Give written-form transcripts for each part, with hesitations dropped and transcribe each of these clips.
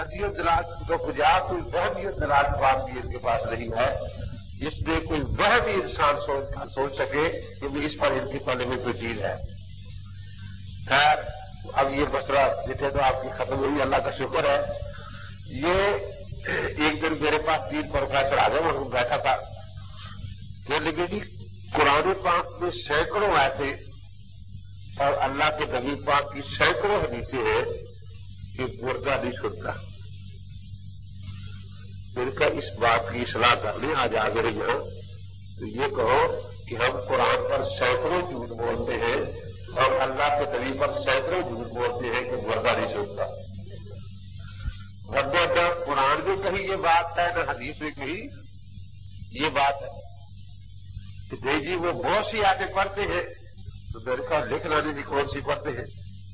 دلاج کو کجا کوئی وہمی دلاج بات بھی ان کے پاس نہیں ہے جس میں کوئی وہ بھی انسان سوچ سکے کہ اس پر ان کے پلے میں کوئی چیز ہے. خیر اب یہ مسئلہ جتنے تو آپ کی ختم ہوئی, اللہ کا شکر ہے. یہ ایک دن میرے پاس 3 پروفیسر آ گئے, وہ بیٹھا تھا کہنے لگے جی قرآن پاک میں سینکڑوں آیتیں اور اللہ کے نبی پاک کی سینکڑوں حدیثیں ہیں کہ مردہ نہیں سنتا. پھر کا اس بات کی اصلاح کر لیں آج آ گئے یہاں تو یہ کہو کہ ہم قرآن پر سینکڑوں جھوٹ بولتے ہیں اور اللہ کے نبی پر سینکڑوں جھوٹ بولتے ہیں کہ مردہ نہیں سنتا. ورنہ نہ قرآن میں کہیں یہ بات ہے نہ حدیث میں کہیں یہ بات ہے کہ نہیں جی وہ بہت سی آیتیں پڑھتے ہیں. تو میرے کہا لکھ لانے کی کون سی پڑھتے ہیں.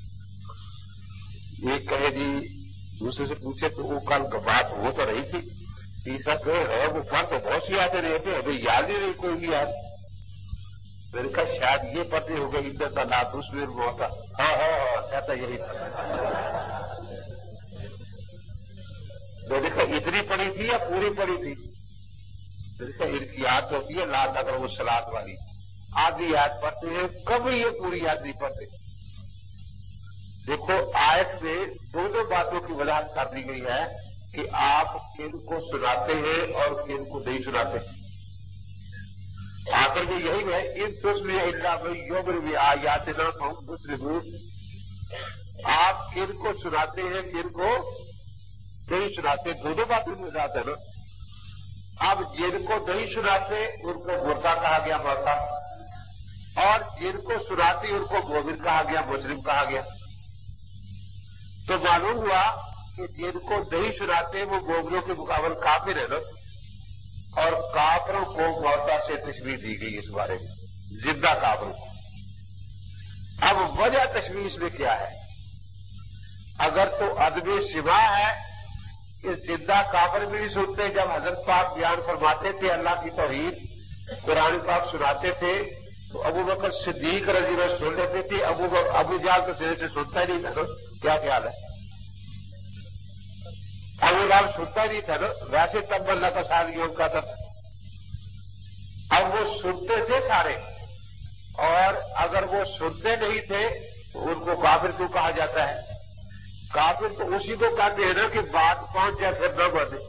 ایک کہے جی دوسرے سے پوچھے تو وہ کل بات ہو تو رہی تھی, تیسرا کہ ہے وہ پڑھ تو بہت سی آتے رہے تھے ابھی یاد ہی نہیں کوئی بھی یاد. میرے کہا شاید یہ پڑھتے ہو گئے ادھر کا لا دوسرے میں ہوتا. ہاں کہتا یہی تھا. میں نے کہا اتنی پڑھی تھی یا پوری پڑھی تھی. میں نے کہا ان کی یاد ہوتی ہے لا تقربوا الصلاۃ والی, آدھی یاد پڑھتے ہیں کبھی یہ پوری یاد نہیں پڑھتے. دیکھو آیت میں دونوں باتوں کی وضاحت کر دی گئی ہے کہ آپ کن کو سناتے ہیں اور کن کو نہیں سناتے. آخر میں یہی ہے ان تسلی اللہ یوبر میں آیاتنا فہم مسلمون. آپ کن کو سناتے ہیں کن کو نہیں سناتے, دونوں باتوں میں وضاحت ہے نا. اب جن کو نہیں سناتے ان کو مردہ کہا گیا مرتا, اور جن کو سناتے ان کو مومن کہا گیا مسلم کہا گیا. تو معلوم ہوا کہ جن کو نہیں سناتے وہ مومنوں کے مقابل کافر ہے نا, اور کافروں کو موتا سے تشبیہ دی گئی اس بارے میں, زندہ کافروں کو. اب وجہ تشبیہ اس میں کیا ہے؟ اگر تو عدم سما ہے کہ زندہ کافر بھی نہیں سنتے. جب حضرت پاک بیان فرماتے تھے اللہ کی توحید, قرآن پاک سناتے تھے تو ابو بکر صدیق رضی اللہ عنہ سن لیتے تھے, ابو جہل تو سرے سے سنتا ہی نہیں تھا نا. کیا خیال ہے؟ ابو جہل سنتا ہی نہیں تھا نا. ویسے تب اللہ کا ساتھ یہ ان کا تھا. اب وہ سنتے تھے سارے, اور اگر وہ سنتے نہیں تھے تو ان کو کافر کیوں کہا جاتا ہے؟ کافر تو اسی کو کہتے ہیں نا کہ بات پہنچ جائے پھر نہ بنے.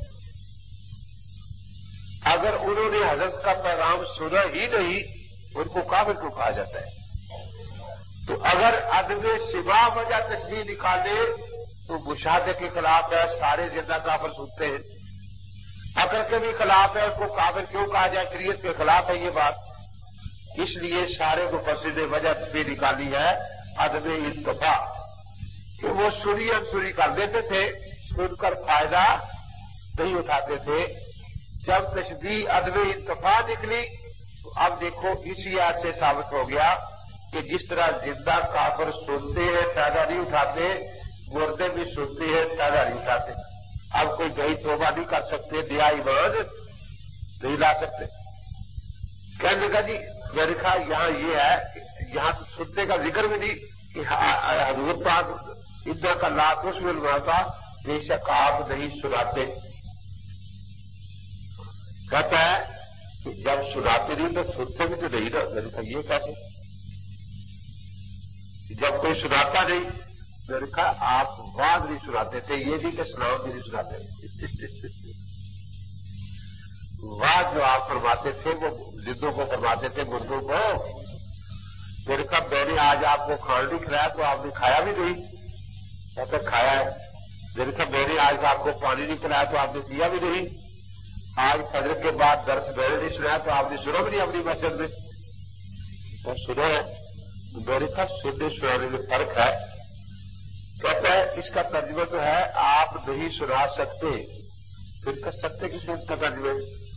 اگر انہوں نے حضرت کا پیغام سنا ہی نہیں ان کو کافر کیوں کہا جاتا ہے؟ تو اگر عدم سما وجہ تشبیہ نکالے تو مشاہدے کے خلاف ہے, سارے زندہ کافر سنتے ہیں. اگر کے بھی خلاف ہے اس کو کافر کیوں کہا جائے؟ شریعت کے خلاف ہے یہ بات. اس لیے سارے مفسرین نے وجہ تشبیہ نکالی ہے عدم انتفاع, کہ وہ سنی انسنی کر دیتے تھے, سن کر فائدہ نہیں اٹھاتے تھے. جب تشبیہ عدم انتفاع نکلی تو اب دیکھو اسی آیت سے ثابت ہو گیا کہ جس طرح زندہ کافر سنتے ہیں فائدہ نہیں اٹھاتے, مردے بھی سنتے ہیں فائدہ نہیں اٹھاتے. اب کوئی گئی توبہ نہیں کر سکتے, نیا ایمان نہیں لا سکتے. کہنے لگا جی میں نے کہا یہاں یہ ہے کہ یہاں تو سننے کا ذکر بھی نہیں کہ حضور پاک ادھر کا لاتوس میں لگاتا, بے شک آپ نہیں سناتے. کہتا ہے کہ جب سناتے نہیں تو سنتے بھی تو نہیں نا. میں نے کہا یہ کیسے؟ جب کوئی سناتا نہیں, میں نے کہا آپ واز نہیں سناتے تھے, یہ بھی کہ سلام بھی نہیں سناتے تھے. واز جو آپ فرماتے تھے وہ زندوں کو فرماتے تھے, مردوں کو. میں نے کہا میں نے آج آپ کو کھانا نہیں کھلایا تو آپ نے کھایا بھی نہیں. کہتا کھایا ہے. میں نے کہا میں نے آج آپ کو پانی نہیں پلایا تو آپ نے پیا بھی نہیں. آج فجر کے بعد درس میں نے نہیں سنایا تو آپ نے سنا بھی نہیں اپنی مسجد میں. تو سنا ہے. میں نے کہا سننے سنانے میں فرق ہے. کہتا ہے اس کا ترجمہ تو ہے آپ نہیں سنا سکتے. پھر کر سکتے کس نے اس کا ترجمہ؟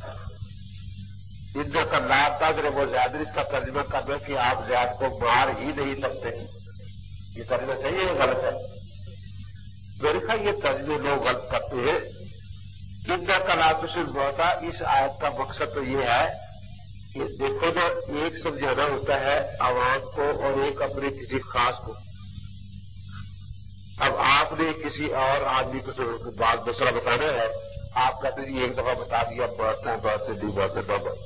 ان کا لاب تھا کہ وہ زیادہ اس کا ترجمہ کرنا کہ آپ زیاد کو مار ہی نہیں سکتے. یہ ترجمہ صحیح ہے یا غلط ہے؟ میں نے کہا یہ ترجمے لوگ غلط کرتے ہیں. ان کا لاب سے ہوتا, اس آیت کا مقصد تو یہ ہے کہ دیکھو نا, ایک سمجھانا ہوتا ہے عوام کو اور ایک اپنے کسی خاص کو. اب آپ آپ نے کسی اور آدمی کو بات مسئلہ بتانا ہے، آپ کہتے ہیں ایک دفعہ بتا دیا، بڑھتے نہیں بڑھتے نہ بڑھتے۔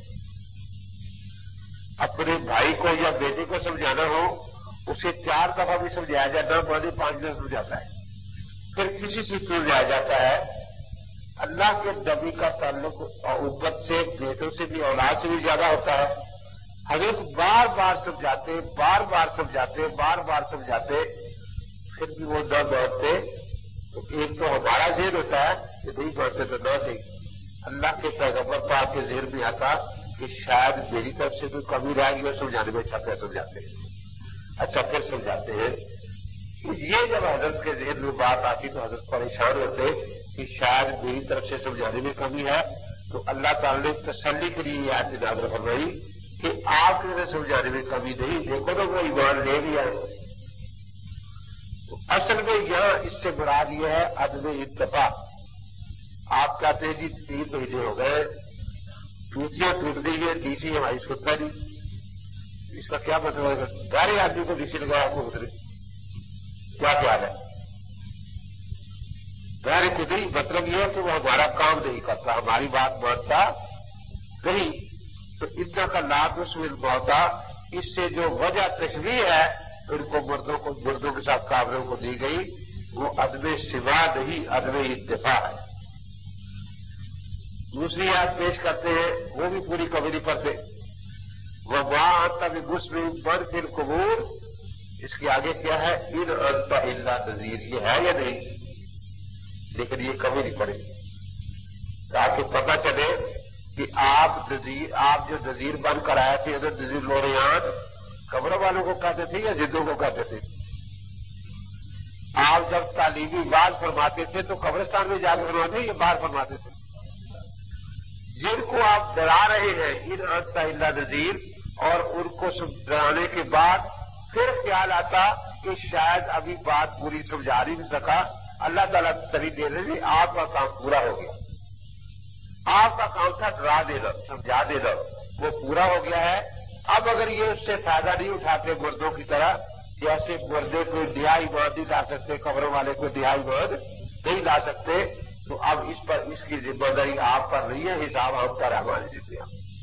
اپنے بھائی کو یا بیٹے کو سمجھانا ہو، اسے 4 دفعہ بھی سمجھایا جائے نہ بڑھے 5 دن سمجھاتا ہے، پھر کسی سے سمجھایا جاتا ہے۔ اللہ کے نبی کا تعلق اور امت سے، بیٹوں سے بھی، اولاد سے بھی زیادہ ہوتا ہے۔ حضرت بار بار سمجھاتے، بار بار سمجھاتے، بار بار سمجھاتے، پھر بھی وہ نہ بڑھتے، تو ایک تو ہمارا ذہن ہوتا ہے کہ نہیں بڑھتے تو نہ صحیح۔ اللہ کے پیغمبر پاک کے ذہن میں آتا کہ شاید میری طرف سے کوئی کمی رہ گئی اور سمجھانے میں اچھا پھر سمجھاتے ہیں، اچھا پھر سمجھاتے ہیں۔ یہ جب حضرت کے ذہن میں بات آتی تو حضرت پریشان ہوتے کہ شاید میری طرف سے سمجھانے میں کمی ہے، تو اللہ تعالی نے تسلی کے لیے یہ آیت نازل فرمائی کہ آپ کے سمجھانے میں کمی نہیں، دیکھو تو وہ ایمان لے لیا ہے۔ تو اصل میں یہاں اس سے مراد یہ ہے عدم اتفاق۔ آپ کہتے ہیں جی 3 مہینے ہو گئے، ٹوٹیاں ٹوٹ گئی ہے، ڈی سی ہماری سنتا نہیں، اس کا کیا مطلب ہے؟ گہرے آدمی کو ڈی سی لگایا آپ کو اترے، کیا خیال ہے؟ غیر قدری مطلب یہ ہے کہ وہ ہمارا کام نہیں کرتا، ہماری بات مانتا نہیں۔ تو اتنا کا لاکھ اس میں ہوتا، اس سے جو وجہ تشریح ہے ان کو مردوں کے ساتھ کافروں کو دی گئی، وہ عدم سوا نہیں، عدم اتفاق ہے۔ دوسری بات پیش کرتے ہیں، وہ بھی پوری کبھی نہیں پڑھتے۔ وہ وہاں تک مسلم پر پھر قبور، اس کے آگے کیا ہے؟ ان انت الا نذیر، یہ ہے یا نہیں؟ لیکن یہ کبھی نہیں پڑے، تاکہ پتہ چلے کہ آپ جو نذیر بن کر آئے تھے، ادھر نذیر لوریان قبر والوں کو کہتے تھے یا زندوں کو کہتے تھے؟ آپ جب تعلیمی بات فرماتے تھے تو قبرستان میں جا کے فرماتے یا باہر فرماتے تھے؟ جن کو آپ ڈرا رہے ہیں ان انت الا نذیر، اور ان کو ڈرانے کے بعد پھر خیال آتا کہ شاید ابھی بات پوری سمجھا نہیں سکا، اللہ تعالیٰ تسلی دے رہے ہیں آپ کا کام پورا ہو گیا۔ آپ کا کام تھا ڈرا دینا، سمجھا دینا، وہ پورا ہو گیا ہے۔ اب اگر یہ اس سے فائدہ نہیں اٹھاتے مردوں کی طرح، جیسے مردے کو دہائی ماد نہیں لا سکتے، قبروں والے کو دہائی ماد نہیں لا سکتے، تو اب اس کی ذمہ داری آپ پر نہیں ہے، حساب ہم پر ہماری ذمہ۔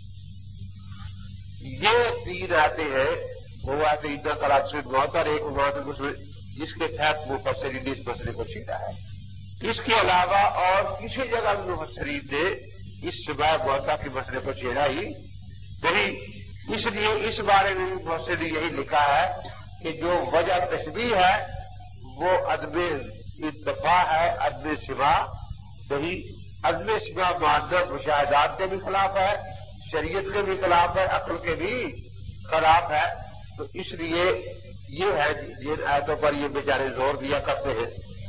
یہ 3 آتے ہیں، وہ آتے اتنا طلاق سے بہت اور ایک مسئلہ جس کے تحت مفسرین نے اس مسئلے کو چھیڑا ہے۔ اس کے علاوہ اور کسی جگہ بھی مفسرین نے اس شبہ موتا کے مسئلے کو چھیڑا ہی نہیں۔ اس لیے اس بارے میں بھی مفسرین نے یہی لکھا ہے کہ جو وجہ تشبیہ ہے وہ عدم اتفاق ہے، عدم سوا نہیں۔ عدم سوا معدد مشاہدات کے بھی خلاف ہے، شریعت کے بھی خلاف ہے، عقل کے بھی خلاف ہے۔ تو اس لیے یہ ہے جن آیتوں پر یہ بیچارے زور دیا کرتے ہیں،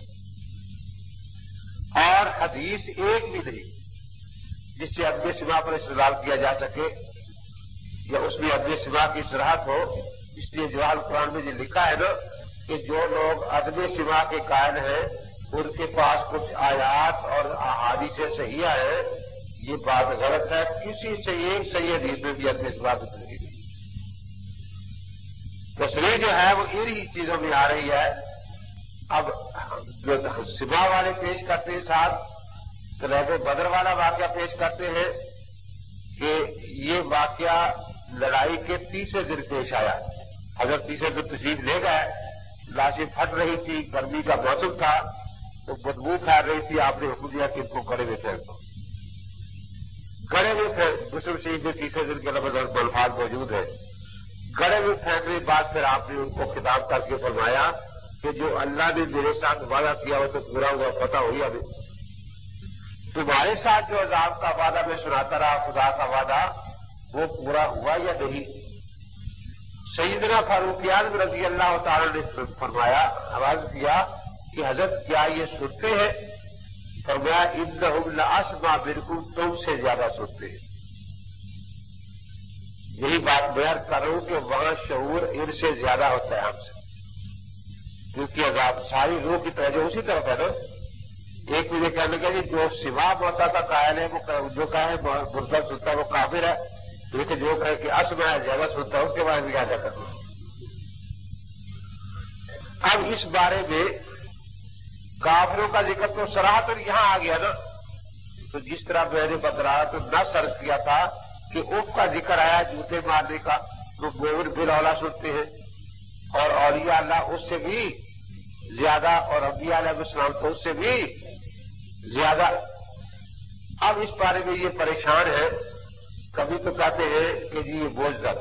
اور حدیث ایک بھی نہیں جس سے عدم سوا پر استدلال کیا جا سکے یا اس میں عدم سوا کی صراحت ہو۔ اس لیے جوال قرآن میں یہ لکھا ہے نا کہ جو لوگ عدم سوا کے قائل ہیں ان کے پاس کچھ آیات اور احادیث صحیحہ ہیں، یہ بات غلط ہے۔ کسی سے ایک صحیح حدیث میں بھی عدم سوا کی تصریح نہیں۔ تصریح جو ہے وہ انہی چیزوں میں آ رہی ہے۔ اب جو سوا والے پیش کرتے ہیں، ساتھ طلب بدر والا واقعہ پیش کرتے ہیں کہ یہ واقعہ لڑائی کے 30 دن پیش آیا۔ اگر 30 دن تشریف لے گئے، لاشیں پھٹ رہی تھی، گرمی کا موسم تھا، تو بدبو پھیل رہی تھی، آپ نے حکم دیا کہ ان کو گڑے میں پھینک دو۔ گڑے میں مسلم شریف میں 30 دن کے لفظ الفاظ موجود ہے۔ گڑے میں پھینکنے کے بعد پھر آپ نے ان کو خطاب کر کے فرمایا کہ جو اللہ نے میرے ساتھ وعدہ کیا وہ تو پورا ہوا، پتہ ہوئی ابھی تمہارے ساتھ جو عذاب کا وعدہ میں سناتا رہا، خدا کا وعدہ، وہ پورا ہوا یا نہیں؟ سیدنا فاروق اعظم رضی اللہ تعالی نے فرمایا، عرض کیا کہ حضرت کیا یہ سنتے ہیں؟ فرمایا انہم لاسمع منکم، تم سے زیادہ سنتے ہیں۔ یہی بات بیان کر رہا ہوں کہ وہاں شعور ان سے زیادہ ہوتا ہے ہم سے، کیونکہ عذاب ساری روح کی توجہ اسی طرف ہے نا۔ ایک مجھے کہنے کا جی جو سوا موتا کا قائل ہے وہ جو کہے مردہ سنتا ہے وہ کافر ہے، لیکن جو کہے کہ اسمع زیادہ سنتا ہے اس کے بارے میں کیا کرنا۔ اب اس بارے میں کافروں کا ذکر تو صراحتاً یہاں آ گیا نا. تو جس طرح میں نے بتایا تو نہ سرچ کیا تھا کہ اف کا ذکر آیا جوتے مارنے کا تو مومن بالولا سنتے ہیں اور اولیاء اللہ اس سے بھی زیادہ اور انبیاء علیہ السلام تو اس سے بھی زیادہ. اب اس بارے میں یہ پریشان ہے. کبھی تو کہتے ہیں کہ جی یہ بوجھ در،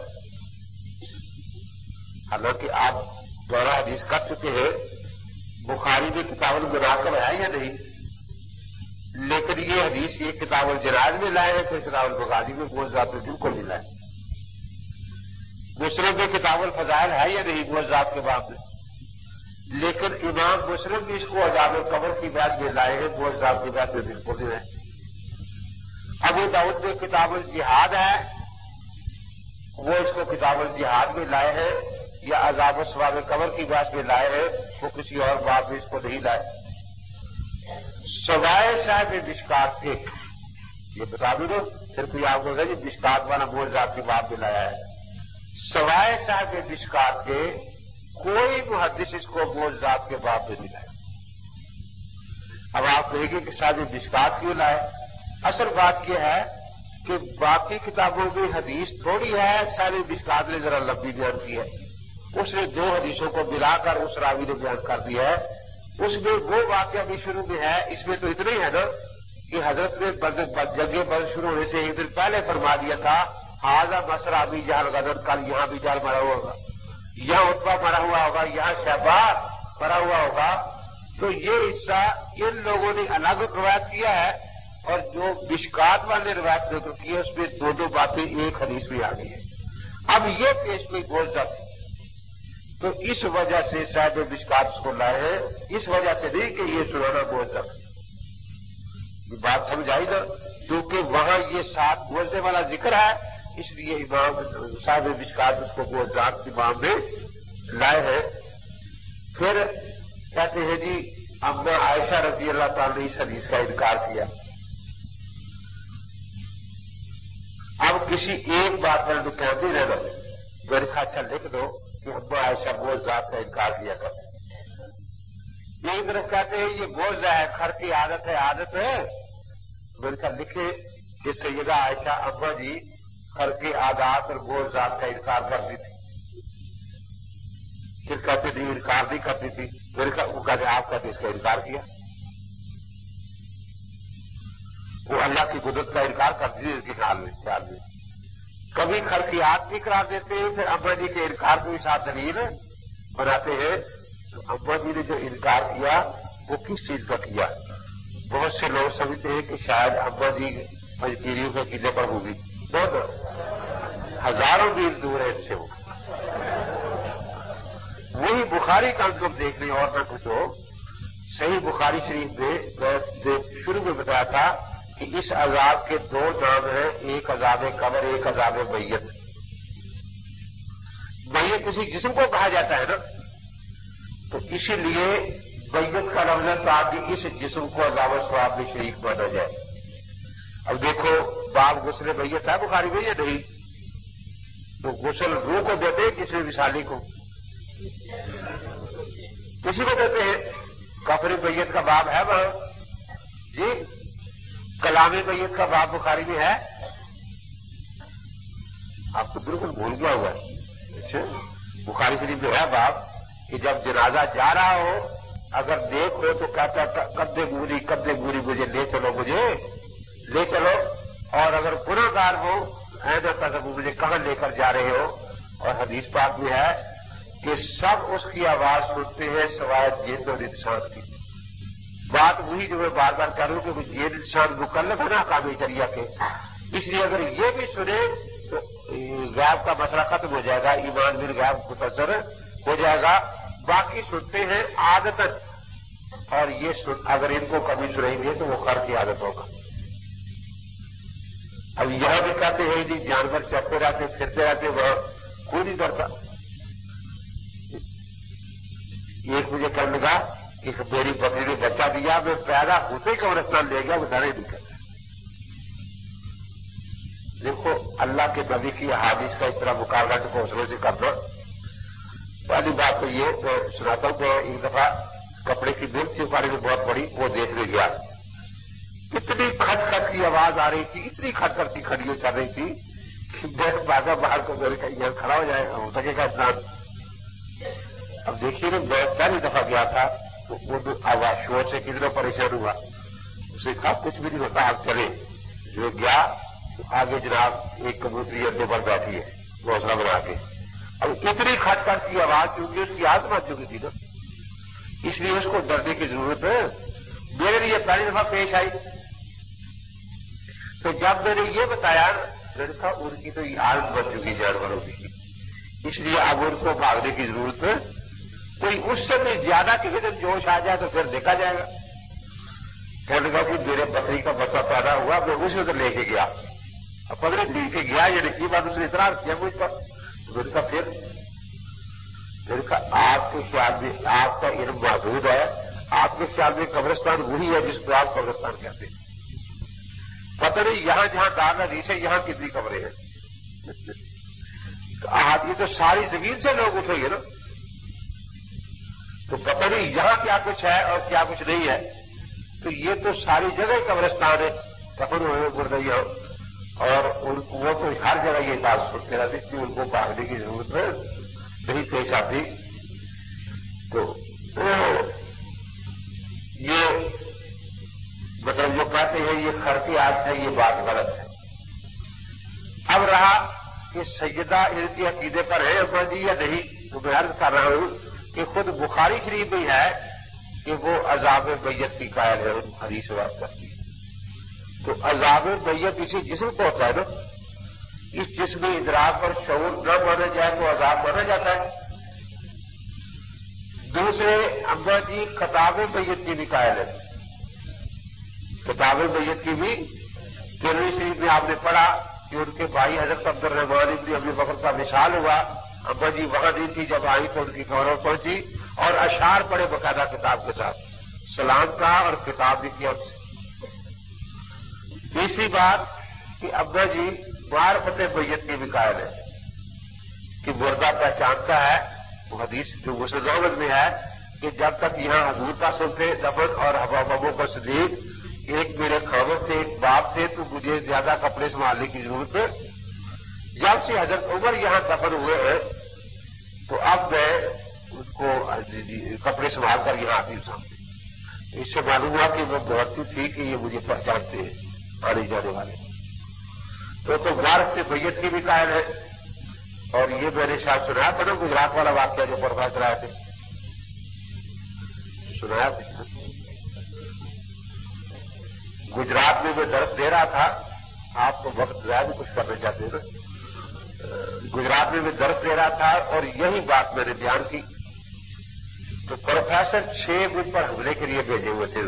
حالانکہ آپ دورہ حدیث کر چکے ہیں. بخاری میں کتاب المناقب ہے یا نہیں؟ لیکن یہ حدیث یہ کتاب الجنائز میں لائے ہیں، پھر کتاب البخاری میں بوجھ ذات میں بالکل نہیں لائے. مسلم میں کتاب الفضائل ہے یا نہیں بوجھ ذات کے باب میں؟ لیکن امام مسلم بھی اس کو عذاب قبر کی بات میں لائے ہیں، بوجھ ذات کی بات میں بالکل نہیں ہے. ابو داؤد میں کتاب الجہاد ہے، وہ اس کو کتاب الجہاد میں لائے ہیں، یا عذاب و ثواب قبر کی بات میں لائے ہیں، وہ کسی اور باب میں اس کو نہیں لائے. سوائے صاحب مشکات کے یہ بتا دوں پھر کوئی آپ کو یہ مشکات والا بوجھ ذات کی باب میں لایا ہے. سوائے صاحب مشکات کے کوئی محدث اس کو بوجھ ذات کے باب میں نہیں لائے. اب آپ کہیں گے کہ صاحب مشکات کیوں لائے؟ اصل بات یہ ہے کہ باقی کتابوں میں حدیث تھوڑی ہے، صاحب مشکات نے ذرا لمبی بیان کی ہے. اس نے 2 حدیثوں کو ملا کر اس راوی نے بیان کر دیا ہے. اس میں وہ واقعہ بھی شروع میں ہے. اس میں تو اتنا ہی ہے نا کہ حضرت نے جنگ بدر شروع ہونے سے ایک دن پہلے فرما دیا تھا حاضہ مسرا ابھی جہل غدر، کل یہاں بھی جہل مرا ہوا ہوگا، یہاں عتبہ مرا ہوا ہوگا، یہاں شہبار مرا ہوا ہوگا. تو یہ حصہ ان لوگوں نے الگ روایت کیا ہے، اور جو مشکات والے روایت ذکر کی ہے اس میں 2 باتیں ایک حدیث میں آ گئی ہے. اب یہ پیش کوئی بوجھ جاتی تو اس وجہ سے صاحب مشکات اس کو لائے ہیں. اس وجہ سے نہیں کہ یہ سنانا بوجھ جاتا. یہ بات سمجھ آئی نا؟ کیونکہ وہاں یہ ساتھ بوجھنے والا ذکر ہے، اس لیے امام صاحب مشکات اس کو بوجھ ذات کی باب میں لائے ہیں. پھر کہتے ہیں جی اما عائشہ رضی اللہ تعالی نے اس حدیث کا انکار کیا. اب کسی ایک بات پر کہتے رہنا میرے خیال اچھا لکھ دو کہ اما عائشہ بوجھ ذات کا انکار کیا کرتے. ایک طرف کہتے ہیں یہ بوجھ ہے، گھر کی عادت ہے. میرے خیال لکھے کہ سیدہ عائشہ ابا جی گھر کے عادات اور بوجھ ذات کا انکار کرتی تھی. پھر کہتے تھے انکار نہیں کرتی تھی. میرے خیال وہ کہتے آپ کہتے اس کا انکار کیا. وہ اللہ کی قدرت کا انکار کرتی تھی اس کے خیال میں. کبھی گھر کی عادت بھی قرار دیتے ہیں، پھر ابا جی کے انکار کو بھی ساتھ دلیل بناتے ہیں. تو ابا جی نے جو انکار کیا وہ کس چیز کا کیا؟ بہت سے لوگ سمجھتے ہیں کہ شاید ابا جی مجبوریوں کے قلعے پر ہوگی. بہت ہزاروں میل دور ہے ان سے. وہ وہی بخاری کا ہم دیکھ لیں اور نہ کچھ ہو. صحیح بخاری شریف میں شروع میں بتایا تھا کہ اس عذاب کے 2 نام ہیں، ایک عذاب قبر، ایک عذاب میت. میت کسی جسم کو کہا جاتا ہے نا، تو اسی لیے میت کا لفظ ہے تاکہ اس جسم کو عذاب و ثواب میں شریک مانا جائے. اب دیکھو باب غسل میت ہے بخاری میں یا نہیں؟ تو غسل روح کو دیتے ہیں کسی مثالی کو، کسی کو دیتے ہیں. کفر میت کا باب ہے وہاں جی. کلام میت کا باب بخاری میں ہے. آپ تو بالکل بھول گیا ہوا ہے. اچھا بخاری شریف میں ہے باب کہ جب جنازہ جا رہا ہو اگر نیک ہو تو کہتا کدے گوری مجھے لے چلو، اور اگر گناہ گار ہو ایسا کہتا مجھے کہاں لے کر جا رہے ہو. اور حدیث پاک میں ہے کہ سب اس کی آواز سنتے ہیں سوائے جن اور انسان کی. بات وہی جو میں بار بار کہہ رہا ہوں کہ وہ جن انسان مکلف ہے نا احکام شریعہ کے. اس لیے اگر یہ بھی سنے تو غیب کا مسئلہ ختم ہو جائے گا، ایمان بال غیب متاثر ہو جائے گا. باقی سنتے ہیں عادتاً، اور یہ اگر ان کو کبھی سنیں گے تو وہ خر کی عادت ہوگا. اب یہاں بھی کہتے ہیں جی جانور چلتے رہتے پھرتے رہتے وہاں کوئی نہیں ڈرتا. ایک مجھے کل لگا کہ میری بکری نے بچہ دیا، میں پیدا ہوتے قبرستان لے گیا، وہ ڈرے نہیں کرتا. دیکھو اللہ کے نبی کی احادیث کا اس طرح مقابلہ کو حوصلے سے کرنا. پہلی بات تو یہ میں سناتا ہوں کہ ایک دفعہ کپڑے کی بل تھی اکاڑی میں بہت بڑی، وہ دیکھنے گیا، اتنی کھٹ کھٹ کی آواز آ رہی تھی، اتنی کھٹ کھٹ کی کھڑیوں چل رہی تھی کہ میں بھاگا باہر کو میرے کا یہاں کھڑا ہو جائے گا، ہو سکے گا انسان۔ اب دیکھیے نا، میں پہلی دفعہ گیا تھا تو وہ آواز شور سے کتنا پریشان ہوا، اسے کہا کچھ بھی نہیں ہوتا، آپ چلے۔ جو گیا تو آگے جناب ایک کبوتری اڈے پر بیٹھی ہے گھونسلہ بنا کے، اب اتنی کھٹ کھٹ کی آواز، کیونکہ اس کی عادت بن چکی تھی نا، اس لیے اس کو ڈرنے کی ضرورت ہے۔ میرے لیے پہلی دفعہ پیش آئی، تو جب میں نے یہ بتایا، میں نے کہا ان کی تو یہ عادت بن چکی جانوروں کی، اس لیے اب ان کو بھاگنے کی ضرورت ہے، کوئی اس سے بھی زیادہ کسی دن جوش آ جائے تو پھر دیکھا جائے گا۔ کہنے لگا کہ میرے بکری کا بچہ پیدا ہوا، میں اسی وقت لے کے گیا، اب پکڑے لے کے گیا، یہ لکھی بات اس نے اعتراض کیا مجھ پر، میں نے کہا پھر، میں نے کہا آپ کے خیال میں آپ کا علم محدود ہے، آپ کے خیال میں قبرستان وہی ہے جس کو آپ قبرستان کہتے ہیں، پتہ نہیں یہاں جہاں دار حدیث ہے یہاں کتنی قبریں ہیں، یہ تو ساری زمین سے لوگ اٹھیں گے نا، تو پتہ نہیں یہاں کیا کچھ ہے اور کیا کچھ نہیں ہے، تو یہ تو ساری جگہ قبرستان ہے، کفن ہوئے گردئی ہو، اور وہ تو ہر جگہ یہ بات سنتے رہتے کہ ان کو بھاگنے کی ضرورت ہے، نہیں پیش آتی۔ تو یہ مطلب جو کہتے ہیں یہ خرقیات ہے، یہ بات غلط ہے۔ اب رہا کہ سیدہ ان کے عقیدے پر ہے ابا جی یا نہیں، تو میں عرض کر رہا ہوں کہ خود بخاری شریف میں ہے کہ وہ عذاب بیت کی قائل ہے، حدیث بات کرتی ہے۔ تو عذاب بیت اسی جسم کو ہوتا ہے نا، اس جسم ادراک اور شعور نہ مانا جائے تو عذاب مانا جاتا ہے۔ دوسرے ابا جی خطاب بیت کی بھی قائل ہے، خطاب بیت کی بھی ترمذی شریف میں آپ نے پڑھا کہ ان کے بھائی حضرت عبد الرحمن ابن ابی بکر کا وصال ہوا، ابا جی وہاں نہیں تھی، جب آئی تو ان کی خبروں پہنچی اور اشعار پڑے باقاعدہ کتاب کے ساتھ، سلام کہا اور کتاب بھی کیا ان سے۔ تیسری بات کہ ابا جی معرفت بیت کی بھی قائل ہے کہ مردہ پہچانتا ہے، وہ حدیث جو مسلم احمد میں ہے کہ جب تک یہاں حضور کا سن تھے دفن اور ابو بکر صدیق، ایک میرے خاوند تھے ایک باپ تھے، تو مجھے زیادہ کپڑے سنبھالنے کی ضرورت ہے۔ جب سے حضرت عمر یہاں دفن ہوئے ہیں تو اب میں ان کو کپڑے سنبھال کر یہاں آتی ہوں سامنے، اس سے معلوم ہوا کہ وہ بہتی تھی کہ یہ مجھے پہچانتے ہیں آنے جانے والے۔ تو معرفت بیت کی بھی قائل ہے، اور یہ میں نے شاید سنایا تھا نا گجرات والا واقعہ جو پروفیسر آئے تھے، سنایا تھا۔ گجرات میں میں درس دے رہا تھا، آپ کو وقت ضائع بھی کچھ کرنا چاہتے ہیں نا، گجرات میں درس دے رہا تھا اور یہی بات میں نے بیان کی، تو پروفیسر 6 مجھ پر حملے کے لیے بھیجے ہوئے تھے،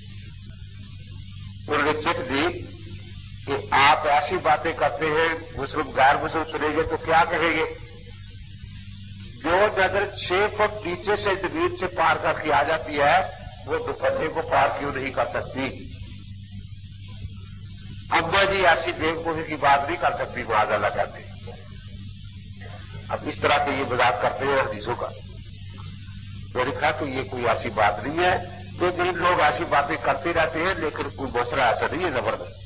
انہوں نے چٹ دی کہ آپ ایسی باتیں کرتے ہیں، مسلم غیر مسلم سنیں گے تو کیا کہیں گے؟ جو نظر 6 فٹ نیچے سے زمین سے پار کر کے آ جاتی ہے وہ دوپٹے کو پار کیوں نہیں کر سکتی؟ ابا جی ایسی بیوقوفی کی بات نہیں کر سکتی، معاذ اللہ کہتے ہیں۔ اب اس طرح کے یہ مذاق کرتے ہیں حدیثوں کا، میں نے کہا کہ یہ کوئی ایسی بات نہیں ہے، لیکن لوگ ایسی باتیں کرتے رہتے ہیں، لیکن کوئی مسئلہ ایسا نہیں ہے زبردست۔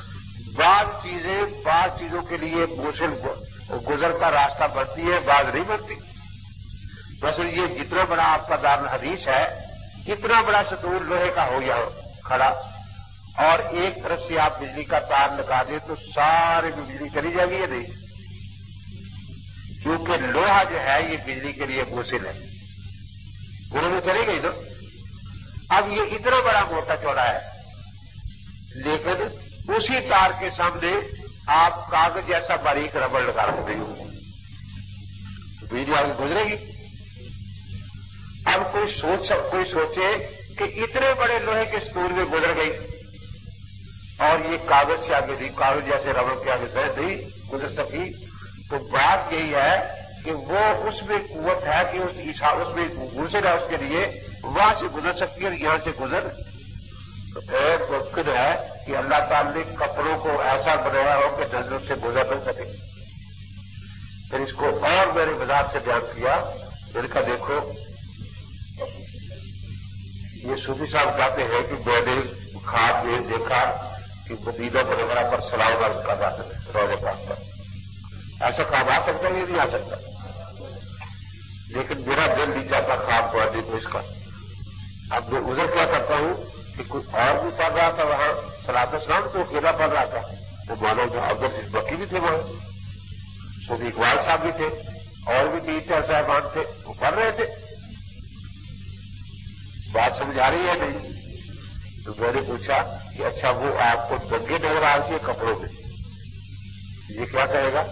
بعض چیزوں کے لیے موصل گزر کا راستہ بنتی ہے، بعض نہیں بنتی۔ بس یہ جتنا بڑا آپ کا دارالحدیث ہے، اتنا بڑا ستون لوہے کا ہو یا کھڑا، اور ایک طرف سے آپ بجلی کا تار لگا دیں تو سارے بجلی چلی جائے گی یا نہیں؟ کیونکہ لوہا جو ہے یہ بجلی کے لیے موصل ہے، انہوں میں چلی گئی نا۔ اب یہ اتنا بڑا موٹا چوڑا ہے، لیکن اسی تار کے سامنے آپ کاغذ جیسا باریک ربڑ لگا رکھتے ہو، بجلی آگے گزرے گی؟ اب کوئی سوچے کہ اتنے بڑے لوہے کے ستون میں گزر گئی اور یہ کاغذ سے آگے نہیں، کاغذ جیسے ربڑ کے آگے سے نہیں گزر سکی، تو بات یہی ہے کہ وہ اس میں قوت ہے کہ اس میں گزر ہے، اس کے لیے وہاں سے گزر سکتی ہے اور یہاں سے گزر۔ تو ایک ممکن ہے کہ اللہ تعالی نے کپڑوں کو ایسا بنایا ہو کہ نظر سے گزر نہ سکے۔ پھر اس کو اور میں نے وضاحت سے بیان کیا، میں نے کہا دیکھو یہ صوفی صاحب کہتے ہیں کہ میں نے خواب میں دیکھا کہ مدینہ منورہ پر سلام عرض کا جاتے ہیں روضہ پاک پر. ایسا خواب آ سکتا ہے؟ یہ نہیں آ سکتا. لیکن میرا دل نہیں چاہتا خواب پڑھنے کو اس کا. اب میں ادھر کیا کرتا ہوں کہ کوئی اور بھی پڑھ رہا تھا وہاں صلاۃ السلام تو اکیلا پڑھ رہا تھا. وہ مولانا جو عبدالعزیز بکی بھی تھے وہاں, صوفی اقبال صاحب بھی تھے, اور بھی 3-4 صاحبان تھے, وہ پڑھ رہے تھے. بات سمجھ آ رہی ہے نہیں؟ تو میں نے پوچھا کہ اچھا وہ آپ کو دنگے نظر آ رہی ہے کپڑوں میں, یہ کیا کہے گا؟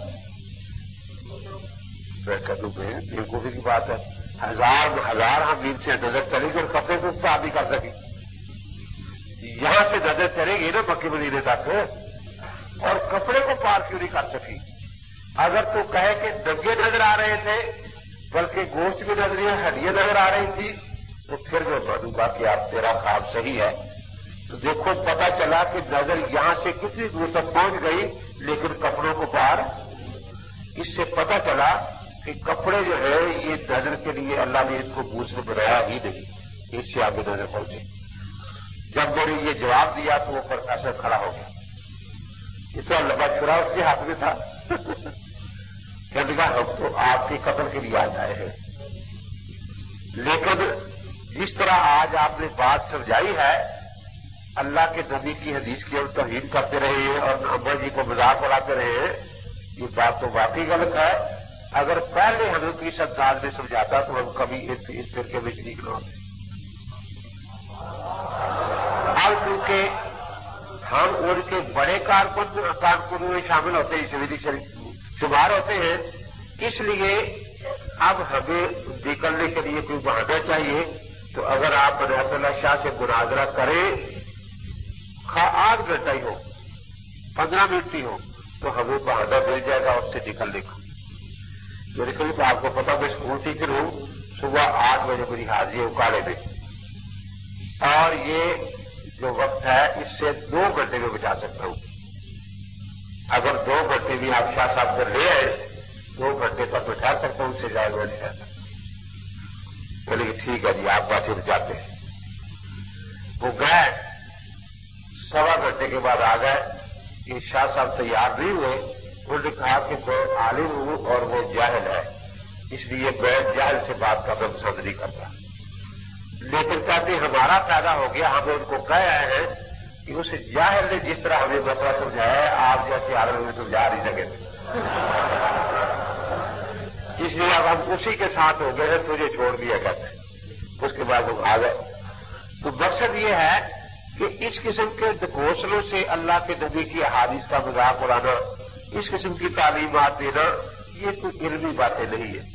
میں کہتا ہوں بیوقوفی کی بات ہے. ہزار میل سے نظر چلے گی اور کپڑے کو پار نہیں کر سکی. یہاں سے نظر چلے گی نا مکے مدینے تک, اور کپڑے کو پار کیوں نہیں کر سکی؟ اگر تو کہے کہ دنگے نظر آ رہے تھے بلکہ گوشت بھی نظر ہڈیاں نظر آ رہی تھی, تو پھر میں مانوں گا کہ آپ تیرا خواب صحیح ہے. تو دیکھو پتا چلا کہ نظر یہاں سے کتنی دور تک پہنچ گئی لیکن کپڑوں کو پار. اس سے پتا چلا کہ کپڑے جو ہے یہ نظر کے لیے اللہ نے اس کو بوجھ میں بنایا ہی نہیں, اس سے آگے نظر پہنچے. جب میں نے یہ جواب دیا تو وہ پروفیسر کھڑا ہو گیا, اس طرح لمبا چھڑا اس کے ہاتھ میں تھا. کہنے لگا ہم تو آپ کے قتل کے لیے آ جائے ہیں, لیکن جس طرح آج آپ نے بات سمجھائی ہے اللہ کے نبی کی حدیث کی ہم توہین کرتے رہے ہیں اور امبا جی کو مذاق اڑاتے رہے ہیں, یہ بات تو واقعی غلط ہے. اگر پہلے ہمیں اس انداز میں سمجھاتا تو ہم کبھی اس فرقے میں شریک نہ ہوتے. اب کیونکہ ہم ان کے بڑے کارکنوں میں شامل ہوتے ہیں, سویدی شمار ہوتے ہیں, اس لیے اب ہمیں نکلنے کے لیے کوئی بہانا چاہیے. تو اگر آپ عنایت اللہ شاہ سے مناظرہ کریں 8 گھنٹہ ہی ہو 15 منٹ ہی ہو تو ہمیں بہانا مل جائے گا اس سے نکلنے کا. میرے کو تو آپ کو پتا میں اسکول ٹیچر ہوں, صبح 8 بجے میری حاضری ہے اکاڑے میں, اور یہ جو وقت ہے اس سے 2 گھنٹے میں بچا سکتا ہوں. اگر 2 گھنٹے بھی آپ شاہ صاحب سے لے آئے 2 گھنٹے تک میں ٹھہر سکتا ہوں, اس سے زیادہ میں نہیں ٹھہر سکتا. بولے کہ ٹھیک ہے جی آپ بات جاتے ہیں. وہ گئے, 1.25 گھنٹے کے بعد آ گئے کہ شاہ صاحب تیار نہیں ہوئے. انہوں نے کہا کہ میں عالم ہوں اور وہ جاہل ہے, اس لیے میں جاہل سے بات کرنا پسند نہیں کرتا. لیکن کہتے ہمارا فائدہ ہو گیا, ہم ان کو کہہ آئے ہیں کہ اس جاہل نے جس طرح ہمیں مسئلہ سمجھایا ہے آپ جیسے عالم میں سمجھا نہیں سکے. اس لیے اب ہم اسی کے ساتھ ہو گئے ہیں, تجھے چھوڑ دیا کہتے ہیں. اس کے بعد وہ آ گئے. تو مقصد یہ ہے کہ اس قسم کے گھوسلوں سے اللہ کے نبی کی احادیث کا مذاق اڑانا, اس قسم کی تعلیمات دینا, یہ کوئی علمی باتیں نہیں ہے.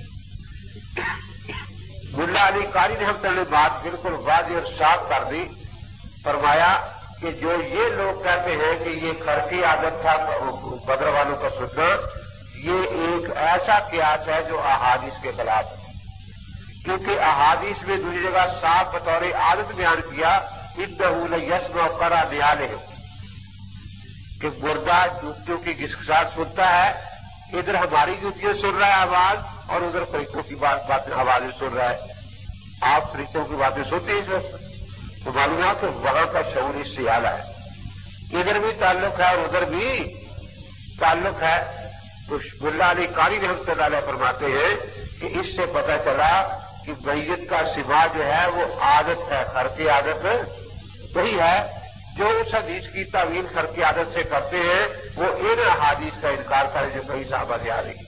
ملا علی قاری نے ہم پہلے بات بالکل واضح اور صاف کر دی. فرمایا کہ جو یہ لوگ کہتے ہیں کہ یہ کھڑکی عادت تھا بدر والوں کا سننا, یہ ایک ایسا قیاس ہے جو احادیث کے خلاف ہے. کیونکہ احادیث میں دوسری جگہ صاف بطور عادت بیان کیا انہ لیسمع قرع نعالہم, کہ مردہ جوتیوں کی گسگساہٹ سنتا ہے, ادھر ہماری جوتیاں سن رہا ہے آواز اور ادھر فرشتوں کی باتیں آوازیں سن رہا ہے. آپ فرشتوں کی باتیں سنتے ہیں اس وقت, تو معلوم ہے کہ وہاں کا شعور اس سے اعلیٰ ہے. ادھر بھی تعلق ہے اور ادھر بھی تعلق ہے. تو ملا علی قاری رحمۃ اللہ علیہ فرماتے ہیں کہ اس سے پتہ چلا کہ میت کا سماع جو ہے وہ عادت ہے, خرقی عادت وہی ہے. جو اس حدیث کی تعویل خرقی عادت سے کرتے ہیں وہ ان احادیث کا انکار کرے جو کئی صحابہ سے آ رہی.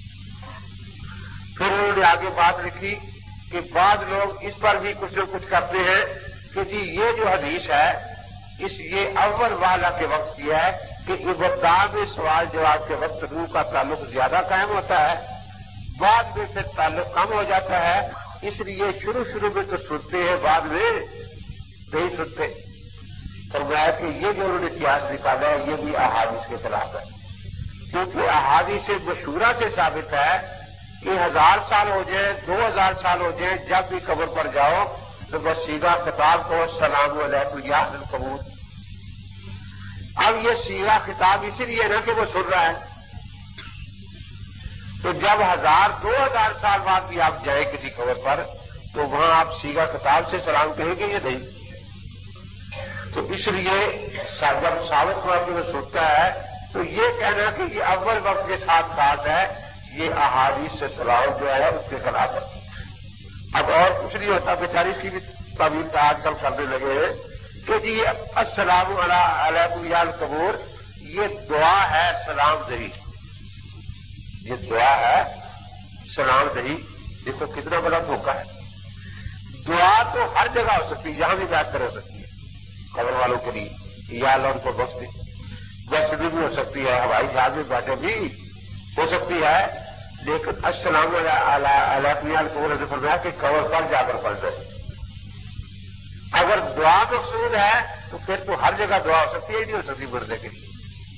پھر انہوں نے آگے بات لکھی کہ بعض لوگ اس پر بھی کچھ نہ کچھ کرتے ہیں کہ جی یہ جو حدیث ہے یہ اول والا کے وقت کی ہے کہ ابتدا میں سوال جواب کے وقت روح کا تعلق زیادہ قائم ہوتا ہے, بعد میں پھر تعلق کم ہو جاتا ہے. اس لیے شروع میں تو سنتے ہیں, بعد میں نہیں سنتے. فرمایا کہ یہ جو انہوں نے قیاس نکالا ہے یہ بھی احادیث کے خلاف ہے. کیونکہ احادیث مشہورہ سے ثابت ہے کہ 1000 سال ہو جائیں 2000 سال ہو جائیں, جب بھی قبر پر جاؤ تو بس سیدھا خطاب کو السلام علیکم یا اہل القبور. اب یہ سیدھا خطاب اسی لیے نا کہ وہ سن رہا ہے. تو جب 1000-2000 سال بعد بھی آپ جائیں کسی قبر پر تو وہاں آپ سیگا کتاب سے سلام کہیں گے یا نہیں؟ تو اس لیے جب ثابت ہوا کہ وہ سنتا ہے تو یہ کہنا کہ یہ اول وقت کے ساتھ خاص ہے، یہ احادیث سے سلام جو ہے اس کے خلاف ہے۔ اب اور کچھ نہیں ہوتا، بیچاری اس کی بھی تعبیر کا آج کل کرنے لگے ہیں کہ جی السلام علیکم یا القبور، یہ دعا ہے سلام دہی، یہ دعا ہے سلام دہی۔ دیکھو کتنا بڑا دھوکہ ہے۔ دعا تو ہر جگہ ہو سکتی ہے، جہاں بھی بیٹھ کر ہو سکتی ہے، قبر والوں کے لیے یا اللہ ان کو بخش دے، ویسے بھی ہو سکتی ہے، ہوائی جہاز میں بیٹھے بھی ہو سکتی ہے، لیکن السلام علیکم یا القبور نے فرمایا کہ قبر پر جا کر پڑھ دو۔ اگر دعا مقصود ہے تو پھر تو ہر جگہ دعا ہو سکتی ہے، نہیں ہو سکتی مردے کے لیے۔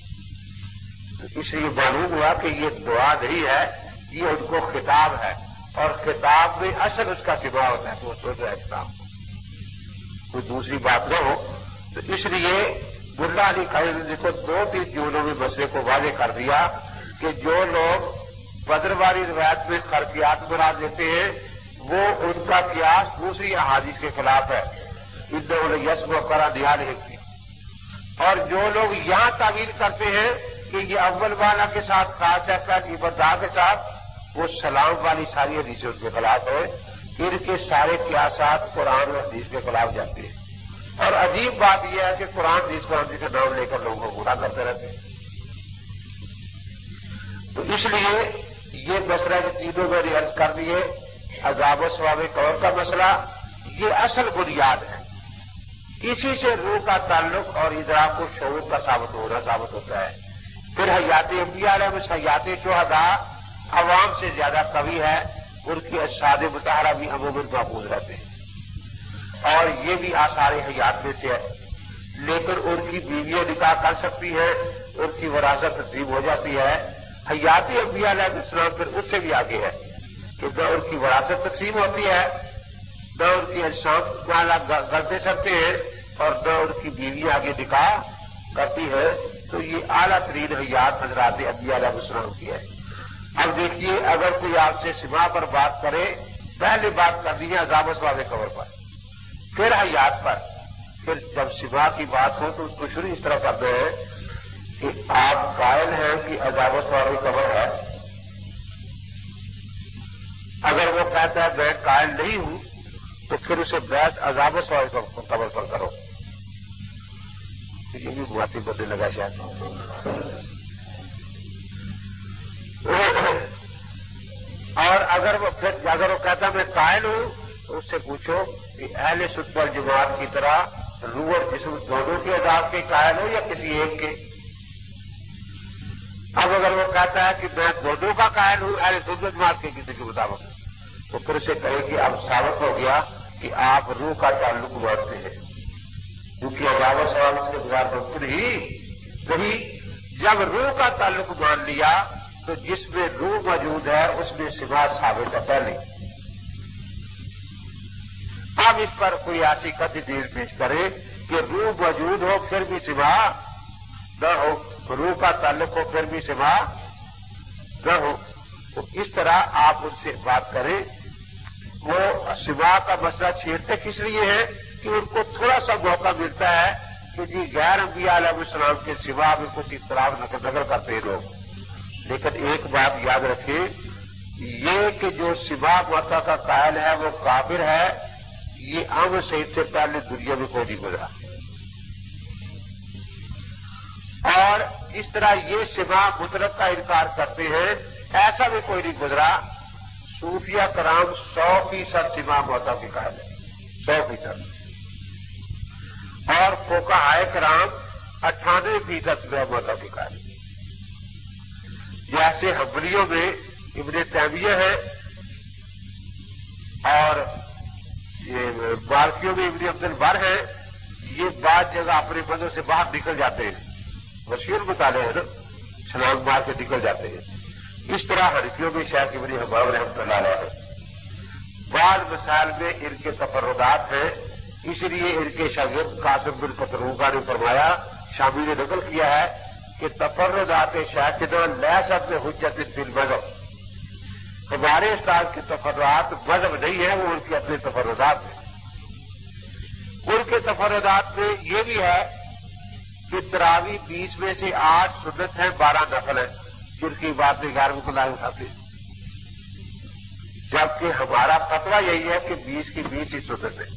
اس لیے معلوم ہوا کہ یہ دعا نہیں ہے، یہ ان کو خطاب ہے، اور خطاب میں اصل اس کا سوا ہوتا ہے، تو سوچ ہے خطاب، کوئی دوسری بات نہ ہو۔ تو اس لیے ملا علی قاری نے دیکھو 2-3 جملوں میں مسئلے کو واضح کر دیا کہ جو لوگ بدر والی روایت میں خرفیات بنا دیتے ہیں وہ ان کا قیاس دوسری احادیث کے خلاف ہے، یسم و کرا دیا لکھتی، اور جو لوگ یہاں تعویل کرتے ہیں کہ یہ اول والا کے ساتھ خاص ہے، پہلی بدا کے ساتھ، وہ سلام والی ساری حدیثیں اس کے خلاف ہے۔ ان کے سارے قیاسات قرآن اور حدیث کے خلاف جاتے ہیں، اور عجیب بات یہ ہے کہ قرآن حدیث کا نام لے کر لوگوں کو گمراہ کرتے رہتے ہیں۔ تو اس لیے یہ مسئلہ جو تینوں میں نے عرض کر دیے، عذاب و ثواب قبر کا مسئلہ، یہ اصل بنیاد ہے، اسی سے روح کا تعلق اور ادراک و شعور کا ثابت ہوتا ہے۔ پھر حیات انبیاء علیہ حیات شہداء عوام سے زیادہ قوی ہے، ان کی ارشاد مطہرہ بھی عموماً محفوظ رہتے ہیں، اور یہ بھی آثار حیات میں سے ہے، لیکن ان کی بیویاں نکاح کر سکتی ہیں، ان کی وراثت تقسیم ہو جاتی ہے۔ حیات انبیاء علیہ السلام پھر اس سے بھی آگے ہے کہ نہ ان کی وراثت تقسیم ہوتی ہے، نہ ان کی اجسام گلتے سکتے ہیں، اور نہ ان کی بیوی آگے نکاح کرتی ہے۔ تو یہ اعلیٰ ترین حیات حضرات انبیاء علیہ السلام کی ہے۔ اب دیکھیے، اگر کوئی آپ سے سما پر بات کرے، پہلے بات کر دی ہے عذاب و ثواب قبر پر، پھر حیات پر، پھر جب سما کی بات ہو تو اس کو شروع اس طرح کرتے ہیں کہ آپ قائل ہیں کہ عذاب و ثواب قبر ہے۔ اگر وہ کہتا ہے میں قائل نہیں ہوں تو پھر اسے بیعت عذاب و ثواب قبر پر کرو۔ یہ بھی باتیں بننے لگا شاید۔ اور اگر وہ کہتا ہے میں قائل ہوں تو اس سے پوچھو کہ اہل سنت والجماعت کی طرح روح اور جسم دونوں کے عذاب کے قائل ہو یا کسی ایک کے؟ اب اگر وہ کہتا ہے کہ میں دونوں کا قائل ہوں اہل سنت والجماعت کے کسی کے مطابق، تو پھر اسے کہے کہ اب ثابت ہو گیا کہ آپ روح کا تعلق مانتے ہیں، کیونکہ عذاب و ثواب اس کے بغیر ممکن ہی نہیں۔ جب روح کا تعلق مان لیا تو جس میں روح موجود ہے اس میں سوا ثابت ہے پہلے۔ اب اس پر کوئی ایسی کتھی دلیل پیش کرے کہ روح موجود ہو پھر بھی سوا نہ ہو، روح کا تعلق ہو پھر بھی سوا نہ ہو، تو اس طرح آپ ان سے بات کریں۔ وہ سوا کا مسئلہ چھیڑتے کس لیے ہے کہ ان کو تھوڑا سا موقع ملتا ہے کہ جی غیر انبیاء علیہ السلام کے سوا میں کچھ اختلاف نقل کرتے ہیں لوگ۔ لیکن ایک بات یاد رکھیں، یہ کہ جو سوا موقع کا قائل ہے وہ کافر ہے، یہ عام سعید سے پہلے دنیا میں کوئی نہیں گزرا۔ اور اس طرح یہ سوا مطلق کا انکار کرتے ہیں، ایسا بھی کوئی نہیں گزرا۔ صوفیہ کرام 100% سوا موقع کے قائل ہے، 100%، اور فقہائے کرام 98% سوا موقع کے قائل ہے۔ جیسے حنبلیوں میں ابن تیمیہ ہے، اور یہ مالکیوں میں ابن عبد البر ہے، یہ بعض جگہ اپنے پدوں سے باہر نکل جاتے ہیں، مشہور مطالعے ہیں نا، چھلانگ مار کے نکل جاتے ہیں۔ اس طرح حنفیوں میں شیخ ابن حباب رحمۃ اللہ علیہ ہے۔ بعض مسائل میں ان کے تفردات ہیں، اس لیے ان کے شاگرد قاسم بن پتروگا نے فرمایا، شامی نے نقل کیا ہے کہ تفردات شیخنا لیست حجت فی المذہب، ہمارے استاد کے تفردات مذہب نہیں ہے، وہ ان کے اپنے تفردات ہیں۔ ان کے تفردات میں یہ بھی ہے کہ تراوی 20 میں سے 8 سنت ہیں، 12 نفل ہیں، جن کی باتیں 11 کو لائے اٹھاتے ہیں، جبکہ ہمارا فتویٰ یہی ہے کہ 20 کی 20 ہی سنت ہے۔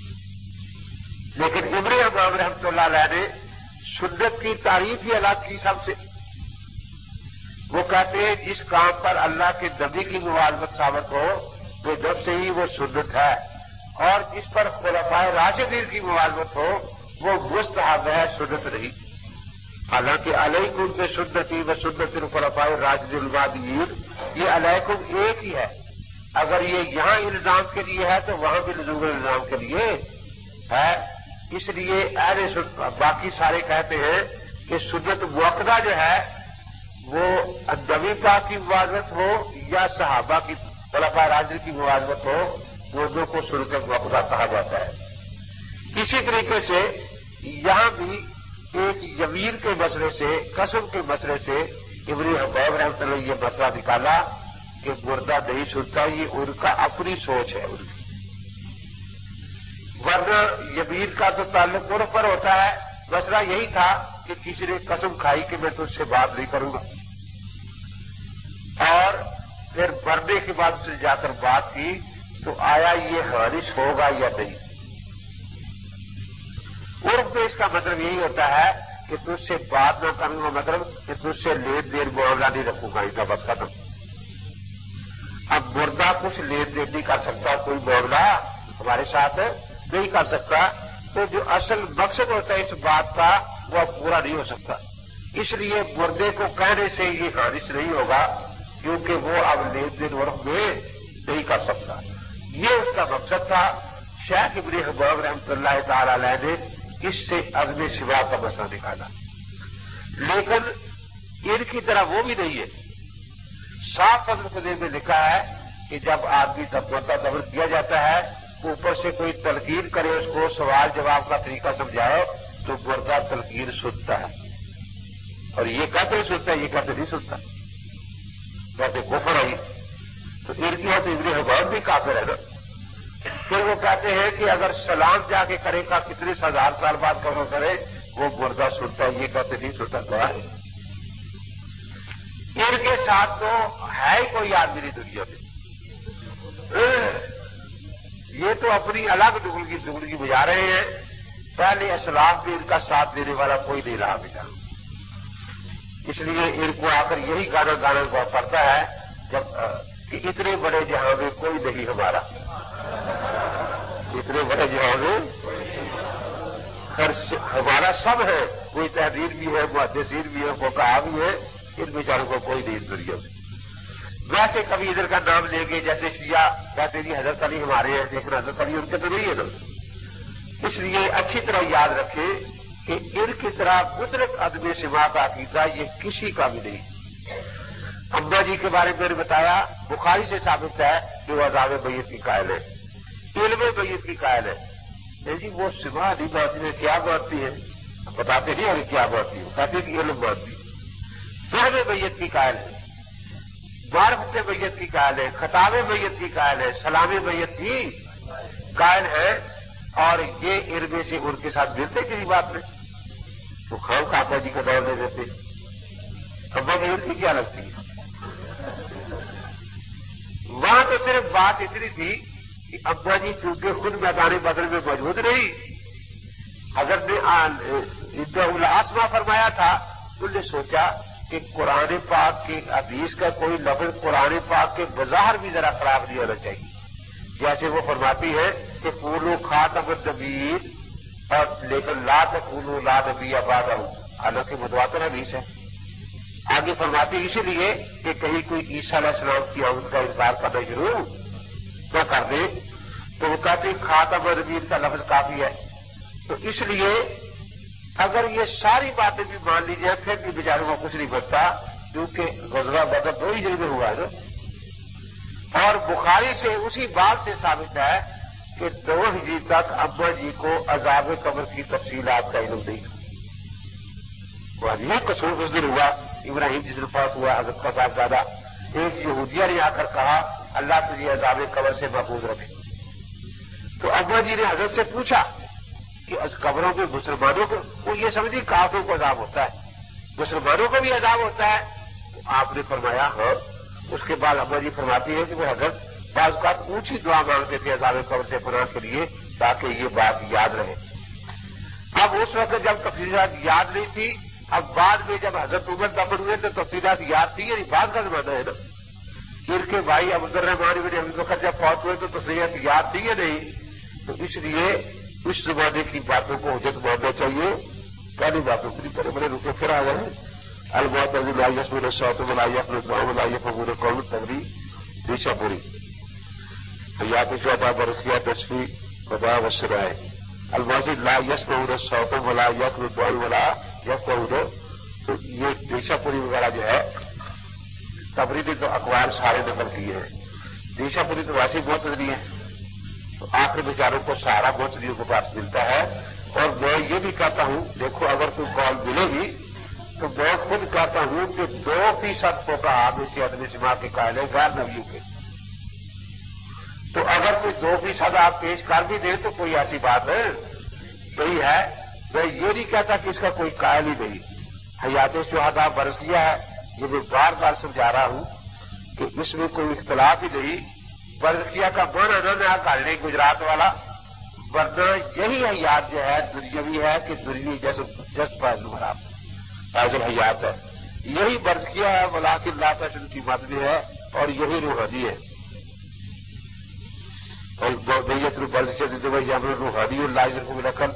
لیکن ابن حمام رحمۃ اللہ علیہ نے سنت کی تعریف ہی الگ کی سب سے۔ وہ کہتے ہیں جس کام پر اللہ کے نبی کی موالفت ثابت ہو وہ جب سے ہی وہ سنت ہے، اور جس پر خلفائے راشدین کی موالفت ہو وہ مستحب ہے، سنت نہیں۔ حالانکہ علیکم بے سنتی و سنت الخلفائے الراشدین المہدیین، یہ علیکم ایک ہی ہے۔ اگر یہ یہاں الزام کے لیے ہے تو وہاں بھی لزوم الزام کے لیے ہے۔ اس لیے باقی سارے کہتے ہیں کہ سنت موقدہ جو ہے وہ نبی پاک کی موازنت ہو یا صحابہ کی خلفائے راشدین کی موازنت ہو، دونوں کو سنت موقدہ کہا جاتا ہے۔ اسی طریقے سے یہاں بھی ایک یمین کے مسئلے سے، قسم کے مسئلے سے ابن حبیب رحمۃ اللہ یہ مسئلہ نکالا کہ مردہ نہیں سنتا، یہ ان کا اپنی سوچ ہے ان کی، ورنہ یمین کا تو تعلق عرف پر ہوتا ہے۔ مسئلہ یہی تھا کہ کسی نے قسم کھائی کہ میں تجھ سے بات نہیں کروں گا، اور پھر مرنے کے بعد اس نے جا کر بات کی تو آیا یہ خارج ہوگا یا نہیں۔ عرف میں اس کا مطلب یہی ہوتا ہے کہ تجھ سے بات نہ کروں گا، مطلب کہ تجھ سے لین دین معاملہ نہیں رکھوں گا، ان کا بس ختم۔ اب مردہ کچھ لین دین نہیں کر سکتا، کوئی معاملہ ہمارے ساتھ نہیں کر سکتا، تو جو اصل مقصد ہوتا ہے اس بات کا وہ اب پورا نہیں ہو سکتا۔ اس لیے مردے کو کہنے سے یہ خارج نہیں ہوگا، کیونکہ وہ اب لین دین عرف میں نہیں کر سکتا۔ یہ اس کا مقصد تھا۔ شیخ ابن حبیب رحمۃ اللہ تعالی علیہ نے اس سے عدم سوا کا مسئلہ نکالا، لیکن ان کی طرح وہ بھی نہیں ہے۔ صاف فضل قدیر میں لکھا ہے کہ جب آدمی دفن کیا جاتا ہے، اوپر سے کوئی تلقین کرے، اس کو سوال جواب کا طریقہ سمجھائے تو مردہ تلقین سنتا ہے، اور یہ کہتے سنتا ہے، یہ کہتے نہیں سنتا، کہتے کفر ہے۔ تو ان کی تو ابن حبیب بھی کافر ہے نا۔ پھر وہ کہتے ہیں کہ اگر سلام جا کے کرے گا کتنے 1000 سال بعد کبر کرے وہ مردہ سنتا ہے، یہ کہتے نہیں سنتا، تو ہے۔ ان کے ساتھ تو ہے ہی کوئی آدمی نہیں دنیا میں، یہ تو اپنی الگ دگلگی بجا رہے ہیں۔ پہلے اسلام میں ان کا ساتھ دینے والا کوئی نہیں رہا بیٹا، اس لیے ان کو آ کر یہی گانا پڑتا ہے جب کہ اتنے بڑے جہاں میں کوئی نہیں ہمارا، اتنے بڑے جہاں میں ہمارا سب ہے، کوئی تحریر بھی ہے، محدثین بھی ہے، فقہاء بھی ہے، ان بیچاروں کو کوئی نہیں اس دنیا میں۔ ویسے کبھی ادھر کا نام لیں گے، جیسے شیعہ کہتے جی حضرت علی ہمارے ہیں، لیکن حضرت علی ان کے تو نہیں ہے نا۔ اس لیے اچھی طرح یاد رکھیں کہ ان کی طرح مطلق عدم سوا کا عقیدہ یہ کسی کا بھی نہیں۔ امبا جی کے بارے میں نے بتایا، بخاری سے ثابت ہے کہ وہ عذاب میت کی قائل ہے، علم میت کی قائل ہے۔ جی وہ سوا نہیں مانتی ہے، کیا مانتی ہے بتاتے نہیں، اور کیا مانتی ہے، کہتے کہ علم مانتی ہے۔ فہم میت کی قائل ہے، معرفت میت کی قائل ہے، خطاب میت کی قائل ہے، سلام میت کی قائل ہے، اور یہ علم سے ان کے ساتھ ملتے کسی بات میں تو خام کا ابا جی کا دور دے دیتے۔ ابا جی ان کی کیا لگتی ہے؟ وہاں تو صرف بات اتنی تھی کہ ابا جی چونکہ خود میدان بدر میں موجود نہیں، حضرت نے آسما فرمایا تھا، انہوں نے سوچا کہ قرآن پاک کی حدیث کا کوئی لفظ قرآن پاک کے بظاہر بھی ذرا خراب نہیں ہونا چاہیے۔ جیسے وہ فرماتی ہے کہ قولوا خاتم النبیین، اور لیکن لا تقولوا لا نبی بعدہ، حالانکہ متواتر حدیث ہے۔ آگے فرماتی اسی لیے کہ کہیں کوئی عیسیٰ علیہ السلام کی آمد کا انکار کرنا شروع نہ کر دے، تو وہ کہتے خاتم النبیین کا لفظ کافی ہے۔ تو اس لیے اگر یہ ساری باتیں بھی مان لی جائیں پھر بھی بیچاروں کو کچھ نہیں بچتا، کیونکہ غزوہ بدر 2 ہجری میں ہوا ہے نا۔ اور بخاری سے اسی بات سے ثابت ہے کہ 2 ہجری تک ابا جی کو عذاب قبر کی تفصیلات کا علم نہیں تھا۔ وہ عجیب قصور اس دن ہوا، ابراہیم جس دن فوت ہوا حضرت کا صاحبزادہ، ایک یہودیہ نے آ کر کہا اللہ تجھے عذاب قبر سے محفوظ رکھے. تو ابا جی نے حضرت سے پوچھا کہ قبروں پہ مسلمانوں کو, وہ یہ سمجھی کافروں کو عذاب ہوتا ہے, مسلمانوں کو بھی عذاب ہوتا ہے. تو آپ نے فرمایا ہاں. اس کے بعد ابا جی فرماتی ہے کہ وہ حضرت بعض اوقات اونچی دعا مانگتے تھے عذاب قبر سے پناہ کے لیے تاکہ یہ بات یاد رہے. اب اس وقت جب تفصیلات یاد نہیں تھی, اب بعد میں جب حضرت عمر دفن ہوئے تو تفصیلات یاد تھی, یعنی بعد کا زمانہ ہے نا. ان کے بھائی عبد الرحمان بن ابی بکر جب فوت ہوئے تو تفصیلات یاد تھی یا نہیں. تو اس لیے اس زمانے کی باتوں کو حجت ماننا چاہیے, پہلی باتوں کے لیے بڑے بڑے رکے پھر آ گئے. المعتز لا يشمل الصوت ولا يخلو الدعاء ولا يفهم قول التغری ریشہ پوری حیات شعبہ برقیہ تصفی خدا وسرائے. المعتز لا يشمل الصوت ولا يخلو الدعاء ولا يفهم. تو یہ ریشہ پوری وغیرہ جو ہے تبری نے تو اخبار سارے نقل کیے ہیں. ریشہ پوری تو ویسے ہی معتزلی ہے, تو آخر بیچاروں کو سارا معتزلیوں کے پاس ملتا ہے. اور میں یہ بھی کہتا ہوں, دیکھو اگر کوئی کال ملے گی تو میں خود کہتا ہوں کہ 2% فقہا میں سے عدم سماع کے قائل ہیں غیر نبیوں کے. تو اگر کوئی 2% آپ پیش کر بھی دیں تو کوئی ایسی بات نہیں ہے. میں یہ نہیں کہتا کہ اس کا کوئی قائل ہی نہیں. حیات شہداء برس کیا ہے, یہ میں بار بار سمجھا رہا ہوں کہ اس میں کوئی اختلاف ہی نہیں. برقیہ کا مانا نہ نیا کر لیں گجرات والا, ورنہ یہی حیات جو ہے دنیاوی ہے کہ دنیا جس پہلو مراب فاضل حیات ہے. یہی برض کیا ہے ولیکن لا تشن کی مدد ہے, اور یہی روحانی ہے. اور نیت برض کے روحانی اللہ کو ملا کر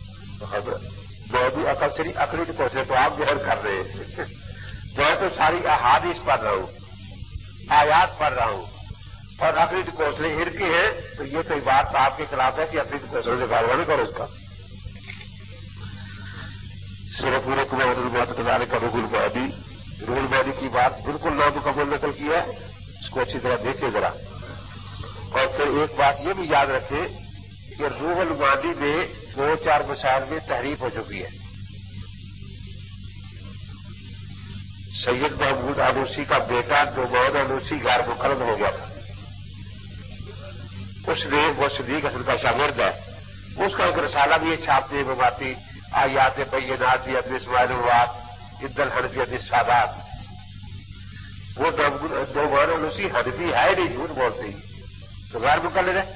بہت عقل سے نہیں عقلی پہنچے تو آپ ظاہر کر رہے ہیں. میں تو ساری احادیث پڑھ رہا ہوں, آیات پڑھ رہا ہوں, اور عقلی کوسلے ہر کے ہیں. تو یہ تو بات آپ کے خلاف ہے کہ عقلی کوسلے سے کاروبار نہیں کرو. اس کا صرف پورے کمار البات کرانے کا روح البادی, روح البادی کی بات بالکل نامکمل نقل کی ہے. اس کو اچھی طرح دیکھیں ذرا. اور پھر ایک بات یہ بھی یاد رکھیں کہ روح البادی میں 2-4 مسائل میں تحریف ہو چکی ہے. سید محمود آلوسی کا بیٹا نعمان آلوسی غیر مقرر ہو گیا تھا. اس نے وہ صدیق حسن کا شاگرد ہے, اس کا ایک رسالہ بھی چھاپتے بباتی آیات بینات بھی ادب اسماعیل الواد عد الحنفیت السادات. وہ نعمان آلوسی حنفی ہے نہیں, جھوٹ بولتے ہی, تو غیر مقرر ہے.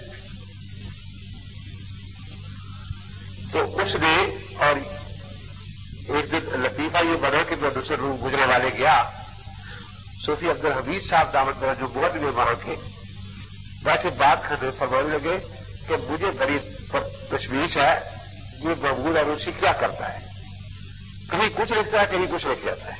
تو اس نے, اور ایک دن لطیفہ یہ بنا کہ میں دوسرے روم گزرنے والے گیا, صوفی عبد الحمید صاحب دعوت میرا جو بہت میں وہاں کے بیٹھے بات کرنے فرمانے لگے کہ مجھے بڑی تشویش ہے یہ محمود آلوسی کیا کرتا ہے, کہیں کچھ لکھتا ہے کہیں کچھ لکھ جاتا ہے.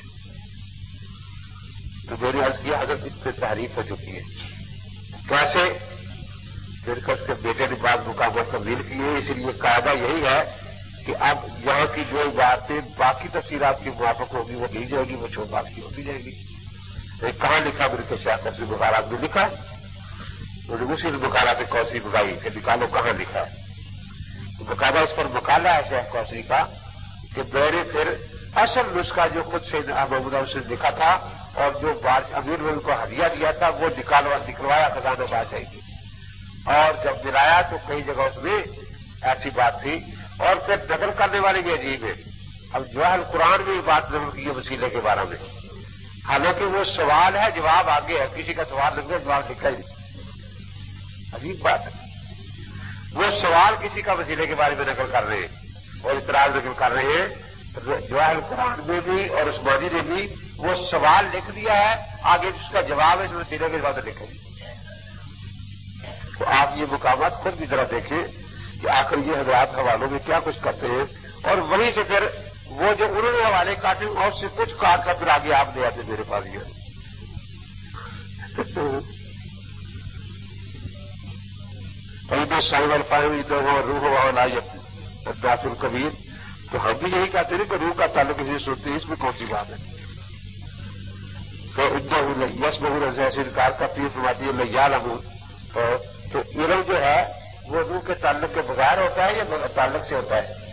تو میں نے عرض کیا حضرت اس پہ تحریف ہو چکی ہے. کیسے؟ پھر اس کے بیٹے نے بعض مقامات تبدیل کیے. اس لیے قاعدہ یہی ہے کہ اب یہاں کی جو باتیں باقی تفصیلات کی موافق ہوگی وہ دی جائے گی, وہ چھوڑ باقی ہوتی جائے گی. کہاں لکھا میرے کے شاید تفصیل بخارات میں لکھا, اسی بخارات پہ کوثری بگائی کہ نکالو کہاں لکھا ہے. تو باقاعدہ اس پر مقالہ ہے شیخ کوثری کا کہ میں نے پھر اصل نسخہ جو خود سے محمود آلوسی نے لکھا تھا اور جو امیر نے ان کو ہدیہ دیا تھا وہ نکلوایا خزانہ بادشاہی کی. اور جب ملایا تو کئی جگہ اس میں ایسی بات تھی. اور پھر نقل کرنے والے بھی عجیب ہے. اب جواہر القرآن میں یہ بات نقل کی ہے وسیلے کے بارے میں, حالانکہ وہ سوال ہے جواب آگے ہے, کسی کا سوال لکھ دے جواب لکھا ہی نہیں. عجیب بات ہے. وہ سوال کسی کا وسیلے کے بارے میں نقل کر رہے ہیں اور اعتراض نقل کر رہے ہیں. جواہر القرآن میں بھی اور عثمانی نے بھی وہ سوال لکھ دیا ہے, آگے جس کا جواب ہے اس وسیلے کے بعد لکھے. تو آپ یہ مقامات خود بھی ذرا دیکھیں کہ آخر یہ حضرات حوالوں میں کیا کچھ کرتے ہیں, اور وہیں سے پھر وہ جو انہوں نے حوالے کاٹے اور سے کچھ کاٹ کر پھر آگے آپ لے آتے میرے پاس. یہ سائن الفاہم روح واف القبیر. تو ہم بھی یہی کہتے ہیں کہ روح کا تعلق کسی سے سنتے ہیں, اس میں کون سی بات ہے. تو یس بہور سے انکار کرتی ہے فرماتی ہے یا لمون. تو علم جو ہے وہ روح کے تعلق کے بغیر ہوتا ہے یا تعلق سے ہوتا ہے.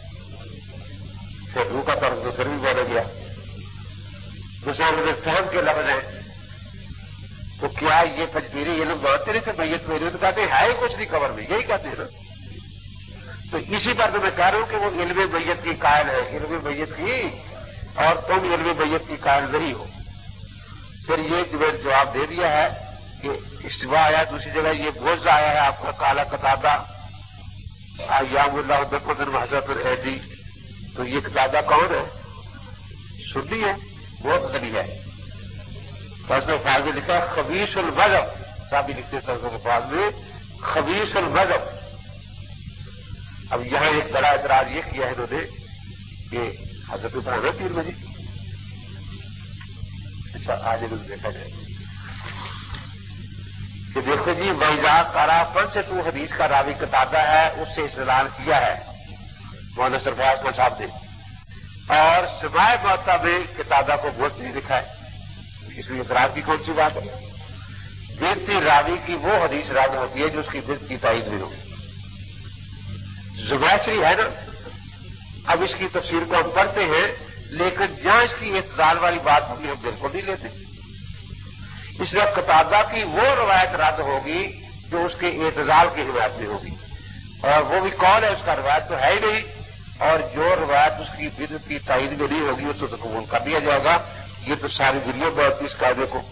پھر روح کا تعلق تو پھر بھی بڑھ گیا. دوسرے فہم کے لفظ ہیں تو کیا یہ تجبیری علم مانتے نہیں تھے میت کو؟ تو کہتے ہیں ہے ہی کچھ نہیں قبر میں، یہی کہتے ہیں نا. تو اسی پر تو میں کہہ رہا ہوں کہ وہ علم میت کی قائل ہے، علم میت کی، اور تم علم میت کی قائل نہیں ہو. پھر یہ جواب دے دیا ہے کہ استوا آیا، دوسری جگہ یہ بوجھ آیا ہے آپ کا کالا قتادہ ایام اللہ بقدر حضرت العیدی. تو یہ قتادہ کون ہے؟ سنی ہے، بہت غنی ہے. فرض الفاظ میں لکھا ہے خبیث الوضع، صاحب لکھتے ہیں فرض الفاظ میں خبیث الوضع. اب یہاں ایک بڑا اعتراض یہ کیا ہے انہوں نے کہ حضرت ابراہیم پیر میں جی اچھا آج دیکھا جائے کہ دیکھو جی ویزا کارا فن سے تو حدیث کا راوی قتادہ ہے، اس سے استدلال کیا ہے مولانا سرفراز خان صاحب نے، اور سماع موطا میں قتادہ کو بہت نہیں لکھا ہے. اس میں اعتراض کی کون سی بات ہے؟ بنتی راوی کی وہ حدیث رد ہوتی ہے جو اس کی بنت کی تائید میں ہو. زبیچری ہے نا، اب اس کی تفسیر کو ہم پڑھتے ہیں لیکن جہاں اس کی اعتزال والی بات ہوگی ہم بالکل نہیں لیتے. اس لیے قتادہ کی وہ روایت رد ہوگی جو اس کے اعتزال کی روایت میں ہوگی، اور وہ بھی قول ہے اس کا، روایت تو ہے ہی نہیں. اور جو روایت اس کی بدعت کی تائید میں نہیں ہوگی اس کو تو قبول کر دیا جائے گا. یہ تو ساری دنیا بہت اس قاعدے کو.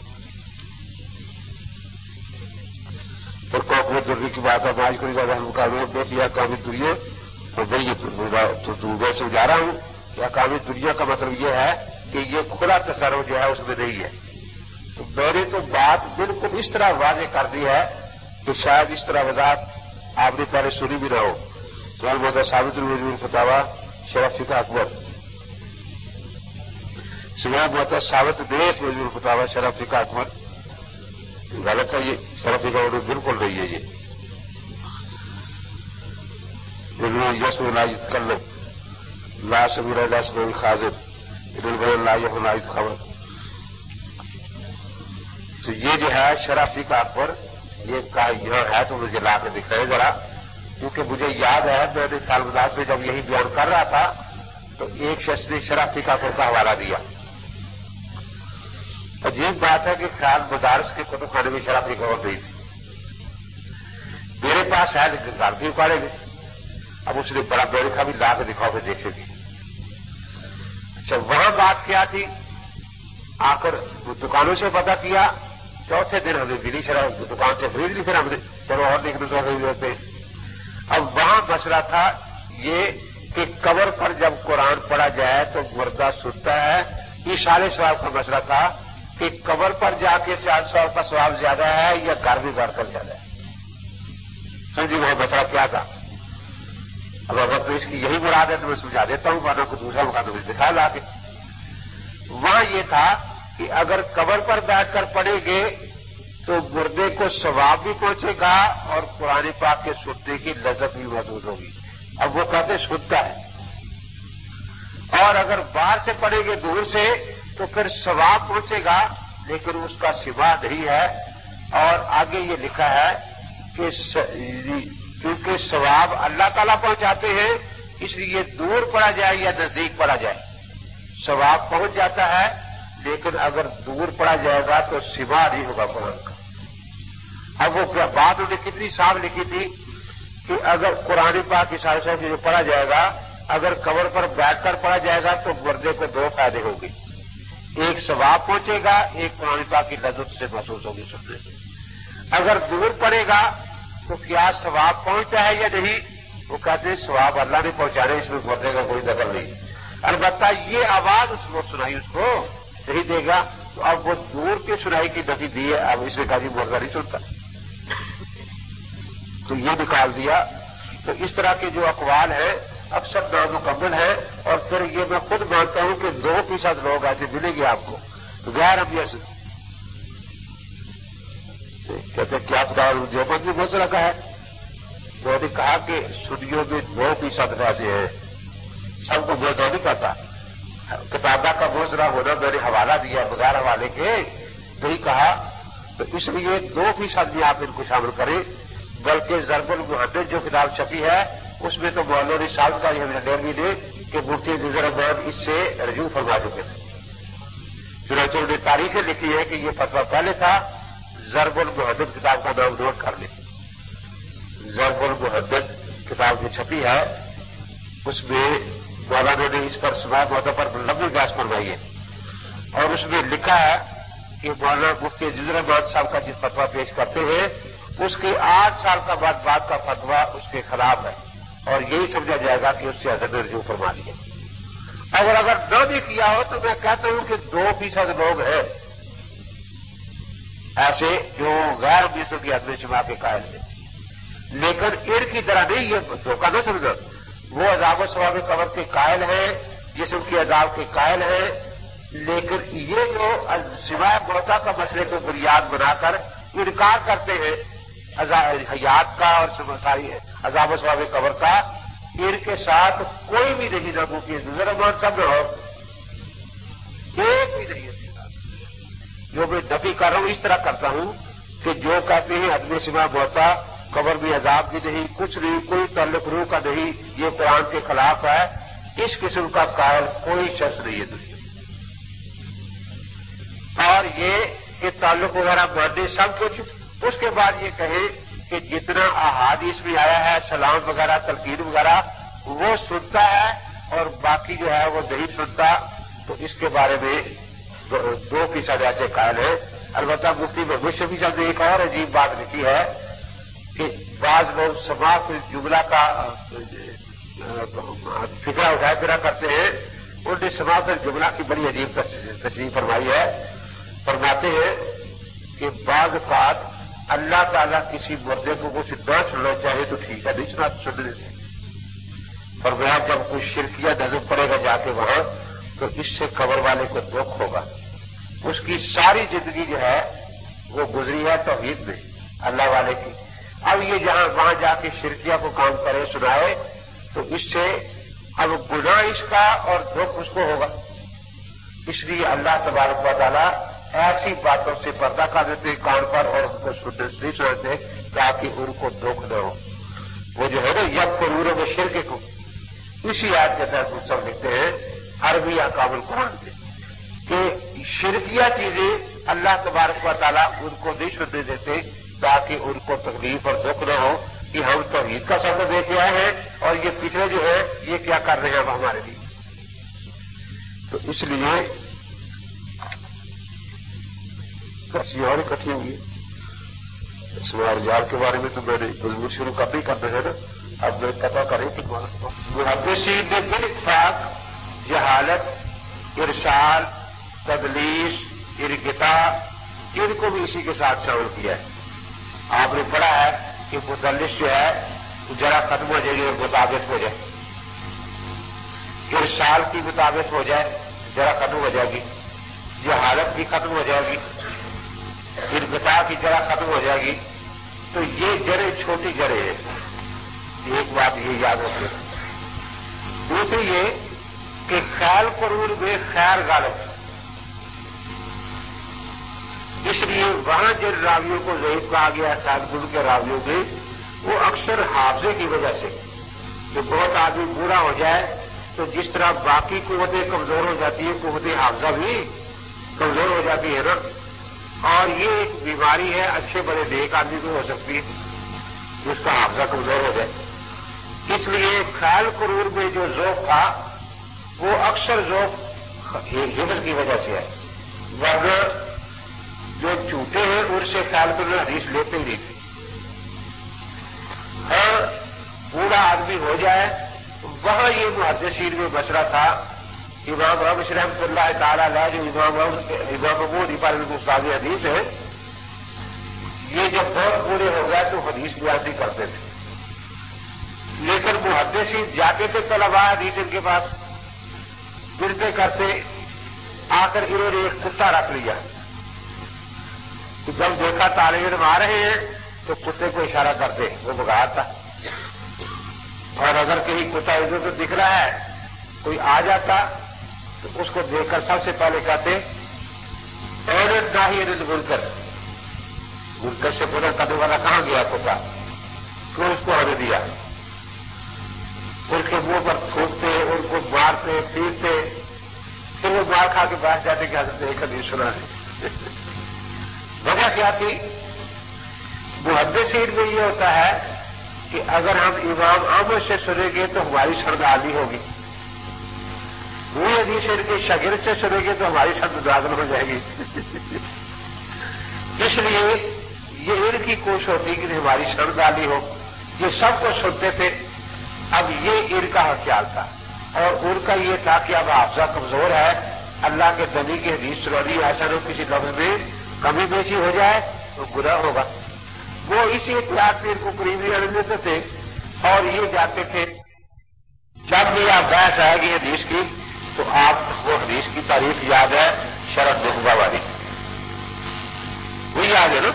پھر کوکو دری کی بات ہے، آج کوئی زیادہ مقابلے میں کیا کام دنیا تو میں یہ تو ویسے جا رہا ہوں کہ اقام دنیا کا مطلب یہ ہے کہ یہ کھلا تصرف جو ہے اس میں نہیں ہے. تو میں نے تو بات بالکل اس طرح واضح کر دی ہے کہ شاید اس طرح وضاحت آپ نے پہلے سنی بھی نہ ہو. تو ثابت الوجود فتاوا شرف فقہ اکبر سماع موطا ثابت دیش وجود فتاوا شرف فقہ اکبر غلط ہے. یہ شرف فقہ اکبر بالکل نہیں ہے. یہ یس میں ناجد کر لو لا سبیر لا سبیر خاضر ادل لا یہ خبر. تو یہ جو ہے شرف فقہ اکبر یہ ہے تو مجھے لا کے دکھائے ذرا، کیونکہ مجھے یاد ہے میں نے سال مداز میں جب یہی بیان کر رہا تھا تو ایک شخص نے شرف فقہ اکبر کا حوالہ دیا. عجیب بات ہے کہ خیال مدارس کے کتب خانے میں شرف فقہ اکبر نہیں تھی. میرے پاس ہے لیکن گھر بھی اکاڑے گئے. اب اس نے بڑا بیرکھا بھی لا کے دکھاؤ کے دیکھے گی. اچھا وہاں بات کیا تھی؟ آ کر دکانوں سے پتہ کیا، چوتھے دن ہمیں ملی شرح دکان سے خرید لی. پھر ہم نے چلو اور ایک دوسرا خرید لیتے. اب وہاں مسئلہ تھا یہ کہ قبر پر جب قرآن پڑھا جائے تو مردہ سنتا ہے. اشارے ثواب کا مسئلہ تھا کہ قبر پر جا کے 700 کا ثواب زیادہ ہے یا گھر میں بیٹھ کر زیادہ ہے. سمجھے وہ مسئلہ کیا تھا؟ اب اگر تو اس کی یہی مراد ہے تو میں سمجھا دیتا ہوں، ورنہ کو دوسرا مقام میں دکھا لا کے. وہاں یہ تھا کہ اگر قبر پر بیٹھ کر پڑھیں گے تو مردے کو ثواب بھی پہنچے گا اور قرآن پاک کے سننے کی لذت بھی محسوس ہوگی. اب وہ کہتے سنتا ہے. اور اگر باہر سے پڑھیں گے دور سے تو پھر ثواب پہنچے گا لیکن اس کا سوا نہیں ہے. اور آگے یہ لکھا ہے کہ کیونکہ ثواب اللہ تعالیٰ پہنچاتے ہیں اس لیے دور پڑا جائے یا نزدیک پڑا جائے ثواب پہنچ جاتا ہے. لیکن اگر دور پڑا جائے گا تو سوا نہیں ہوگا قرآن کا. اب وہ بات انہوں نے کتنی صاف لکھی تھی کہ اگر قرآن پاک اشارے سے جو پڑھا جائے گا اگر قبر پر بیٹھ کر پڑھا جائے گا تو مردے کو 2 فائدے ہوں گے. ایک ثواب پہنچے گا، ایک قرآن پاک کی لذت سے محسوس ہوگی سننے سے. اگر دور پڑے گا تو کیا ثواب پہنچتا ہے یا نہیں؟ وہ کہتے ہیں ثواب اللہ نے پہنچانے، اس میں مردے کا کوئی دخل نہیں. البتہ یہ آواز اس کو سنائی اس کو نہیں دے گا. تو اب وہ دور کی سنائی کی نفی دی ہے. اب اس نے کہا جی مردہ نہیں سنتا تو یہ نکال دیا. تو اس طرح کے جو اقوال ہیں اکثر نامکمل ہے. اور پھر یہ میں خود مانتا ہوں کہ 2% لوگ ایسے ملیں گے آپ کو غیر ابیس کہتے کیا پتا دیوبند بھی مسئلہ کا ہے. میں نے کہا کہ سنیوں میں 2% ایسے ہیں، سب کو موضوع نہیں کرتا. کتابہ کا موضوع ہونا میں نے حوالہ دیا بغیر حوالے کے نہیں کہا. تو اس لیے 2% بھی آپ ان کو شامل کریں. بلکہ ضرب المحدث جو کتاب چھپی ہے اس میں تو مولانا صاحب کا یہ ڈیر بھی دے کہ مفتی نظر احمد اس سے رجوع فرما چکے تھے. چنانچہ انہوں نے تاریخیں لکھی ہے کہ یہ فتویٰ پہلے تھا، ضرب المحدد کتاب کا نام نوٹ کر لیں. ضرب المحدد کتاب جو چھپی ہے اس میں مولانا نے اس پر سماع موضوع پر لمبی بحث فرمائی ہے اور اس میں لکھا ہے کہ مولانا مفتی عزیز الرحمان صاحب کا جس فتویٰ پیش کرتے ہیں اس کے 8 سال کا بعد کا فتویٰ اس کے خلاف ہے اور یہی سمجھا جائے گا کہ اس سے حضرت نے رجوع فرما لیا. اگر نہ بھی کیا ہو تو میں کہتا ہوں کہ 2% لوگ ہیں ایسے جو غیر میسوں کی عدم شماع کے قائل ہیں، لیکن ان کی طرح نہیں، یہ دھوکہ نہ سمجھو. وہ عذاب و ثواب قبر کے قائل ہیں، جسم کے عذاب کے قائل ہیں، لیکن یہ جو سوائے موتا کا مسئلے کو بنیاد بنا کر انکار کرتے ہیں حیات کا اور ساری عذاب و ثواب قبر کا، ان کے ساتھ کوئی بھی نہیں، نہ مفتی عزیز الرحمان صاحب ہو، ایک بھی نہیں ہے. جو میں نفی کر رہا ہوں اس طرح کرتا ہوں کہ جو کہتے ہیں عدم سماع موتا قبر میں عذاب بھی نہیں، کچھ نہیں، کوئی تعلق روح کا نہیں، یہ قرآن کے خلاف ہے، اس قسم کا قائل کوئی شخص نہیں ہے دنیا. اور یہ تعلق وغیرہ ماننے سب کچھ، اس کے بعد یہ کہیں کہ جتنا احادیث میں آیا ہے سلام وغیرہ تلقین وغیرہ وہ سنتا ہے اور باقی جو ہے وہ نہیں سنتا، تو اس کے بارے میں 2% ایسے قائل ہیں. البتہ مفتی محمود شفیع صاحب نے ایک اور عجیب بات لکھی ہے کہ بعض لوگ سماع جملہ کا فکرہ اٹھائے پھرا کرتے ہیں. انہوں نے سماع جملہ کی بڑی عجیب تشریح فرمائی ہے. فرماتے ہیں کہ بعض اوقات اللہ تعالیٰ کسی مردے کو کچھ نہ سننا چاہے تو ٹھیک ہے، نہیں سنا تو سن دیتے. فرمایا جب کوئی شرکیہ نظم پڑے گا جا کے وہاں تو اس سے قبر والے کو دکھ ہوگا. اس کی ساری زندگی جو ہے وہ گزری ہے توحید میں اللہ والے کی. اب یہ جہاں وہاں جا کے شرکیہ کو کام کرے سنائے تو اس سے اب گناہ اس کا اور دکھ اس کو ہوگا. اس لیے اللہ تبارک و تعالیٰ ایسی باتوں سے پردہ کر دیتے کان پر اور ان کو سننے سے نہیں سنتے تاکہ ان کو دکھ نہ ہو. وہ جو ہے نا یب قرور و شرک کو اسی آیت کے تحت مصنف لکھتے ہیں عربی احکام القرآن کے کہ شرکیہ چیزیں اللہ تبارک و تعالیٰ ان کو نہیں سننے دیتے تاکہ ان کو تکلیف اور دکھ نہ ہو کہ ہم توحید کا سبق دے کے آئے ہیں اور یہ پچھلے جو ہے یہ کیا کر رہے ہیں اب ہمارے لیے. تو اس لیے کسی اور اکٹھی ہوئی سوال جال کے بارے میں تو میں نے مضمون شروع کر نہیں کرنا ہے نا. اب میں پتا کریں کہ محدثین نے بالاتفاق جہالت، ارسال، تدلیس، انقطاع ان کو بھی اسی کے ساتھ شامل کیا ہے. آپ نے پڑھا ہے کہ مدلس جو ہے ذرا ختم ہو جائے گی اور مطابق ہو جائے، ارسال کی مطابق ہو جائے ذرا ختم ہو جائے گی، جہالت بھی ختم ہو جائے گی، انقطاع کی جڑ ختم ہو جائے گی. تو یہ جڑیں چھوٹی جڑیں ہیں، ایک بات یہ یاد رکھیں. دوسری یہ کہ خیال قرور میں خیر غالب، اس لیے وہاں جن راویوں کو ضعیف کہا گیا ہے خیال قرور کے راویوں میں وہ اکثر حافظے کی وجہ سے کہ بہت آدمی بوڑھا ہو جائے تو جس طرح باقی قوتیں کمزور ہو جاتی ہیں قوت حافظہ بھی کمزور ہو جاتی ہے نا. اور یہ ایک بیماری ہے اچھے بڑے نیک آدمی کو ہو سکتی ہے جس کا حافظہ کمزور ہو جائے. اس لیے خیال قرور میں جو ذوق تھا وہ اکثر ذوق حفظ کی وجہ سے ہے، ورنہ جو جھوٹے ہیں ان سے خیال قرور حدیث لیتے ہی نہیں تھے. اور بوڑھا آدمی ہو جائے وہاں یہ محدثین میں مسئلہ تھا. امام احمد رحمۃ اللہ تعالی علیہ جو امام ابو حنیفہ استاد حدیث ہے، یہ جب بہت بوڑھے ہو گئے تو حدیث بیان نہیں کرتے تھے، لیکن محدثین جاتے تھے طلباء حدیث ان کے پاس گرتے کرتے، آ کر انہوں نے ایک کتا رکھ لیا. تو جب دیکھا طالب علم آ رہے ہیں تو کتے کو اشارہ کرتے، وہ بغاتا. اور اگر کہیں کتا ادھر ادھر دکھ رہا ہے کوئی آ جاتا تو اس کو دیکھ کر سب سے پہلے کہتے عورت نہ ہی منکر سے پورا کرنے والا کہاں گیا کتا، تو اس کو آنے دیا. ان کے منہ پر تھوکتے، ان کو مارتے پیٹتے، پھر وہ مار کھا کے بیٹھ جاتے کہ حضرت ایک حدیث سنا ہے. وجہ کیا تھی؟ محدثین میں یہ ہوتا ہے کہ اگر ہم امام احمد سے سنیں گے تو ہماری سند عالی ہوگی، وہی حدیث ان کے شاگرد سے سنیں گے تو ہماری سند نازل ہو جائے گی۔ اس لیے یہ ان کی کوشش ہوتی کہ ہماری سند عالی ہو، یہ سب کو سنتے تھے۔ اب یہ ان کا خیال تھا، اور ان کا یہ تھا کہ اب حافظہ کمزور ہے، اللہ کے نبی کی حدیث سنانی ایسا نہ کسی لفظ میں کمی بیشی ہو جائے تو گناہ ہوگا۔ وہ اسی احتیاط میں ان کو قریب نہیں آنے دیتے تھے، اور یہ جاتے تھے جب بھی آپ بحث آئے گی حدیث کی تو آپ وہ حدیث کی تعریف یاد ہے، شرط نخبہ والی، وہ یاد ہے نا؟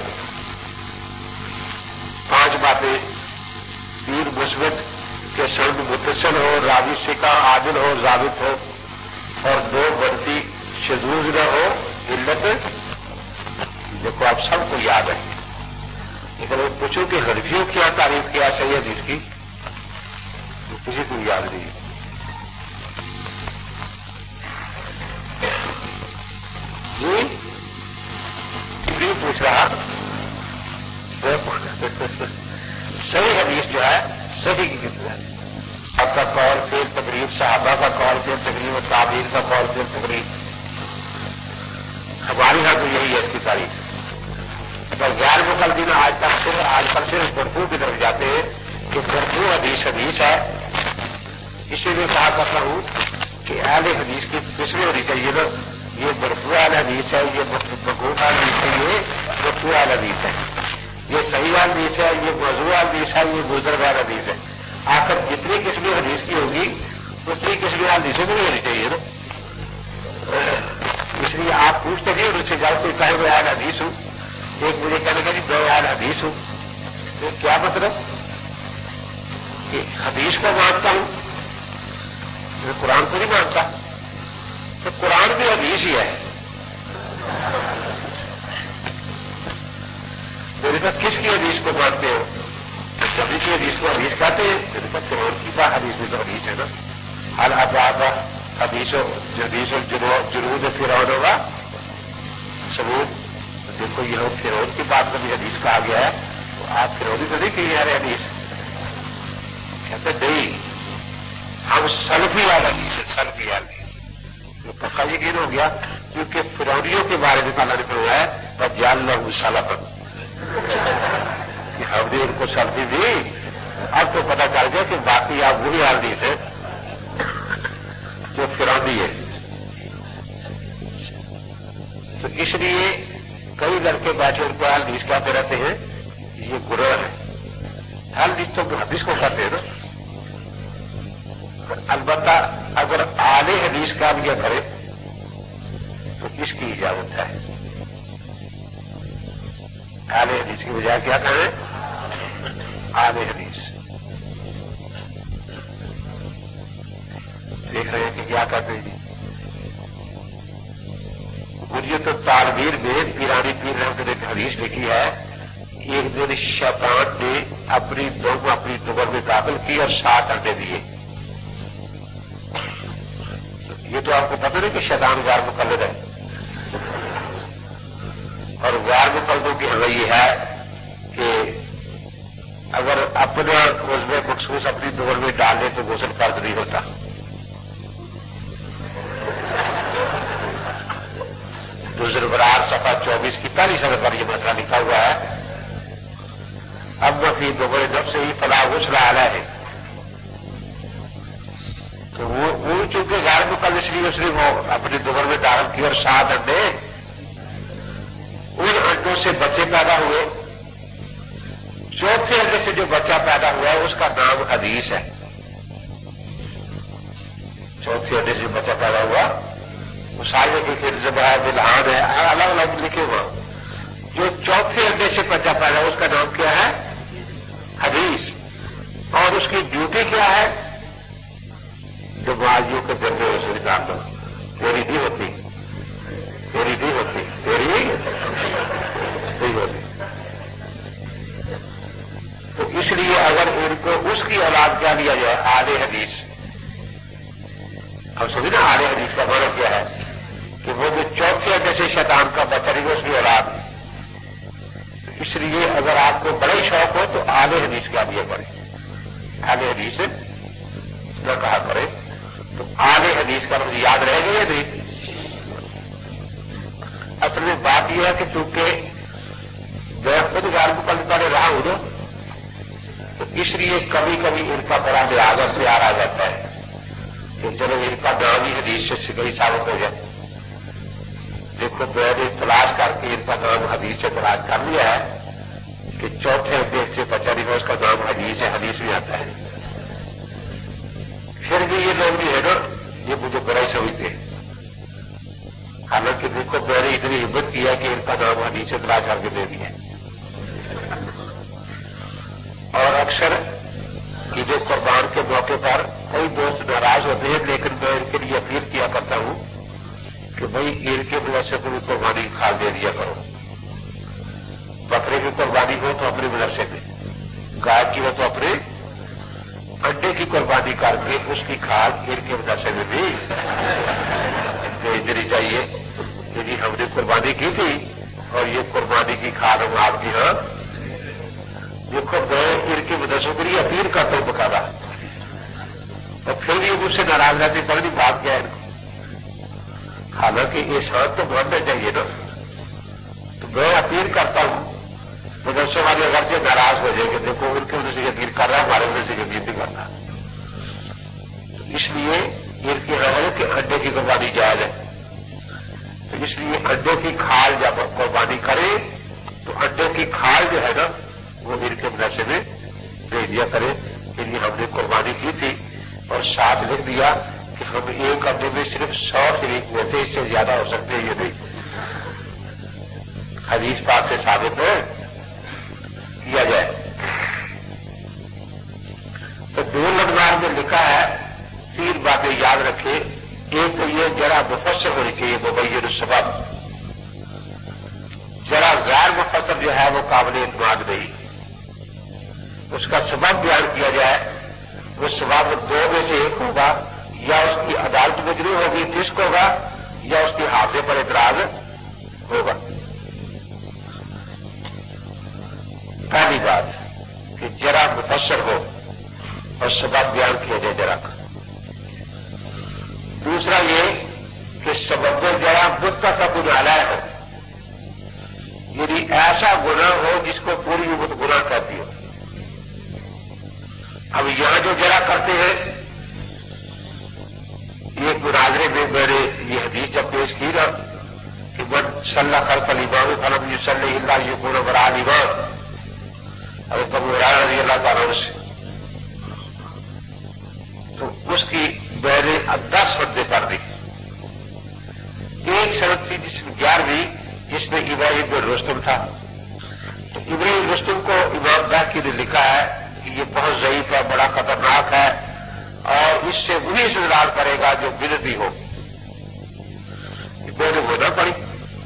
5 باتیں، 3 مثبت کہ سند متصل ہو، راوی ثقہ عادل ہو، ضابط ہو، اور 2 بڑھتی شذوذ نہ ہو، علت۔ دیکھو آپ سب کو یاد ہے، لیکن وہ پوچھو کہ حنفیوں کیا تعریف کیا صحیح حدیث کی، کسی کو یاد نہیں۔ جی نہیں پوچھ رہا، صحیح حدیث جو ہے صحیح کی کتنا ہے؟ آپ کا قول فعل تقریر، صحابہ کا قول فعل تقریر، اور تابعین کا قول فعل تقریر، ہمارے یہاں تو یہی ہے اس کی تاریخ۔ اگر غیر مقلدین آج کل صرف مرفوع کی طرف جاتے ہیں کہ مرفوع حدیث حدیث ہے، اسی لیے کہا کرتا ہوں کہ اہل حدیث کی قسمیں ہونی چاہیے نا، یہ مرفوع اہل حدیث ہے، یہ مقبول اہل حدیث ہے، یہ مرفوع اہل حدیث ہے، یہ صحیح اہل حدیث ہے، یہ موضوع اہل حدیث ہے، یہ بزرگ اہل حدیث ہے۔ آخر جتنی قسمیں حدیث کی ہوگی اتنی قسمیں اہل حدیثوں کی بھی ہونی چاہیے نا۔ اس لیے آپ پوچھتے نہیں اور اس سے جاؤ کوئی کہے میں اہل حدیث ہوں، ایک مجھے کہنے لگا جی میں اہل حدیث ہوں، تو کیا مطلب کہ حدیث کو مانتا ہوں، میں قرآن کو نہیں مانتا، تو قرآن بھی حدیث ہی ہے۔ میرے کہا کس کی حدیث کو مانتے ہو؟ جبھی کی حدیث کو حدیث کہتے ہیں، میرے کہا فرعون کی بات حدیث میں تو حدیث ہے نا، الحبابہ حدیث جنود فرعون ہوگا ثبوت۔ دیکھو یہ فرعون کی بات میں بھی حدیث کہا گیا ہے، تو آپ فرعونی تو نہیں کہی یار حدیث؟ کہتے نہیں، ہم سلفی والا حدیث ہے، سلفی والا حدیث۔ یہ پکا یقین ہو گیا کیونکہ فرعونیوں کے بارے میں اللہ نے فرمایا ہے فَجَعَلْنَاهُ سَلَفًا، کہ ہم نے ان کو سلفی دی۔ اب تو پتہ چل گیا کہ باقی آپ وہی حدیث ہے جو فرعونی ہے۔ تو اس لیے کئی لڑکے بیٹھے ان کو اہل حدیث کہتے رہتے ہیں، یہ گناہ ہے۔ اہل حدیث تو حدیث کو کہتے ہیں نا۔ البتہ اگر اعلی حدیث کا بھی یہ کرے تو اس کی اجازت ہے، اعلی حدیث کی بجائے کیا کریں؟ اعلی حدیث۔ دیکھ رہے ہیں کہ کیا کہتے ہیں جی، مجھے تو تعبیر میں پیرانی پیر رحمت نے ایک حدیث لکھی ہے، ایک دن شیطان نے اپنی دبر میں داخل کی اور 7 انڈے دیے۔ یہ تو آپ کو پتہ نہیں کہ شیطان غیر مقلد ہے، اور غیر مقلدوں کی حل یہ ہے کہ اگر اپنا عضو مخصوص اپنی دبر میں ڈال دے تو غسل فرض نہیں ہوتا۔ برار صفحہ 24 کی پہلی صفحے پر یہ مسئلہ لکھا ہوا ہے، اب وفی دبر جب سے ہی فلا غسل علیہ ہے۔ تو وہ چونکہ غیر مقلد اس لیے اس نے وہ اپنی دبر میں داخل کی اور 7 انڈے، ان انڈوں سے بچے پیدا ہوئے، 4تھے انڈے سے جو بچہ پیدا ہوا ہے اس کا نام حدیث ہے۔ 4تھے انڈے سے جو بچہ پیدا ہوا مسائل کی پھر زبان بلحان ہے، الگ الگ لکھے ہوا، جو 4تھے انڈے سے بچہ پیدا ہوا اس کا نام کیا ہے؟ حدیث۔ اور اس کی ڈیوٹی کیا ہے؟ جو معاذیوں کے دل میں اس نکال دو، تیری نہیں ہوتی، تیری نہیں ہوتی، تیری نہیں ہوتی۔ تو اس لیے اگر ان کو اس کی اولاد کیا لیا جائے اعلی حدیث، اب سمجھے نا اعلی حدیث کا معنی کیا ہے کہ وہ جو 4تھے انڈے سے شیطان کا بچہ نہیں وہ اس کی اولاد، اس لیے اگر آپ کو بڑا ہی شوق ہو تو اہل حدیث کا بھی پڑھیں. اہل حدیث نہ کہا کرے تو اہل حدیث کا مجھے یاد رہے گا یا نہیں. اصل میں بات یہ ہے کہ چونکہ میں خود گھر کو کل پڑھ رہا ہوں نا تو اس لیے کبھی کبھی ان کا بڑا لحاظ پیار آ جاتا ہے کہ چلو ان کا نام ہی حدیث سے صحیح ثابت ہو جائے. دیکھو میں نے تلاش کر کے ان کا نام حدیث سے تلاش کر لیا ہے کہ چوتھے دیکھ سے بچا نہیں ہو اس کا نام حدیث ہے, حدیث میں آتا ہے. پھر بھی یہ لوگ بھی ہے نا یہ مجھے بڑا ہی سمجھتے ہیں. حالانکہ دیکھو میں نے اتنی ہمت کیا کہ ان کا نام حدیث سے تلاش کر کے دے دیا. اور اکثر عید قربان کے موقع پر کئی دوست ناراض ہوتے ہیں, لیکن میں ان کے لیے اپیل کیا کرتا ہوں کہ بھائی عید کے مدرسے کو بھی قربانی کی کھال دے دیا کرو. بکرے کی قربانی ہو تو اپنے مدرسے میں, گائے کی ہو تو اپنے انڈے کی قربانی کر کے اس کی کھال عید کے مدرسے میں بھی بھیج دینی چاہیے کہ جی ہم نے قربانی کی تھی اور یہ قربانی کی کھال ہم آپ کے یہاں. دیکھو میں عید کے مدرسوں کے لیے اپیل کرتا ہوں بقاعدہ, اور پھر بھی مجھ سے ناراض رہتے پتہ نہیں بات کیا ہے. حالانکہ احسان تو بڑھنا چاہیے نا. تو میں اپیل کرتا ہوں مدرسوں والے اگر سے ناراض ہو جائے کہ دیکھو ان کی وجہ سے اپیل کر رہا ہے, ہمارے وجہ سے اپیل نہیں کرنا. تو اس لیے عید کی ہے کہ انڈے کی قربانی جائز ہے. تو اس لیے انڈے کی کھال جب قربانی کرے تو انڈے کی کھال جو ہے نا وہ عید کے مدرسے میں بھیج دیا کرے کہ یہ ہم نے قربانی کی تھی, اور ساتھ لکھ دیا کہ ہم ایک انڈے میں صرف 100 شریک ہوئے تھے, اس سے زیادہ ہو سکتے ہیں یہ نہیں. حدیث پاک سے ثابت ہے کیا جائے. تو 2 لفظ میں لکھا ہے 3 باتیں یاد رکھے. ایک تو یہ ذرا مفسر ہونی چاہیے مبین السبب, ذرا غیر مفسر جو ہے وہ قابل اعتماد نہیں. اس کا سبب بیان کیا جائے, وہ سبب 2 میں سے ایک ہوگا, یا اس کی عدالت مجروح ہوگی فسق ہوگا, یا اس کے حافظے پر اعتراض ہوگا. پہلی بات کہ ذرا مفسر ہو اور سبب بیان کیا جائے ذرا کا. دوسرا یہ کہ سبب ذرا متفق علیہ ہو, یعنی ایسا گناہ ہو جس کو پوری امت گناہ کہتی ہو. اب یہاں جو ذرا کرتے ہیں یہ مناظرے میں میں نے یہ حدیث جب پیش کی نا کہ من صلی خلف الامام فلم یصلی الا یکون وراء الامام, حضرت ابو ہریرہ رضی اللہ تعالیٰ عنہ سے, تو اس کی میں نے 10 سندیں پڑھ دی. ایک سند تھی جس میں 11ویں, جس میں ابراہیم بن رستم تھا. تو ابراہیم رستم کو امام باقی نے لکھا ہے کہ یہ بہت ضعیف ہے, بڑا خطرناک ہے, اور اس سے وہی استدلال کرے گا جو بدعتی ہو. میں نے وہ نہ پڑھی.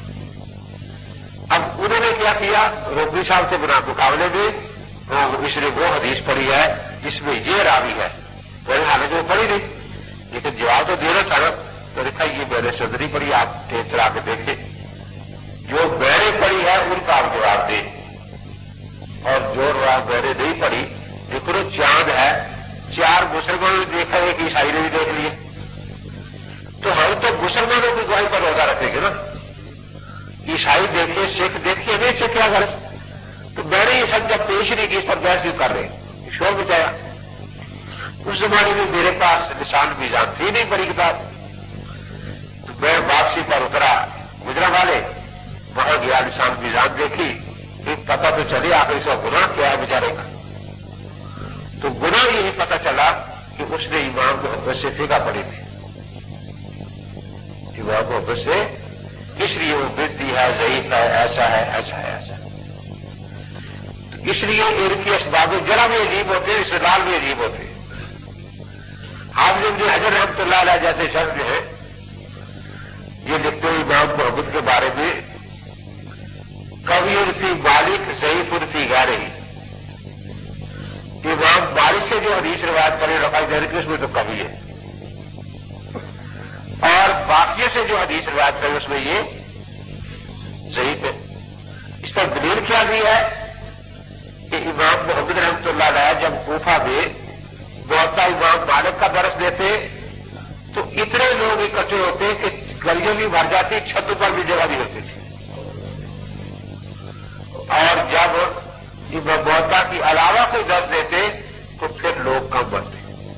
اب انہوں نے کیا کیا, روبی صاحب سے بنا مقابلے میں اس نے وہ حدیث پڑھی ہے جس میں یہ راوی ہے. میں نے حالانکہ وہ پڑھی نہیں, لیکن جواب تو دینا تھا نا. تو لکھا یہ میں نے صدری پڑھی, آپ ٹیپ چلا کے دیکھیں, جو میں نے پڑھی ہے ان کا آپ جواب دیں, اور جو میں نے نہیں پڑھی. دیکھو نا چاند ہے, 4 مسلمانوں نے دیکھا, ایک عیسائی نے بھی دیکھ لیے, تو ہم تو مسلمانوں کی گواہی پر روزہ رکھیں گے نا. عیسائی دیکھے, سکھ دیکھے, ہمیں اس سے کیا غرض. تو میں نے یہ سب جب پیش نہیں کی, اس پر بحث بھی کر رہے, شور بچایا. اس زمانے میں میرے پاس لسان میزان تھی نہیں بڑی کتاب. تو میں واپسی پر اترا گجرا والے, وہاں گیا, لسان میزان دیکھی, پتہ تو چلے آخر اس کا گناہ کیا ہے بیچارے کا. تو گناہ یہی پتہ چلا کہ اس نے امام محبت سے فقہ پڑھی تھی. امام محبت سے اس لیے وہ بدعتی ہے, ضعیف ہے, ایسا ہے, ایسا ہے, ایسا ہے. اس لیے ان کے اسباب ذرا بھی عجیب ہوتے ہیں, استدلال بھی عجیب ہوتے ہیں. حافظ ابن حجر رحمۃ اللہ علیہ جیسے شخص جو ہے یہ لکھتے ہوئے امام محبت کے بارے میں, کبھی فی مالک ضعیف فی غیرہ, امام مالک سے جو حدیث روایت کرے رفاعی دہری کی اس میں تو کبھی ہے, اور باقیوں سے جو حدیث روایت کرے اس میں یہ ضعیف ہے. اس پر دلیل کیا بھی ہے کہ امام محمد رحمۃ اللہ علیہ جب کوفہ میں موطا امام مالک کا درس دیتے تو اتنے لوگ اکٹھے ہوتے کہ گلیوں بھی بھر جاتی، چھتوں پر بھی جگہ نہیں ہوتی تھی، اور جب امام موطا کے علاوہ کوئی درس دیتے تو پھر لوگ کم بڑھتے۔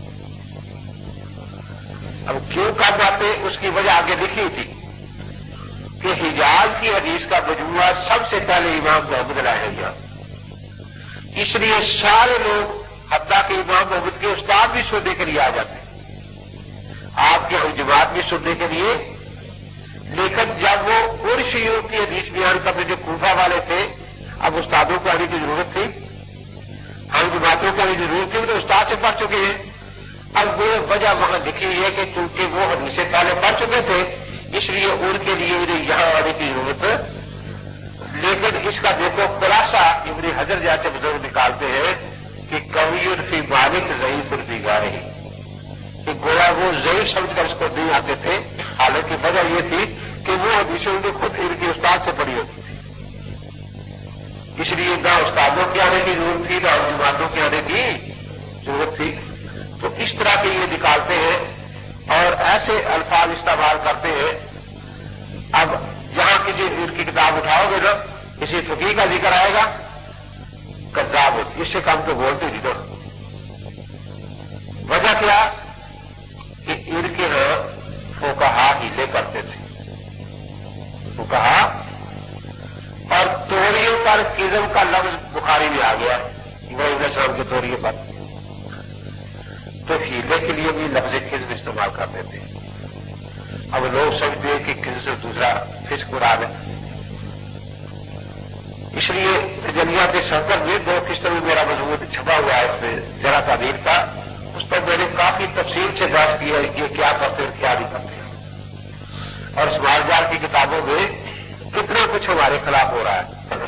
اب کیوں کم آتے اس کی وجہ آگے لکھی تھی کہ حجاز کی حدیث کا مجموعہ سب سے پہلے امام محمد لائے گیا، اس لیے سارے لوگ حتیٰ کہ امام محمد کے استاد بھی سننے کے لیے آ جاتے ہیں، آپ کے ہم جماعت بھی سننے کے لیے، لیکن جب وہ ان شیعوں کی حدیث بیان کرنے جو کوفہ والے تھے، اب استادوں کو آنے کی ضرورت تھی، ہم جماعتوں کو آنے کی ضرورت تھی، وہ تو استاد سے پڑھ چکے ہیں۔ اب وہ وجہ وہاں لکھی ہوئی ہے کہ چونکہ وہ حدیثیں پہلے پڑھ چکے تھے اس لیے ان کے لیے انہیں یہاں آنے کی ضرورت، لیکن اس کا دیکھو خلاصہ ابن حجر جیسے بزرگ نکالتے ہیں کہ قوی فی مالک ضعیف فی غیرہ، کہ گویا وہ ضعیف سمجھ کر اس کو نہیں آتے تھے، حالانکہ وجہ یہ تھی کہ وہ حدیثیں انہیں خود ان کے استاد سے پڑھی ہوتی تھی، اس لیے نہ استادوں کے آنے کی ضرورت تھی نہ جماعتوں کے آنے کی ضرورت تھی۔ تو اس طرح کے یہ نکالتے ہیں اور ایسے الفاظ استعمال کرتے ہیں۔ اب یہاں کسی ان کی کتاب اٹھاؤ گے نا، کسی فقیہ کا ذکر آئے گا، کذاب اس سے کم تو بولتے نہیں نا۔ وجہ کیا کہ ان کے ہاں فقہا ہیلے کرتے تھے، فقہا، اور توریوں پر قزم کا لفظ بخاری میں آ گیا وہ ابن صاحب کے توریے پر، تو ہیلے کے لیے بھی لفظ قزم استعمال کرتے تھے۔ اب لوگ سمجھتے ہیں کہ قزم سے دوسرا فسق مراد ہے، اس لیے تجلیات صدر میں 2 قسطوں میں میرا مضمون چھپا ہوا ہے، اس میں ذرا تعبیر کا، اس پر میں نے کافی تفصیل سے بات کی ہے کہ کیا کرتے اور کیا نہیں کرتے، اور اسمال جار کی کتابوں میں کتنا کچھ ہمارے خلاف ہو رہا ہے۔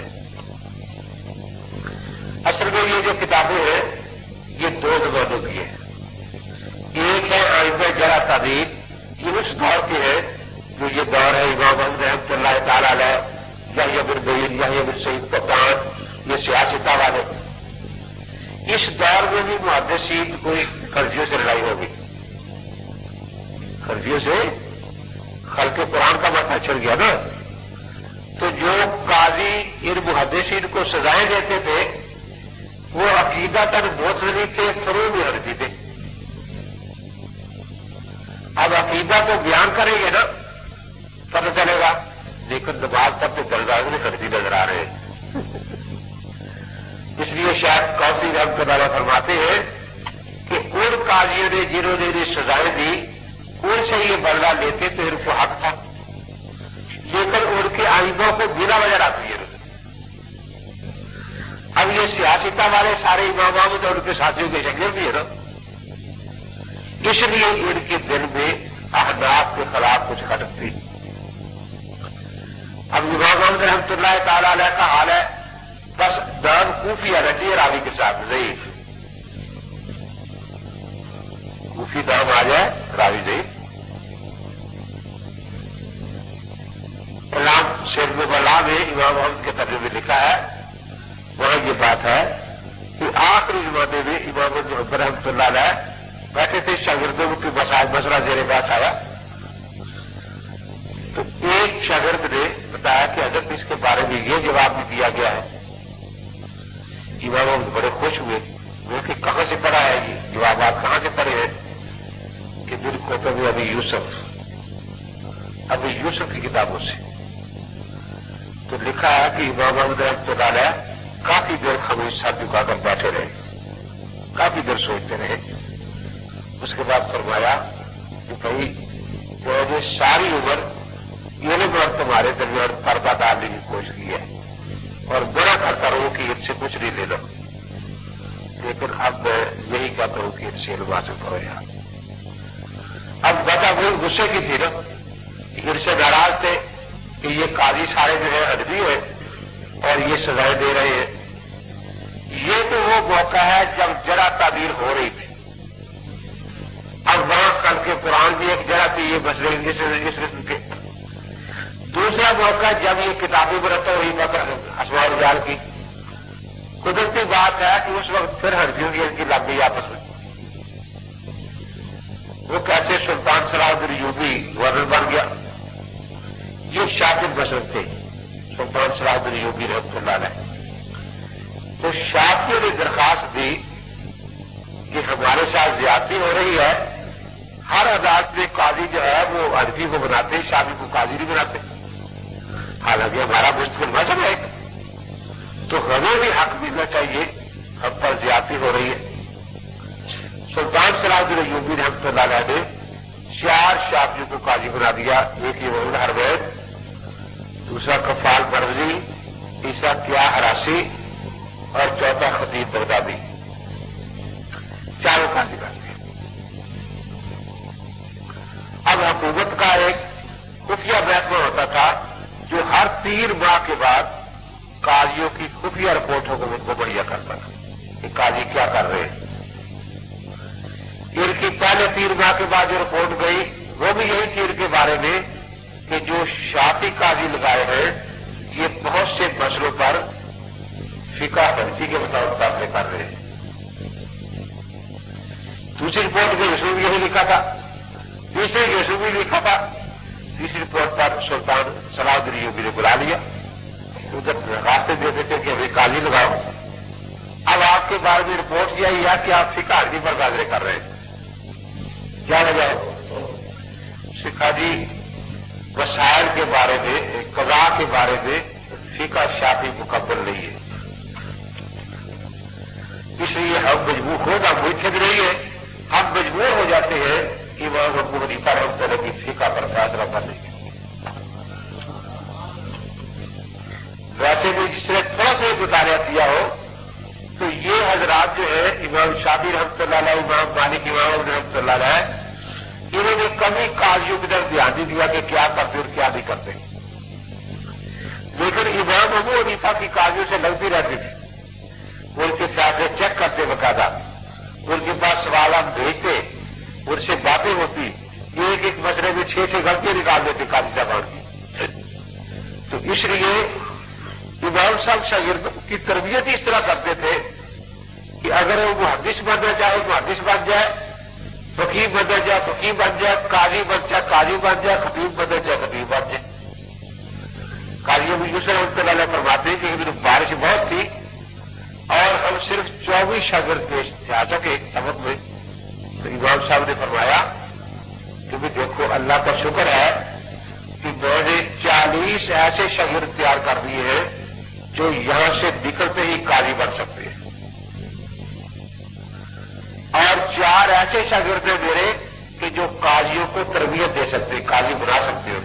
اصل میں یہ جو کتابیں ہیں یہ 2 زمانوں کی ہیں، ایک ہے آئمہ جرح تعدیل، یہ اس دور کے ہے جو یہ دور ہے امام احمد رحمۃ اللہ تعالی علیہ، یحییٰ بن معین، یحییٰ بن سعید قطان، یہ سیاستہ والے، اس دور میں بھی محدثین کوئی خرجیوں سے لڑائی ہوگی، خرجیوں سے خلق قرآن کا مسئلہ چھڑ گیا نا، تو جو قاضی ان محدثین کو سزائیں دیتے تھے وہ عقیدتاً موطلبی تھے، فروع میں حنفی تھے۔ اب عقیدہ کو بیان کریں گے نا پتہ چلے گا، لیکن نماز پڑھتے درزاز میں حنفی نظر آ رہے ہیں۔ اس لیے شاید قاضی رحمۃ اللہ علیہ فرماتے ہیں کہ ان قاضیوں نے جنہوں نے انہیں سزائیں دی ان سے یہ بدلہ لیتے تو ان کو حق تھا، لیکن ان کے آئموں کو بلا وجہ رکھ دیا۔ اب یہ سیاستہ والے سارے امام احمد اور ان کے ساتھیوں کے شاگرد بھی ہے نا، اس لیے ان کے دل میں احناف کے خلاف کچھ کھٹک تھی۔ اب امام احمد رحمۃ اللہ تعالی علیہ کا حال ہے بس نام کوفی آنا چاہیے راوی کے ساتھ، ضعیف کوفی نام آ جائے راوی ضعیف۔ علام شیر بلا میں امام احمد کے ترجمے میں لکھا ہے، وہاں یہ بات ہے کہ آخری زمانے میں امام احمد رحمۃ اللہ علیہ بیٹھے تھے، شاگردوں کی مسئلہ زیر بات آیا تو ایک شاگرد نے بتایا کہ حضرت اس کے بارے میں یہ جواب بھی دیا گیا ہے۔ امام احمد بڑے خوش ہوئے، وہ کہ کہاں سے پڑھا ہے یہ جوابات، کہاں سے پڑھے ہیں؟ کہ میری کتب میں ابھی یوسف کی کتابوں سے۔ تو لکھا ہے کہ امام احمد رحمۃ اللہ علیہ کافی دیر خاموش ساتھ جھکا کر بیٹھے رہے، کافی دیر سوچتے رہے، اس کے بعد فرمایا کہ بھائی میں نے ساری عمر علم اور تمہارے درمیان پردہ ڈالنے کی کوشش کی ہے اور بڑا کرتا رہوں کہ ان سے کچھ نہیں لینا، لیکن اب میں یہی کہتا ہوں کہ ان سے علم حاصل کرو یار۔ اب وجہ وہی غصے کی تھی نا، ان سے ناراض تھے کہ یہ قاضی سارے جو ہے حنفی ہے اور یہ سزائیں دے رہے ہیں۔ یہ تو وہ موقع ہے جب جرح تعدیل ہو رہی تھی، اب وہاں کل کے قرآن کی ایک جرح تھی، یہ مسئلے اس قسم کے۔ دوسرا موقع جب یہ کتابی مرتب ہوئی اسماء الرجال کی، قدرتی بات ہے کہ اس وقت پھر حنفیوں کی ان کی لگ گئی آپس میں. وہ کیسے سلطان صلاح الدین ایوبی گورنر بن گیا. یہ شاکر مشرق تھے سلطان صلاح الدین ایوبی رحمۃ اللہ علیہ. تو شافعیوں نے درخواست دی کہ ہمارے ساتھ زیادتی ہو رہی ہے، ہر عدالت میں قاضی جو ہے وہ حنفی کو بناتے، شافعی کو قاضی نہیں بناتے، حالانکہ ہمارا مستقل مذہب ہے تو ہمیں بھی حق ملنا چاہیے، ہم پر زیادتی ہو رہی ہے. سلطان صلاح الدین ایوبی رحمۃ اللہ علیہ نے 4 شافعیوں کو قاضی بنا دیا. ایک امام الحرمین، دوسرا کفال مروزی، تیسرا کیا ہراسی اور چوتھا خطیب بغدادی. 4 قاضی کر دیا. اب حکومت کا ایک خفیہ محکمہ ہوتا تھا جو ہر 3 ماہ کے بعد قاضیوں کی خفیہ رپورٹ حکومت کو مہیا کرتا تھا کہ قاضی کیا کر رہے ہیں. ان کی پہلے 3 ماہ کے بعد جو رپورٹ گئی وہ بھی یہی تھی ان کے بارے میں کہ جو شافعی قاضی لگائے ہیں یہ بہت سے مسئلوں پر فقہ حنفی کے مطابق فیصلے کر رہے ہیں. دوسری رپورٹ میں اس میں بھی یہی لکھا تھا، تیسری میں اس میں بھی لکھا تھا. تیسری رپورٹ پر سلطان صلاح الدین ایوبی نے بلا لیا. ادھر درخواستیں دیتے تھے کہ ابھی قاضی لگاؤ. اب آپ کے بارے میں رپورٹ یہ آئی ہے کہ آپ فقہ حنفی پر فیصلے کر رہے ہیں. کیا وجہ ہے؟ سکھا جی وسائل کے بارے میں، قضاء کے بارے میں فقہ شافعی مکمل نہیں ہے، اس لیے ہم مجبور خود ہم مجتہد نہیں ہے، ہم مجبور ہو جاتے ہیں کہ امام ابو حنیفہ رحمۃ اللہ کی فقہ پر فیصلہ کرنے کے. ویسے بھی جس نے تھوڑا سا مطالعہ کیا ہو تو یہ حضرات جو ہے امام شافعی رحمۃ اللہ علیہ، امام مالک، امام ابو رحمۃ اللہ علیہ، انہوں نے کبھی قاضیوں کی طرف دھیان نہیں دیا کہ کیا کرتے اور کیا نہیں کرتے. لیکن امام ابو حنیفہ کی قاضیوں سے لگتی رہتی تھی، وہ ان کے فیصلے چیک کرتے باقاعدہ، ان کے پاس سوالات بھیجتے، ان سے باتیں ہوتی، ایک ایک مسئلے میں 6 غلطیاں نکال دیتے قاضی صاحب کی. تو اس لیے امام صاحب شاگردوں کی تربیت ہی اس طرح کرتے تھے کہ اگر وہ محدث بننا چاہے تو محدث بن جائے، فقیہ بننا چاہے فقیہ بن جائے، قاضی بن جائے قاضی بن جائے، خطیب بننا چاہے خطیب بن جائے. قاضی ابو یوسف رحمۃ اللہ علیہ فرماتے ہیں کہ بارش بہت تھی اور ہم صرف 24 شاگرد پیش آ سکے سبق میں. تو امام صاحب نے فرمایا کہ بھی دیکھو اللہ کا شکر ہے کہ میں نے 40 ایسے شاگرد تیار کر دیے ہیں جو یہاں سے نکلتے ہی قاضی بن سکتے ہیں، اور 4 ایسے شاگرد ہیں میرے کہ جو قاضیوں کو تربیت دے سکتے، قاضی بنا سکتے ہیں.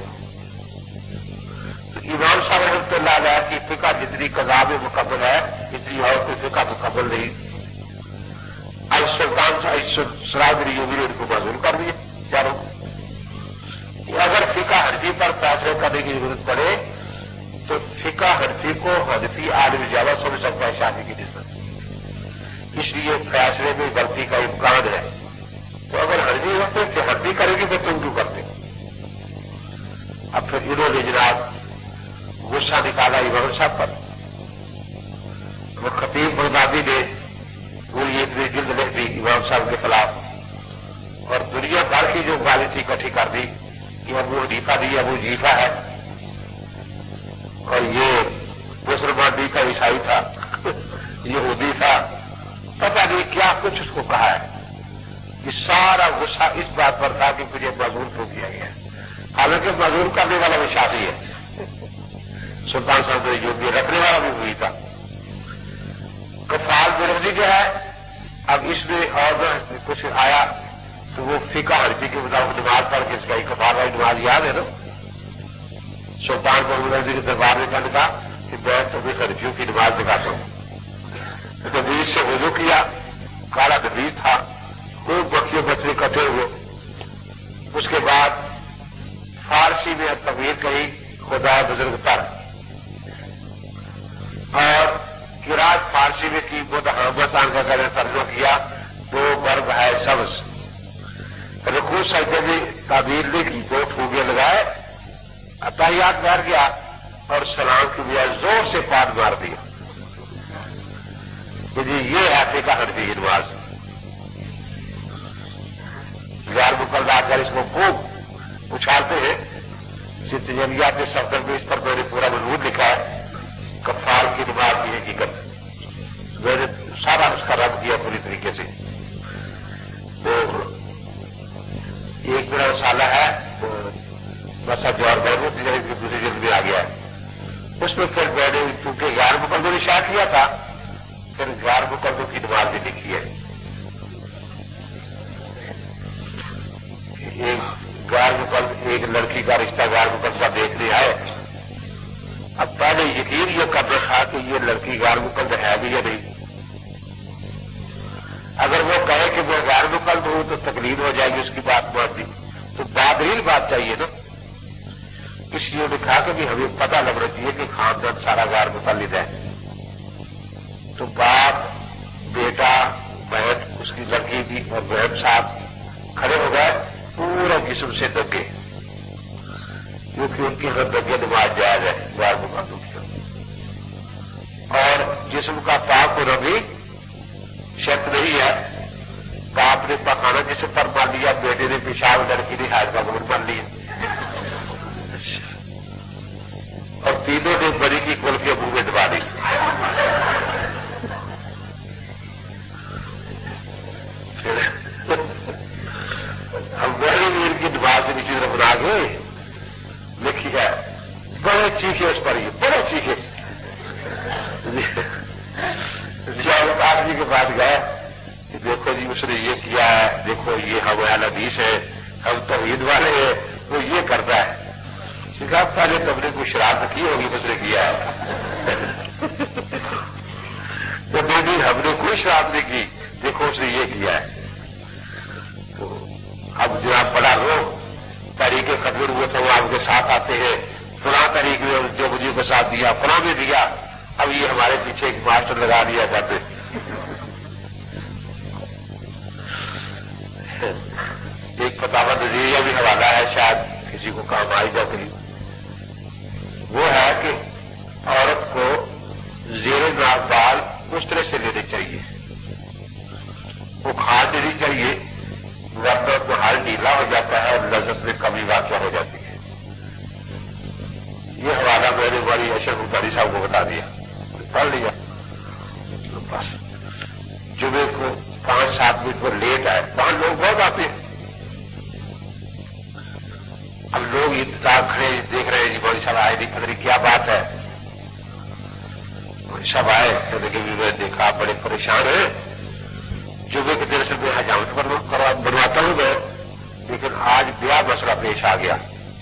تو امام صاحب رحمۃ اللہ علیہ کی فقہ جتنی قضاء میں مکمل ہے اتنی اور کوئی فقہ مکمل نہیں. اب سلطان صلاح الدین ایوبی نے ان کو معزول کر دیا چاروں کو کہ اگر فقہ حنفی پر فیصلے کرنے کی ضرورت پڑے تو فقہ حنفی کو حنفی عالم زیادہ سمجھ سکتا ہے شافعی کی نسبت، اس لیے فیصلے میں غلطی کا امکان ہے. تو اگر حنفی ہوتے کہ حنفی کریں گے تو تم کیوں کرتے. اب پھر انہوں نے جناب غصہ نکالا امام صاحب پر. وہ خطیب بغدادی نے پوری اتنی جلد لکھ دی امام صاحب کے خلاف اور دنیا بھر کی جو گالی تھی اکٹھی کر دی کہ ابو حنیفہ نہیں ابو جیفا ہے، اور یہ مسلمان نہیں تھا، عیسائی تھا، یہودی تھا، پتہ نہیں کیا کچھ اس کو کہا ہے. یہ سارا غصہ اس بات پر تھا کہ مجھے معذور کیوں کیا گیا، حالانکہ معذور کرنے والا بھی شافعی ہے، سلطان صاحب جو بھی رکھنے والا بھی وہی تھا. کفال مرغزی جو ہے اب اس میں اور کچھ آیا تو وہ فقہ حنفی کے مطابق نماز پڑھ کے اس کا کفال والی نماز یاد ہے نا. سلطان مرغزی کے دربار میں کہا تھا کہ میں تمہیں حنفیوں کی نماز دکھاتا ہوں. نبیز سے وضو کیا، کالا نبیز تھا، خوب بچے بچے اکٹھے ہوئے. اس کے بعد فارسی میں تقریر کہی خدا بزرگ تر، اور قرات فارسی میں کی متحمت آن کا ترجمہ کیا 2 برگ ہے سبز. رکوع سجدے میں تعبیر نہیں کی، 2 ٹھوگے لگائے، اتحیات بیٹھ گیا اور سلام کی بجائے زور سے پاد مار دیا کہ جی یہ ہے فقہ حنفی نماز. غیر مقلدات کر اس کو خوب اچھالتے ہیں. تجلیات صفدر میں اس پر میں نے پورا مضمون لکھا ہے کفار کی نماز کی حقیقت. میں نے سارا اس کا رد کیا پوری طریقے سے. تو ایک میرا رسالہ ہے مسا جوہر محمود کی دوسری جلد میں آ گیا ہے. اس میں پھر میں نے چونکہ غیر مقلدوں نے شائع کیا تھا پھر غیر مقلدوں کی نماز بھی لکھی ہے. ایک لڑکی کا رشتہ غیر مقلدہ دیکھنے آئے. اب پہلے یقین یہ کرنا تھا کہ یہ لڑکی غیر مقلد ہے بھی یا نہیں. اگر وہ کہے کہ میں غیر مقلد ہوں تو تکلیف ہو جائے گی اس کی بات مان دی. تو بادریل بات چاہیے نا. اس لیے انہوں نے کہا کہ ہمیں پتہ لگنا چاہیے کہ خاندان سارا غیر مقلد ہے. تو باپ بیٹا بہن اس کی لڑکی بھی اور بہن صاحب کھڑے ہو گئے پورا جسم سے دگے کیونکہ ان کی ہر دگے نماز جائز ہے غیر مقلدوں کی. اور جسم کا پاک ہونا بھی شرط نہیں ہے. باپ نے پخانا جسم پر مان لیا بیٹے نے پیشاب لڑکی نے حائض کا گمن مان لیا اور تینوں نے بڑی کی کل کے منہ میں دبا دی. ہم بڑے بھی ان کی نماز سے کسی طرح بنا گئے لکھی ہے. بڑے چیخے اس پر یہ بڑے چیخے آدمی کے پاس گئے کہ دیکھو جی اس نے یہ کیا ہے, دیکھو یہ ہم اہل حدیث ہے, ہم توحید والے ہیں, وہ یہ کرتا ہے. کہا پہلے تم نے کوئی شرارت کی ہوگی اس نے کیا ہے. تو نہیں ہم نے کوئی شرارت نہیں کی, دیکھو اس نے یہ کیا ہے. تو اب جناب بڑا لوگ تحریک ختم ہوئے تھے وہ آپ کے ساتھ آتے ہیں. فلاں تحریک میں جو مجھے کو ساتھ دیا فلاں بھی دیا. اب یہ ہمارے پیچھے ایک ماسٹر لگا دیا جاتے. ایک فتاوی نظریہ بھی حوالہ ہے شاید کسی کو کام آئی جا کری. وہ ہے کہ عورت کو زیر ناک بال اس طرح سے لینے چاہیے, وہ کھاد دینی چاہیے ورنہ تو ہال ڈھیلا ہو جاتا ہے اور لذت میں کمی واقع ہو جاتی ہے. یہ حوالہ میں نے ہماری اشرف القاری صاحب کو بتا دیا, پڑھ لیا. بس جمعے کو 5-7 منٹ پر لیٹ آئے. وہاں لوگ بہت آتے ہیں. اب لوگ انتظار کھڑے دیکھ رہے ہیں جی مولوی صاحب آئے نہیں, پتہ نہیں کیا بات ہے. مولوی صاحب آئے کہنے کہ میں دیکھا بڑے پریشان ہیں. جمعے کے دن سے میں حجامت بنواتا ہوں میں, لیکن آج بیا مسئلہ پیش آ گیا.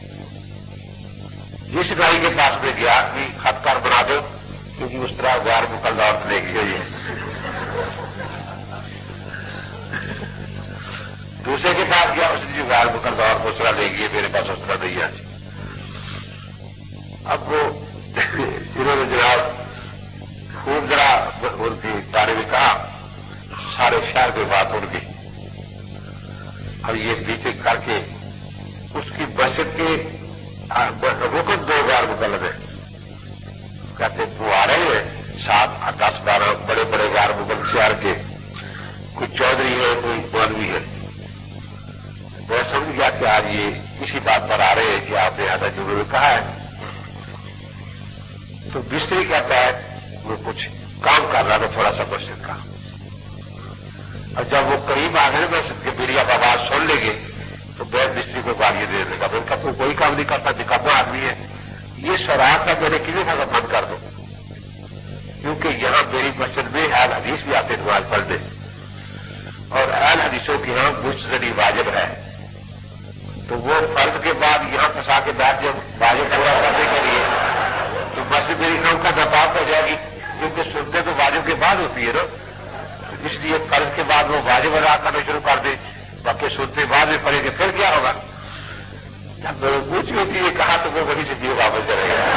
جس بھائی کے پاس میں گیا کہ خط کار بنا دو کیونکہ اس طرح غیر مقلدہ عورت لے گئی ہوئی ہے. دوسرے کے پاس گیا اس نے جو غیر مقلدہ عورت اس طرح لے گئی, میرے پاس اس طرح نہیں ہے. اب وہ انہوں نے جناب خوب ذرا ان کی بارے میں کہا, سارے شہر کی بات ان کی. اور یہ میٹنگ کر کے اس کی مسجد کے رکن 2 غیر مقلد ہیں. کہتے وہ آ رہے ہیں 7-10-12 بڑے بڑے غیر مقلد شہر کے, کوئی چودھری ہے کوئی مولوی ہے. میں سمجھ گیا کہ آج یہ اسی بات پر آ رہے ہیں کہ آپ نے ایسا جملے میں کہا ہے. تو مستری کہتا ہے وہ کچھ کام کر رہا تھا تھوڑا سا مسجد کا, اور جب وہ قریب آ گئے مسجد کے میری آپ آواز سن لیں گے تو میں مستری کو گالیاں دے دے گا. میں نے کہا تو کوئی کام نہیں کرتا, نکما آدمی ہے. یہ سوراخ ہے میں نے کسی طرح بند کر دو, کیونکہ یہاں میری مسجد میں اہل حدیث بھی آتے نماز پڑھنے, اور اہل حدیثوں کی یہاں مستدلی واجب ہے. تو وہ فرض کے بعد یہاں پھنسا کے بیٹھ جب واجب پورا کرنے کے لیے تو مسجد میری قوم کا ناپاک ہو جائے گی, کیونکہ سنتے تو واجب کے بعد ہوتی ہے نا. اس لیے فرض کے بعد وہ واجب ادا کرنا شروع کر دے, باقی سنتے بعد میں پڑے گے پھر کیا ہوگا. جب میں نے کچھ بھی یہ کہا تو وہ وہیں سے دیو واپس چلے گا.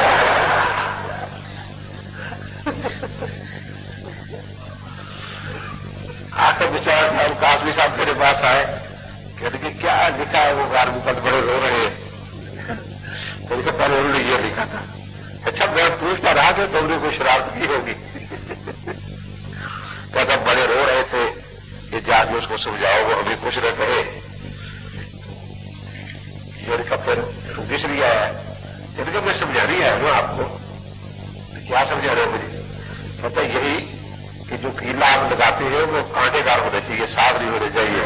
آ کر بچار صاحب قاسمی صاحب میرے پاس آئے, کہتے کہ کیا لکھا ہے وہ غیر مقلد بڑے رو رہے ہیں. تو پہلے انہوں نے یہ لکھا تھا. اچھا تھے تم نے کوئی شرارت کی ہوگی. کہتا بڑے رو رہے تھے کہ جا کے اس کو سمجھاؤ وہ ابھی کچھ نہ کہے. کا پھر کس لیے آیا ہے؟ کہتے کہ میں سمجھانے آیا ہوں آپ کو. کیا سمجھا رہے ہو مجھے؟ کہتا یہی کہ جو کیلا آپ لگاتے ہیں وہ کانٹے دار ہونے چاہیے، صاف نہیں ہونے چاہیے.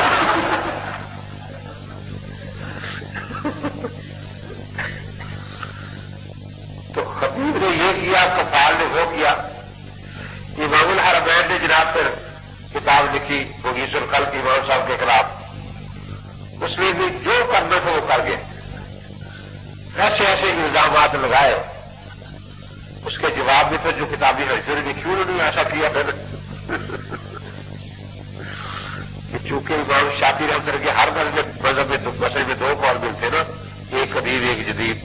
تو خطیب نے یہ کیا، کفال نے وہ کیا. امام الحرمین نے جناب پر کتاب لکھی مغیث الخلق امام صاحب کے خلاف. اس میں بھی جو کرنا تھا وہ کر گئے. ایسے ایسے الزامات لگائے. اس کے جواب میں پھر جو کتابیں حضور نے کیوں نہیں ایسا کیا پھر کہ چونکہ امام شافعی رحمۃ اللہ کے ہر مذہب میں دو قول ملتے نا، ایک قدیم ایک جدید.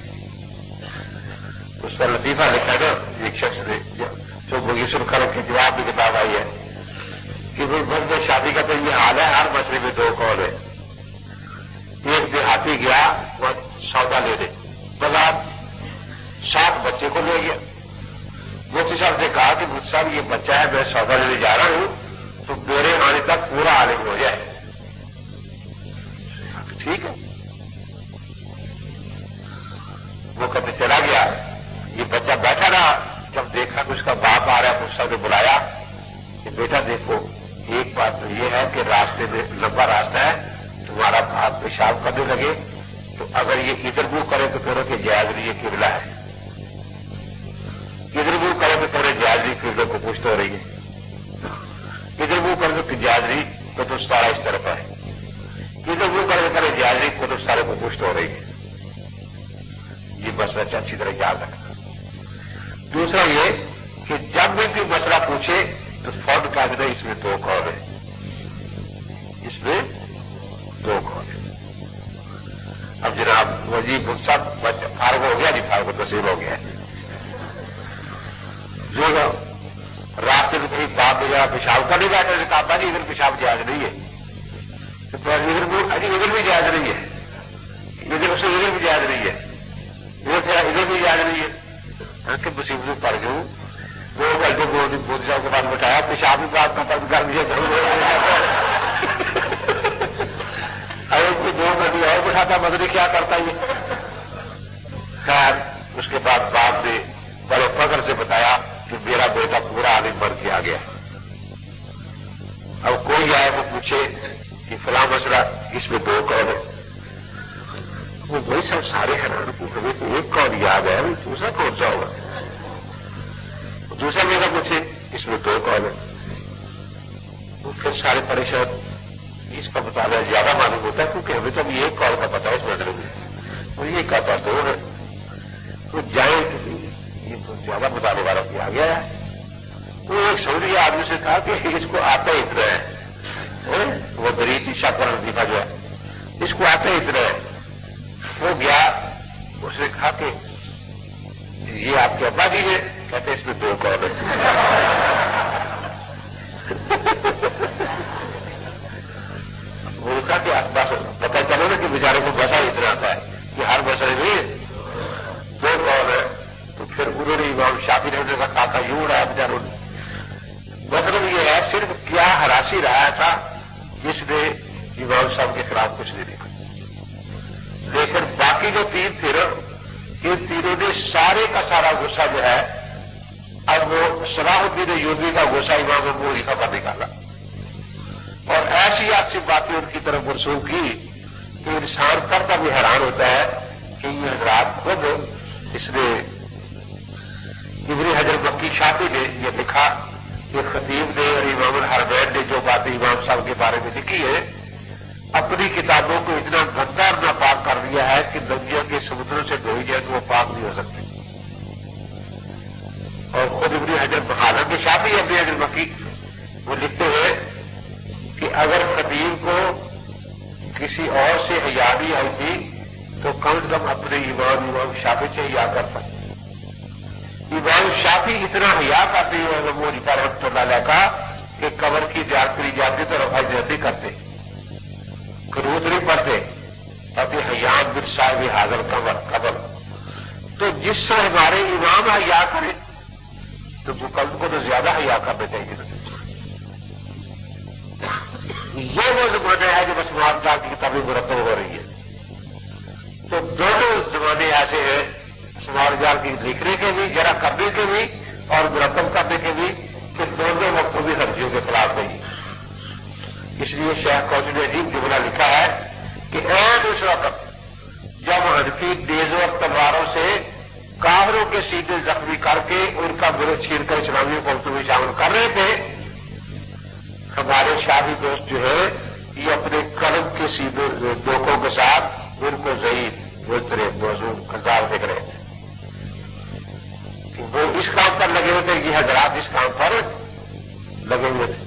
اس پر لطیفہ لکھا نا ایک شخص نے جو مغیث الخلق کے جواب میں کتاب آئی ہے کہ وہ مذہب شادی کا تو یہ حال ہے، ہر مسئلے میں دو قول ہے. ایک دیہاتی گیا وہ سودا لینے، بازار 7 بچے کو لے گیا. مفتی صاحب نے کہا کہ مفتی صاحب یہ بچہ ہے، میں سودا لینے جا رہا ہوں تو میرے آنے تک پورا عالم ہو جائے. ٹھیک ہے. وہ کبھی چلا گیا. یہ بچہ بیٹھا رہا. جب دیکھا کہ اس کا باپ آ رہا ہے، مفتی صاحب نے بلایا کہ بیٹا دیکھو ایک بات تو یہ ہے کہ راستے میں لمبا راستہ ہے، تمہارا باپ پیشاب کرنے لگے تو اگر یہ ادھر منہ کرے تو پھر کہ جائز نہیں، یہ قبلہ ہے. ادھر منہ کرے تو پھر جائز نہیں، قبلے کو پوچھتے ہو رہی ہے. ادھر منہ کرے تو جائز نہیں تو تو سارا اس طرف ہے. ادھر منہ کرے تو پھر جائز نہیں تو سارے کو پوچھتے ہو رہی ہے. یہ مسئلہ اچھی طرح یاد رکھنا. دوسرا یہ کہ جب بھی کوئی مسئلہ پوچھے تو فوراً کہا کہ اس میں 2 قول ہے، اس میں 2 قول ہے. اب جناب وزیر صاحب فارغ ہو گیا جی، فارغ تحصیل ہو گیا. جو راستے میں کہیں باپ وغیرہ پیشاب کرنے بیٹھے نے کہا جی ادھر پیشاب جائز نہیں ہے. ادھر بھی جائز نہیں ہے، ادھر سے ادھر بھی جائز نہیں ہے، ادھر بھی جائز نہیں ہے. کہ مصیبت پڑ گئی. 2 گھنٹے مودی صاحب کے بعد بٹھایا، پیشاب بھی بات ختم کر دیا. اگر کوئی 2 گھنٹے اور بٹھاتا مدنی کیا کرتا یہ. خیر اس کے بعد باپ نے بڑے فخر سے بتایا کہ میرا بیٹا پورا عالم بن کے آ گیا. اب کوئی آئے وہ پوچھے کہ فلاں مسئلہ اس میں 2 قول ہے. وہ وہی سب سارے حیران پوچھ رہے تو ایک قول یاد ہے، دوسرا کون سا ہوگا. دوسرا میرا پوچھے اس میں 2 قول ہے. وہ پھر سارے پریشان. اس کا مطالعہ زیادہ معلوم ہوتا ہے کیونکہ ہمیں تو ابھی ایک قول کا پتا ہے اس مسئلے میں. وہ یہ کہتا 2 ہے. وہ جائے تو یہ تو زیادہ مطالعے والا بھی آ گیا ہے. وہ ایک سعودی آدمی سے کہا کہ اس کو آتا ہی اتنا ہے. وہ دریچی شاہ پر لطیفہ جو ہے اس کو آتا ہی اتنا ہے. وہ گیا، اس نے کہا کہ یہ آپ کے ابا جی ہے؟ کہتے اس میں 2 قول ہے. وہ کہا کہ بس پتہ چلو نا کہ بیچارے کو بسا اتنا آتا ہے کہ ہر مسئلے میں 2 قول ہے. تو پھر انہوں نے امام شافعی نے کا کھاتا یوں اڑایا بیچاروں نے. مطلب یہ ہے صرف کیا ہراسی رہا تھا جس نے امام صاحب کے خلاف کچھ نہیں دیکھا. لیکن باقی جو 3 تھے نا، ان تینوں نے سارے کا سارا غصہ جو ہے اب وہ صلاح الدین ایوبی کا غصہ امام ابو حنیفہ پر نکالا اور ایسی اچھی باتیں ان کی طرف منسوخ کی کہ انسان پڑھتا بھی حیران ہوتا ہے کہ یہ حضرات خود اس نے ابن حجر مکی شافعی نے یہ لکھا کہ خطیب نے اور امام الحرمین نے جو باتیں امام صاحب کے بارے میں لکھی ہے اپنی کتابوں کو اتنا گندا اور ناپاک کر دیا ہے کہ دنیا کے سمندروں سے دھوئی جائے تو وہ پاک نہیں ہو سکتی. اور خود ابن حجر حالانکہ شافعی ابن حجر مکی وہ لکھتے ہیں کہ اگر خطیب کو کسی اور سے حیا نہیں آئی تھی تو کم از کم اپنے امام شافعی سے حیا کرتا. امام شافعی اتنا حیا کرتے ہیں ابو حنیفہ رحمۃ اللہ علیہ کا کہ قبر کی زیارت کری جاتی تو رفع جاتی کرتے، قنوت نہیں پڑھتے، تاکہ حیات بن صاحب حاضر قبر. تو جس سے ہمارے امام حیا کرے تو قلب کو تو زیادہ حیا کرنا چاہیے تھا. یہ وہ زمانہ ہے جو بس معاملات کی کتابیں مرتب ہو رہی ہے. تو دونوں زمانے ایسے ہیں سماج جال کی لکھنے کے بھی، جرا کرنے کے بھی اور مرتب کرنے کے بھی، کہ دونوں وقتوں بھی حنفیوں کے خلاف نہیں. اس لیے شیخ کوثر نے عجیب جملہ لکھا ہے کہ عین اس وقت جب حنفی نیزوں اور تلواروں سے کافروں کے سینے زخمی کر کے ان کا گرد چھین کر اسلامی حکومتوں میں شامل کر رہے تھے، ہمارے شامی دوست جو ہے یہ اپنے قلم کے سینے دوکوں کے ساتھ ان کو ضعیف مضطرب موضوع کذاب دیکھ رہے تھے. وہ اس کام پر لگے ہوئے تھے، یہ حضرات اس کام پر لگے ہوئے تھے.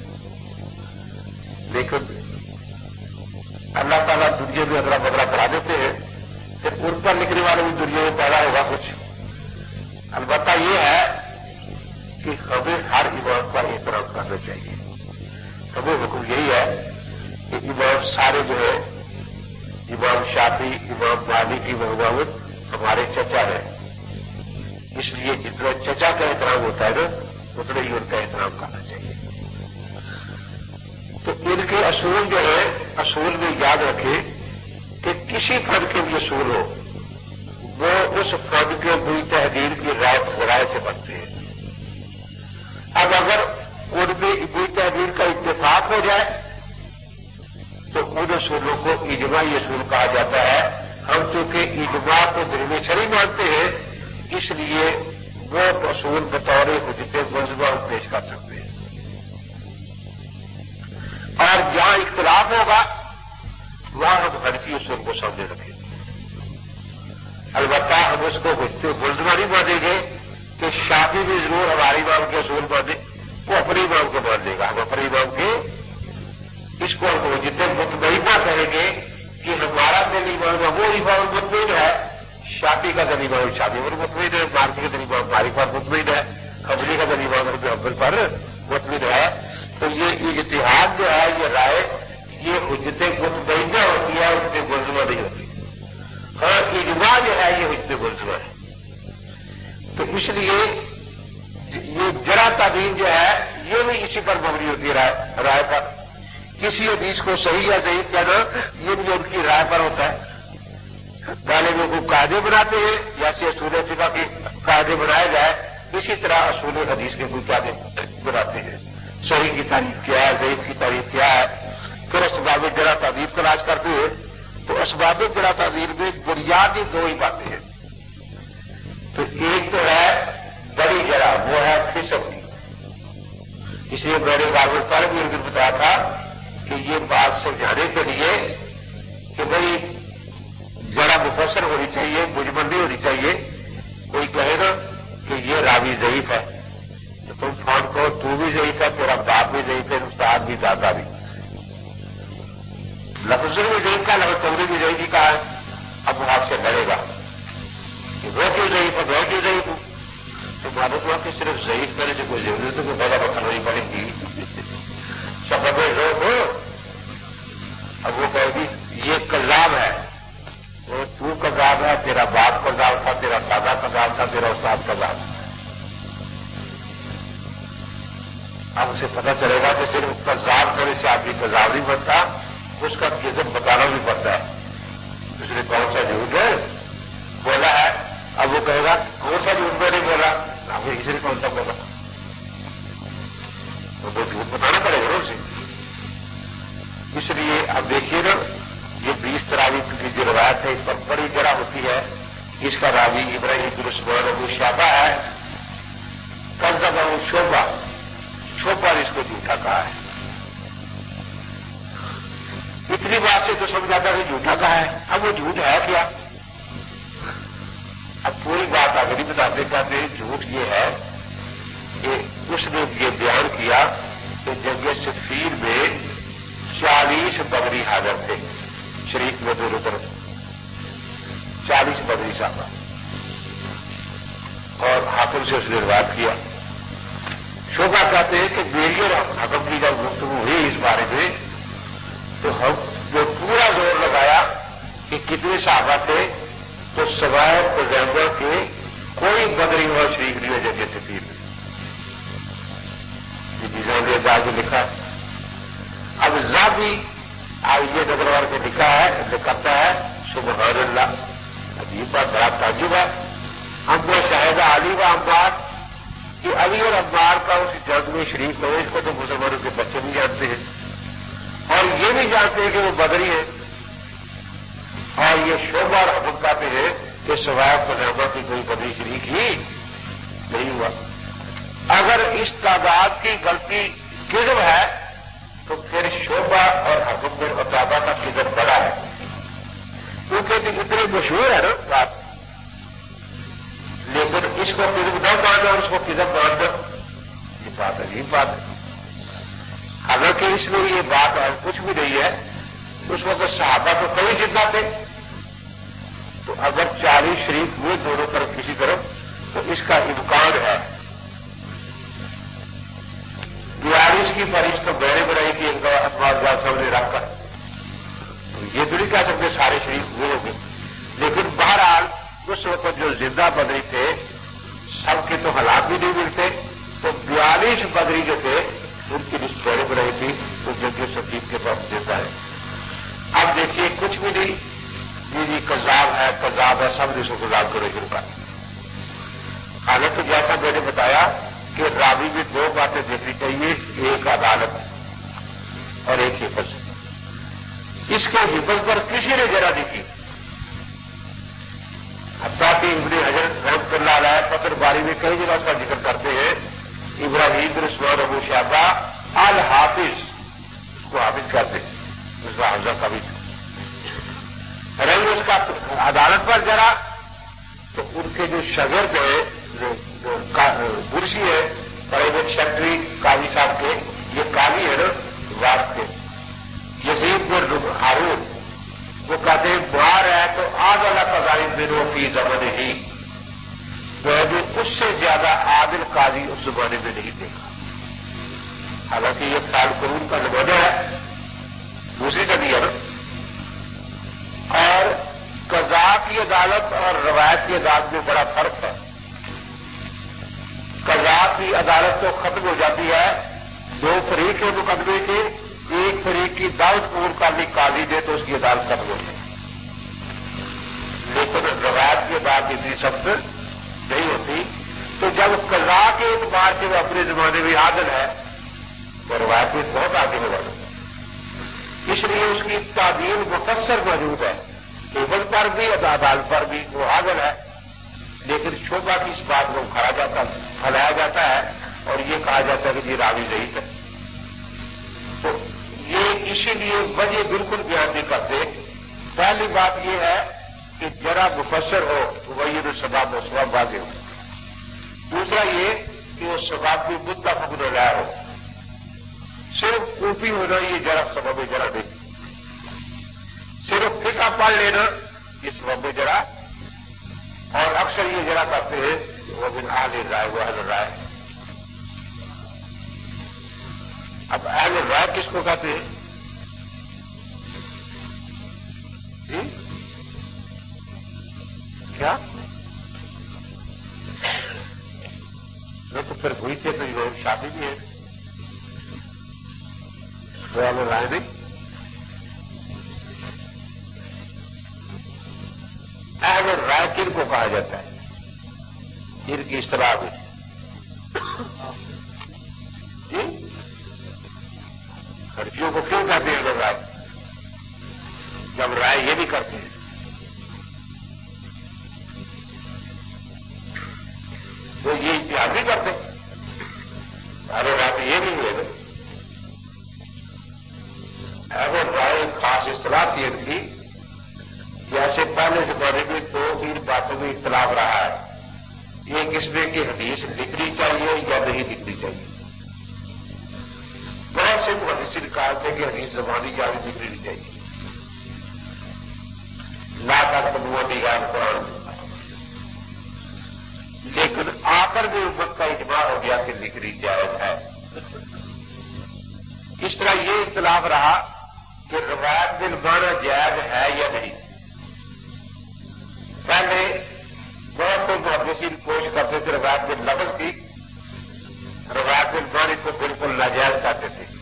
لیکن اللہ تعالیٰ دنیا میں ادلا بدلا کرا دیتے ہیں، پھر ان پر لکھنے والے بھی دنیا میں پیدا ہوگا کچھ. البتہ یہ ہے کہ ہمیں ہر امام پر احترام کرنا چاہیے. ہمیں حکم یہی ہے کہ امام سارے جو ہے امام شافعی، امام مالک، امام احمد ہمارے چچا ہیں. اس لیے جتنا چچا کا احترام ہوتا ہے نا اتنا ہی ان کا احترام کرنا چاہیے. تو ان کے اصول جو ہے اصول میں یاد رکھے کہ کسی فن کے بھی اصول ہو وہ اس فن کے کوئی تحریر کی رائے سے بنتے ہیں. اب اگر ان میں کوئی تحریر کا اتفاق ہو جائے تو ان اصولوں کو اجماعی اصول کہا جاتا ہے. ہم چونکہ اجماع کو دل شرعی مانتے ہیں اس لیے وہ اصول بطور حجت ملزمہ ہم پیش کر سکتے ہیں. اور جہاں اختلاف ہوگا وہاں ہم حنفی اصول کو سامنے رکھیں گے. البتہ ہم اس کو حجت ملزمہ نہیں مانیں گے کہ شافعی بھی ضرور ہمارے امام کے اصول مانے، وہ اپنے امام کو مان لے گا. ہم اپنے امام کے اس کو ہم حجت مطمئنہ کہیں گے کہ ہمارا دل امام وہ امام مطمئن ہے، شافعی کا دل امام شافعی پر مطمئن ہے، مالکی کا دل امام مالک پر مطمئن ہے، حنبلی کا دل امام حنبل پر مطمئن ہے. تو یہ اجتہاد جو ہے یہ رائے یہ حجت مطمئنہ ہوتی ہے، حجت ملزمہ نہیں ہوتی. ہاں اجماع جو ہے یہ حجت ملزمہ ہے. تو اس لیے یہ جرا تعبیر جو ہے یہ بھی اسی پر مبنی ہوتی ہے رائے پر. کسی حدیث کو صحیح یا ضعیف کہنا یہ بھی ان کی رائے پر ہوتا ہے. پہلے وہ کو قاعدے بناتے ہیں جیسے اصول فقہ کے قاعدے بنائے جائے اسی طرح اصول حدیث کے کوئی قاعدے بناتے ہیں. صحیح کی تعریف کیا ہے، ضعیف کی تعریف کیا ہے. پھر اسباب جرا تعدیل تلاش کرتے ہیں. تو اسباب جرا تعدیل میں بنیادی دو ہی باتیں ہیں. تو ایک تو ہے بڑی جرا، وہ ہے فسق کی. اس لیے میں نے کاربن پر بھی ایک دن بتایا تھا کہ یہ بات سمجھانے کے لیے کہ بھائی جرا مفسر ہونی چاہیے، مجمل نہیں ہونی چاہیے. کوئی کہے نا کہ یہ راوی ضعیف ہے تو تم فون کہو تو بھی ضعیف ہے، تیرا باپ بھی ضعیف ہے، استاد بھی، دادا بھی. لفظ بھی ضعیف کا، لفظ چودھری بھی ضعیف ہی کہا ہے. اب وہ آپ سے لڑے گا کہ وہ کیوں ضعیف ہے، میں کیوں ضعیف ہوں. تو معلوم ہوا کہ صرف ضعیف کرنے سے کوئی ضرورت ہے کوئی پیدا پتھر نہیں پڑے گی. سبب روک ہو. اب وہ کہے گی یہ کذاب ہے، وہ تو کذاب ہے، تیرا باپ کذاب تھا، تیرا دادا کذاب تھا، تیرا استاد کذاب تھا. اب اسے پتہ چلے گا کہ صرف کذاب کرنے سے آدمی کذاب نہیں بنتا، اس کا کذب بتانا بھی پڑتا ہے. اس نے کون سا جھوٹ ہے بولا ہے. اب وہ کہے گا کون سا جھوٹ میں نہیں بولا، اب اس نے کون سا بولا، تو وہ جھوٹ بتانا پڑے گا اسے. اس لیے اب دیکھیے نا یہ 20 تراوی کی جو روایت ہے اس پر بڑی جرا ہوتی ہے. اس کا راوی ابراہیم بن عثمان ابو شعبہ ہے. کذب ابو شعبہ، شعبہ نے اس کو جھوٹا کہا ہے. اتنی بات سے تو سمجھ آتا کہ جھوٹا کہا ہے. اب وہ جھوٹ ہے کیا؟ اب پوری بات آگے نہیں بتاتے کہتے جھوٹ یہ ہے کہ اس نے یہ بیان کیا کہ جنگ صفین میں 40 بدری حاضر تھے شریف میں دونوں طرف 40 بدری صاحب، اور حاکم سے اس نے روایت کیا. شعبہ کہتے ہیں کہ میری اور حکم کی جب گفتگو ہوئی اس بارے میں تو ہم نے پورا زور لگایا کہ کتنے صحابہ تھے تو سوائے خزیمہ کے کوئی بدری اور شریک نہیں ہو جنگ صفین میں. لکھا ہے. اب زابی یہ نگروار کے لکھا ہے کرتا ہے سبحان اللہ. عجیب بات، بڑا تعجب ہے. ہم وہ شاہدہ علی و عمار کہ علی اور عمار کا اس جنگ میں شریک ہوئے، اس کو تو مسلمانوں کے بچے بھی جانتے ہیں اور یہ بھی جانتے ہیں کہ وہ بدری ہے. اور یہ شعبہ اور حکم کہتے ہیں کہ سوائے پناما کی کوئی بدری شریک ہی نہیں ہوا. اگر اس تعداد کی غلطی کذب ہے تو پھر شعبہ اور حکم میں قتادہ کا کذب بڑا ہے، کیونکہ اتنے مشہور ہے نا بات. لیکن اس کو کذب نہ ماننا اور اس کو کذب ماننا یہ بات عجیب بات ہے. حالانکہ اس میں یہ بات اور کچھ بھی نہیں ہے. اس وقت صحابہ تو کئی جتنا تھے، تو اگر 40 شریک ہوئے دونوں طرف کسی طرف تو اس کا امکان ہے. 42 کی فہرست تو میں نے بنائی تھی ان کا اسماعیل جان صاحب نے رکھ کر، یہ تو نہیں کہہ سکتے سارے شریک ہوئے ہوں گے. لیکن بہرحال اس وقت جو زندہ بدری تھے سب کے تو حالات بھی نہیں ملتے، تو 42 بدری جو تھے ان کی لسٹ میں نے بنائی تھی تو جنگ صدیق کے پاس دیتا ہے. اب دیکھیے کچھ بھی نہیں، جی کذاب ہے کذاب ہے، سب نے اس کو کذاب کرنے شروع کر. حالانکہ جیسا میں نے بتایا کہ راوی میں 2 باتیں دیکھنی چاہیے، ایک عدالت اور ایک حفظ. اس کے حفظ پر کسی نے ذرا نہیں کی. حتیٰ کہ ابن حجر رحمۃ اللہ علیہ فتح الباری میں کئی جگہ اس کا ذکر کرتے ہیں. ابراہیم بن عثمان ابو شیبہ الحافظ، اس کو حافظ کرتے ہیں، اس کا حفظہ کا بھی رہی. اس کا عدالت پر ذرا تو ان کے جو شاگرد ہیں جو برسی ہے پرائیویٹ سیکٹری قاضی صاحب کے، یہ قاضی ہے نا واسط کے یزید بن ہارون، وہ کہتے ہیں بار ہے تو آج اللہ قضائی دنوں کی زمانے ہی میں نے اس سے زیادہ عادل قاضی اس زمانے میں نہیں دیکھا. حالانکہ یہ خیال قرون کا زمانہ ہے، دوسری صدی ہے نا. اور قضاء کی عدالت اور روایت کی عدالت میں بڑا فرق ہے. قضاء کی عدالت تو ختم ہو جاتی ہے، 2 فریق ہیں مقدمے کے، ایک فریق کی دعوت قبول کرنی قاضی دے تو اس کی عدالت ختم ہو جائے. لیکن روایت کے بعد اتنی سخت نہیں ہوتی. تو جب قضاء کے اعتبار سے وہ اپنے زمانے میں عادل ہے تو روایت میں بہت آگے ہو جاتا ہے. اس لیے اس کی تعدیل مفسر موجود ہے، ٹیبل پر بھی عدالت پر بھی وہ عادل ہے. لیکن شعبہ کی اس بات کو پھیلایا جاتا ہے اور یہ کہا جاتا ہے کہ یہ راوی ضعیف ہے. تو یہ اسی لیے وجہ بالکل بیان نہیں کرتے. پہلی بات یہ ہے کہ ذرا مفسر ہو تو وہی جو سباب و سباب واضح ہو. دوسرا یہ کہ وہ سباب بھی متفق علیہ ہو. صرف کوفی ہونا یہ ذرا سبب ذرا نہیں، صرف فقہ پڑھ لینا یہ سبب ذرا. اور اکثر یہ ذرا کرتے ہیں وہ بن اہل رائے وہ اہل رائے. اب اہل رائے کس کو کہتے ہیں؟ جی کیا تو پھر ہوئی تھے تو یہ شادی بھی ہے تو اہل رائے نہیں. اہل رائے کن کو کہا جاتا ہے؟ ان کی اصطلاح بھی جی لڑکیوں کو کیوں کہتے ہیں اہل رائے جب رائے یہ نہیں کرتے ہیں؟ تو یہ اتحاد نہیں کرتے. اہل رائے یہ نہیں ہوئے. اہل رائے خاص اصطلاح تھی ان کی. جیسے پہلے زمانے میں 2-3 باتوں میں اختلاف رہا ہے. ایک اس میں کہ حدیث لکھنی چاہیے یا نہیں لکھنی چاہیے. بہت سے محدثین کہا تھے کہ حدیث زبانی جاری لکھنی نہیں چاہیے. لا تقتلوا غیر قرآن. لیکن آخر میں امت کا اجماع ہو گیا کہ لکھنی جائز ہے. اس طرح یہ اختلاف رہا کہ روایت میں مانا جائز ہے یا نہیں. پہلے بہت سے محدثین کوشش کرتے تھے روایت میں لفظ کی، روایت میں معنی کو بالکل ناجائز کرتے تھے.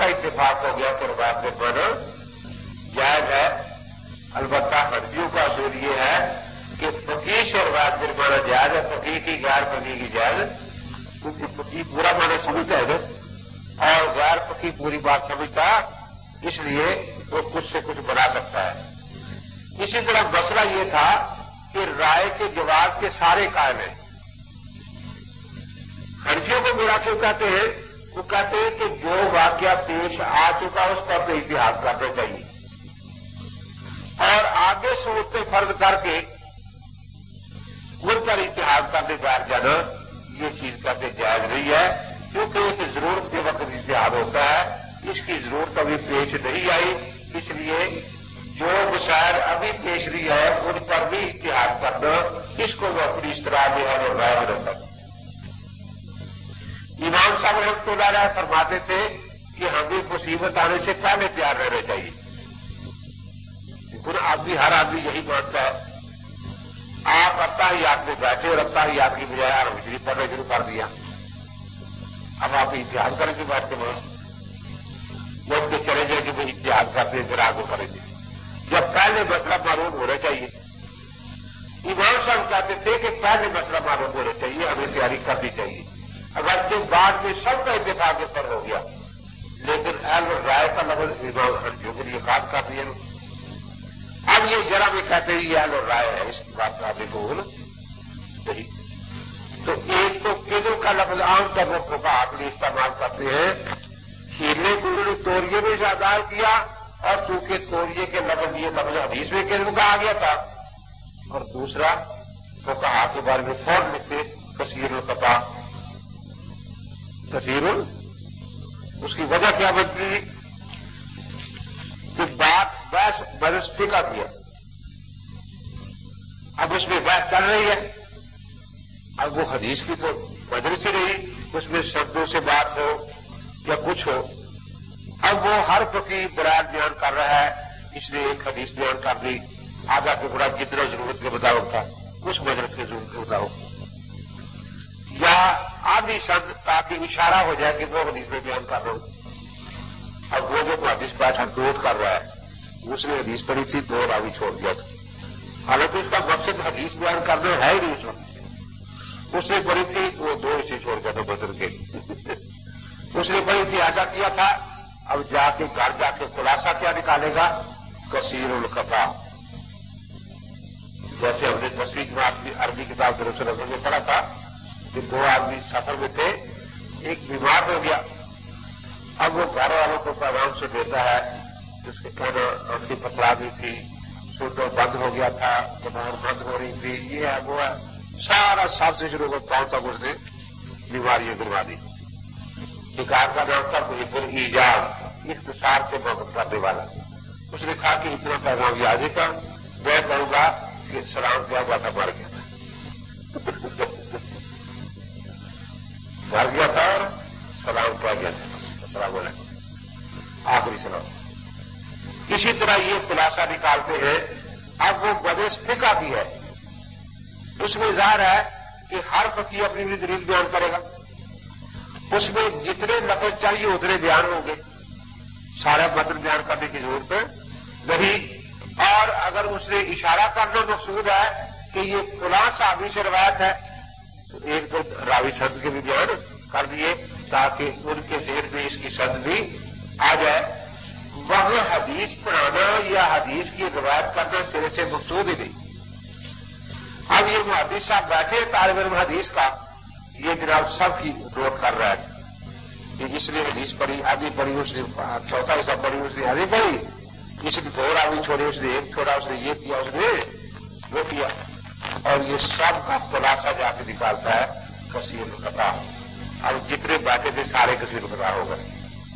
اتفاق ہو گیا تو روایت میں مانا جائز ہے. البتہ حنفیوں کا اصول یہ ہے کہ فقیہ سے روایت میں مانا جائز ہے، فقیہ کی غیر فقیہ کی جائز، کیونکہ فقیہ پورا مانا سمجھتا ہے نا، اور غیر فقیہ پوری بات سمجھتا، اس لیے وہ کچھ سے کچھ بنا سکتا ہے. اسی طرح مسئلہ یہ تھا کہ رائے کے جواز کے سارے قائم ہیں. حنفیوں کو برا کیوں کہتے ہیں؟ وہ کہتے ہیں کہ جو واقعہ پیش آ چکا اس پر تو اتحاد کرنا چاہیے، اور آگے صورتیں فرض کر کے ان پر اتحاد کرنے بیٹھ جانا یہ چیز کہتے جائز نہیں ہے، کیونکہ ایک ضرورت کے وقت اتحاد ہوتا ہے، اس کی ضرورت ابھی پیش نہیں آئی، اس لیے جو مسائل ابھی پیش نہیں ہے ان پر بھی اتحاد کرنا، اس کو وہ اپنی اصطلاح جو ہے وہ رائے رکھتا ہے. امام صاحب رحمۃ اللہ علیہ فرماتے تھے کہ ہمیں مصیبت آنے سے پہلے تیار رہنا چاہیے. ہر آدمی یہی مانتا ہے. آپ اتحیات میں بیٹھے اور اتحیات کی بجائے ہجری پڑھنا شروع کر دیا. اب آپ اتحاد کریں گے بیٹھ کے جب کہ چلے جائیں کہ وہ اتحاد کرتے ہیں پھر آگے کریں گے، جب پہلے مسئلہ معلوم ہونا چاہیے. امام صاحب کہتے تھے کہ پہلے مسئلہ معلوم ہونا چاہیے، ہمیں تیاری کرنی چاہیے. اگرچہ بعد میں سب کا اتفاق اس پر ہو گیا، لیکن اہل رائے کا لفظ امام حنفیوں کے لیے خاص کر دیا. اب یہ ذرا بھی کہتے ہیں یہ اہل رائے ہے، اس کی بات قابل قبول نہیں. تو ایک تو کیدوں کا لفظ عام طور پر فقہا کے لیے استعمال کرتے ہیں، کھیلنے کو انہوں نے توریے میں ادا کیا، اور چونکہ توریے کے لفظ یہ لفظ حدیث میں کیدوں کا آ گیا تھا. اور دوسرا فقہا کے بارے میں فوراً لکھتے کثیر القطع، کثیر اس کی وجہ کیا بنتی کہ بات بحث برس فقہ کیا. اب اس میں بحث چل رہی ہے، اب وہ حدیث کی تو مجلس ہی رہی، اس میں شبدوں سے بات ہو یا کچھ ہو. اب وہ ہر فقیہ برائے بیان کر رہا ہے، اس لیے ایک حدیث بیان کر دی، آدھا ٹکڑا جتنا ضرورت کے مطابق تھا اس مجلس کے ضرورت کے مطابق، یا آدھی شبد تاکہ اشارہ ہو جائے کہ وہ حدیث میں بیان کر رہا ہوں. اب وہ جو حدیث بیٹھا نوٹ کر رہا ہے، اس نے حدیث پڑھی تھی، 2 راوی چھوڑ دیا تھا، حالانکہ اس کا مقصد حدیث بیان کرنا ہے ہی نہیں. اس نے پڑھی تھی وہ 2 اسے چھوڑ دیا تھا بدل کے. اس نے پڑھی تھی ایسا کیا تھا. اب جا کے گھر جا کے خلاصہ کیا نکالے گا؟ کثیر القطع. جیسے ہم نے 10ویں جماعت کی عربی کتاب درس میں پڑھا تھا کہ 2 آدمی سفر میں تھے، ایک بیمار ہو گیا. اب وہ گھر والوں کو پیغام سے دیتا ہے، جس کے کہنا آنکھیں پتلا گئی تھی، سوٹو بند ہو گیا تھا، زبان بند ہو رہی تھی، یہ ہے وہ ہے، سارا سب سے شروع پاؤں تک اس نے بیماریاں گروا دی. شکار کا نام تھا کوئی پر ایجاب، اختصار سے محبت کرنے والا. اس نے کہا کہ اتنا پیغام یاد ہے کا میں کہوں گا کہ سلام کیا ہوا تھا، مر گیا تھا. مر گیا تھا اور سلام کیا گیا تھا، السلام علیکم، آخری سلام. اسی طرح یہ خلاصہ نکالتے ہیں. اب وہ بدس فقہ کی ہے، اس میں ظاہر ہے کہ ہر فقیہ اپنی بھی دلیل بیان کرے گا، اس میں جتنے لفظ چاہیے اتنے بیان ہوں گے، سارا متن بیان کرنے کی ضرورت نہیں. اور اگر اس نے اشارہ کرنا مقصود ہے کہ یہ فلاں صحابی سے روایت ہے تو ایک دو راوی سند کے بھی بیان کر دیے تاکہ ان کے ذہن میں اس کی سند بھی آ جائے. وہاں حدیث پڑھانا یا حدیث کی روایت کرنا سرے سے مقصود ہی نہیں. اب یہ محدث صاحب بیٹھے طالب علم حدیث کا، یہ جناب سب کی نوٹ کر رہا ہے کہ جس نے حدیث پڑھی آدھی پڑھی، اس نے چوتھا حصہ پڑھی، اس نے آدھی پڑھی، کسی نے 2 راوی چھوڑے، اس نے 1 چھوڑا، اس نے یہ کیا، اس نے وہ کیا. اور یہ سب کا خلاصہ جا کے نکالتا ہے کثیر القطع. اب جتنے بیٹھے تھے سارے کثیر القطع ہو گئے.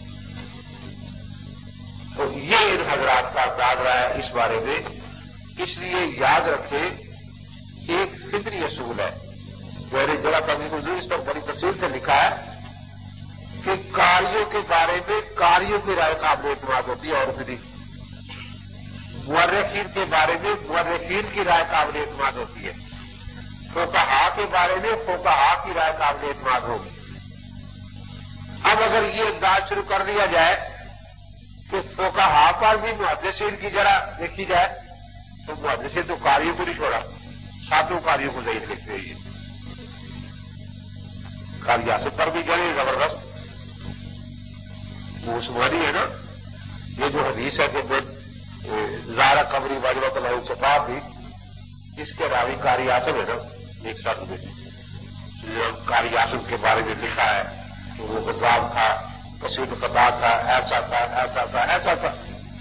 تو یہ ان حضرات کا انداز رہا ہے اس بارے میں. اس لیے یاد رکھیں ایک فطری اصول ہے، میں نے جگہ تنظیم حضور اس پر بڑی تفصیل سے لکھا ہے کہ قاریوں کے بارے میں قاریوں کی رائے قابل اعتماد ہوتی ہے اور بھی مورخین کے بارے میں مورخین کی رائے قابل اعتماد ہوتی ہے. فقہا کے بارے میں فقہا کی رائے قابل اعتماد ہوگی. اب اگر یہ انداز شروع کر دیا جائے کہ فقہا پر بھی محدثین کی جرا دیکھی جائے تو محدثین تو قاریوں کو نہیں چھوڑا، ساتوں قاریوں کو ضعیف لکھتے ہیں. قاری آصف پر بھی جرے زبردست، وہ عثمانی ہے نا. یہ جو حدیث ہے کہ زارا قبری واجبۃ له صفات بھی، اس کے راوی قاری آصف ہے نا. ایک ساتھ میں قاری آصف کے بارے میں لکھا ہے کہ وہ غضاب تھا، کثیر الخطا تھا، ایسا تھا ایسا تھا ایسا تھا.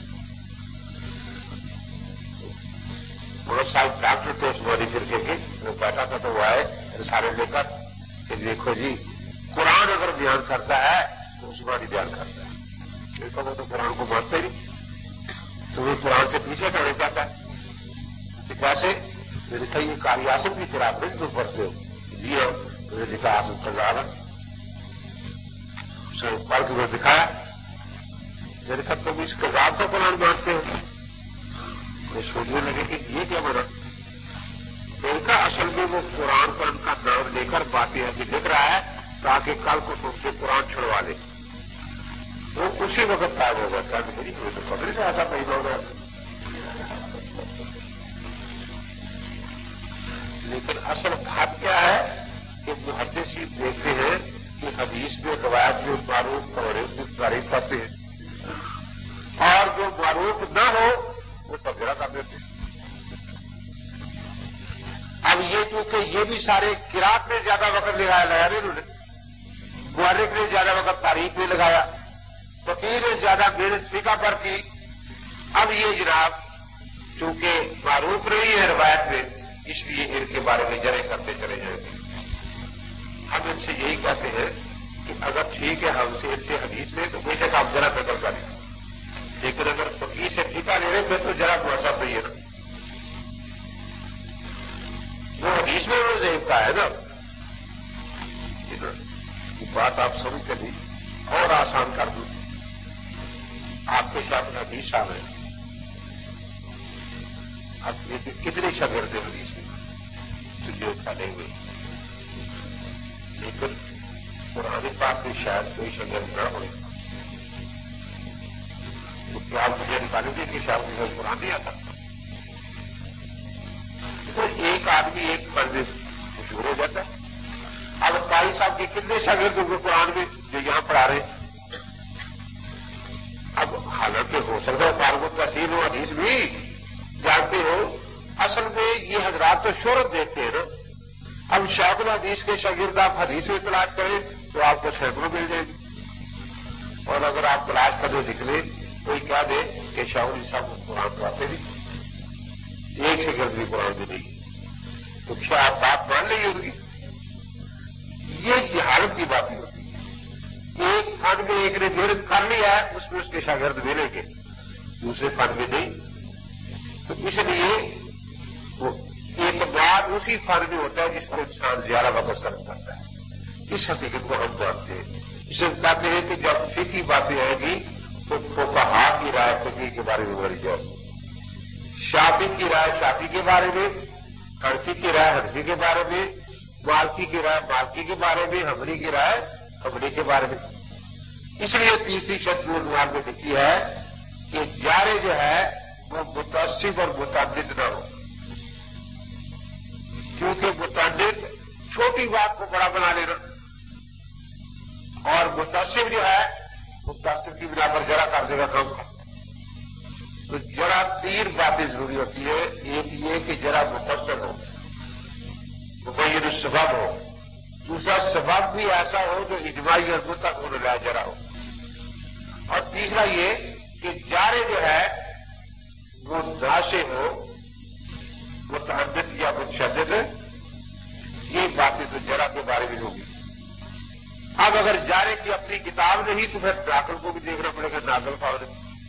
بہت سارے ڈاکٹر تھے عثمانی فرقے کے، وہ بیٹھا تھا تو وہ آئے رسالے لے کر کہ دیکھو جی قرآن اگر بیان کرتا ہے تو عثمانی بیان کرتا ہے. دیکھو وہ تو قرآن کو مانتے ہی نہیں، تو وہ قرآن سے پیچھے کرنا چاہتا ہے. کیسے؟ میں نے کہا یہ قاری آصف کی خلاف نہیں تم پڑھتے ہو. جی ہاں. میں نے لکھا آصف کا زارا، اسے پڑھ کے دکھایا. میں نے کہا تم اس کذاب کا قرآن مانتے ہو. میں سوچنے لگے کہ یہ کیا بنا. میں نے کہا اصل میں وہ قرآن پر ان کا نام لے کر باتیں ایسی لکھ رہا ہے تاکہ کل کو تم سے قرآن چھڑوا لے. وہ اسی وقت قائم ہو گیا تھا. میری کوئی تو خبر تھا ایسا پیدا ہوگا. لیکن اصل بات کیا ہے کہ محدثین دیکھتے ہیں کہ حدیث میں روایت جو معروف اور تعریف کرتے ہیں اور جو معروف نہ ہو وہ تبصرہ کر دیتے ہیں. اب یہ کیونکہ یہ بھی سارے قرات میں زیادہ وقت لگایا انہوں نے، مورخ نے زیادہ وقت تاریخ میں لگایا، فقیر نے زیادہ محنت فقہ پر کی. اب یہ جناب چونکہ معروف نہیں ہے روایت میں، اس لیے ان کے بارے میں جرح کرتے چلے جائیں گے. ہم ان سے یہی کہتے ہیں کہ اگر ٹھیک ہے ہم سے ان سے حدیث لیں تو بے شک آپ ذرا فکر کریں، لیکن اگر فقیر سے ٹھیکا لے رہے پھر تو ذرا موثر نہیں ہے نا. وہ حدیث میں انہوں نے ضعیف کہا ہے نا. یہ بات آپ سمجھ کر لی اور آسان کر دوں. آپ کے ساتھ حدیث صاحب ہے، اب کتنے شاگرد ہیں حدیث میں جو کھڑے ہوئے، لیکن قرآن پاک میں شاید کوئی شاگرد نہ ہوئے. تو کیا آپ مجھے نکالیں گے کہ شاید مجھے قرآن نہیں آتا؟ تو ایک آدمی ایک فرض مشہور ہو جاتا ہے. اب قاری صاحب کے کتنے شاگرد ہوں گے قرآن میں جو یہاں پڑھا رہے ہیں؟ اب حالانکہ ہو سکتا ہے فارغ التحصیل و حدیث بھی جانتے ہو، اصل میں یہ حضرات تو شہرت دیکھتے ہیں نا. اب شیخ الحدیث کے شاگرد آپ حدیث میں تلاش کریں تو آپ کو سینکڑوں مل جائے گی، اور اگر آپ تلاش کرنے نکلے کوئی کہہ دے کہ شاہ الحدیث صاحب کو قرآن پڑھاتے نہیں، ایک شاگرد بھی قرآن میں نہیں، تو کیا آپ بات مان لی ہوگی؟ یہ جہالت کی بات ہی ہوتی ہے. ایک فن میں ایک نے محنت کر لیا ہے، اس میں اس کے شاگرد ملیں گے، دوسرے فن میں نہیں. تو اس لیے وہ اعتبار اسی فن میں ہوتا ہے جس پر انسان زیادہ وقت صرف کرتا ہے. اس حقیقت کو ہم مانتے ہیں. اسے کہتے ہیں کہ جب فقہی باتیں آئیں گی تو فقہا کی رائے فقہ کے بارے میں بڑھی جائے، شافعی کی رائے شافعی کے بارے میں، حنفی کی رائے حنفی کے بارے میں، مالکی کی رائے مالکی کے بارے میں، حنبلی کی رائے حنبلی کے بارے میں. اس لیے تیسری شرط جو عنوان میں لکھی ہے کہ جارے جو ہے وہ متعصب اور متعدد نہ ہو، کیونکہ متعدد چھوٹی بات کو بڑا بنا لینا، اور متعصب جو ہے متعصب کی بنا پر جرا کر دے گا کام کا. تو جرا 3 باتیں ضروری ہوتی ہے. ایک یہ کہ جرا مفصل ہو، مبین السبب ہو، دوسرا سبب بھی ایسا ہو جو اجماعی اور متفق علیہ جرا ہو، اور تیسرا یہ کہ جارے جو ہے وہ ناشے ہو، متعدد یا متشدد. یہ باتیں تو جرا کے بارے میں ہوگی. اب اگر جارے کی اپنی کتاب نہیں تو پھر ناقل کو بھی دیکھنا پڑے گا، ناقل فاضل.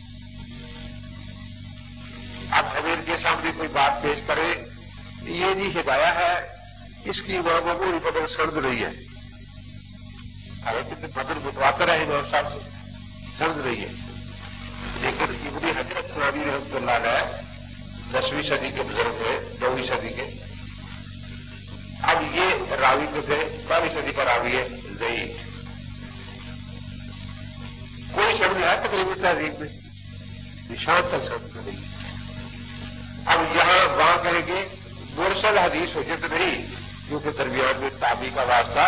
اب ہم ان کے سامنے کوئی بات پیش کرے یہ نہیں ہدایہ ہے، اس کی امام ابو بدل سرد نہیں ہے، حالانکہ بدل متواتر ہے امام صاحب سے، سرد نہیں ہے. لیکن ابن حجر اسقلانی رحمۃ اللہ علیہ 10ویں صدی کے بزرگ ہیں، 9ویں صدی کے. اب یہ راوی جو تھے 12ویں صدی کا راوی ہے ضعیف. کوئی شرم ہے تقریباً تہذیب میں نشان تک سمجھ نہیں. اب یہاں وہاں کہیں گے مرسل حدیث حجت نہیں کیونکہ درمیان میں تابعی کا واسطہ.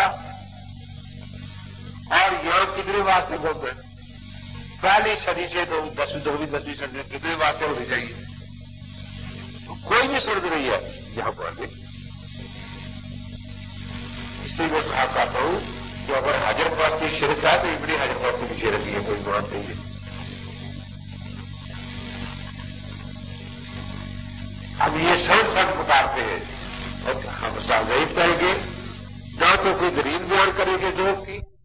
اور یہاں کتنے واسطے بول رہے ہیں؟ پہلی صدی سے 10ویں 10ویں صدی سے کتنے واسطے ہونے چاہیے؟ تو کوئی بھی سرد نہیں ہے یہاں پر بھی. اسی میں کہا کرتا ہوں کہ اگر حجر پرستی شرک ہے تو ابن حجر پرستی بھی شرک ہے، کوئی بات نہیں ہے. اب یہ سچ پکارتے ہیں اور ہم ضعیف کہیں گے نہ تو کوئی دلیل بیان کریں گے جو کی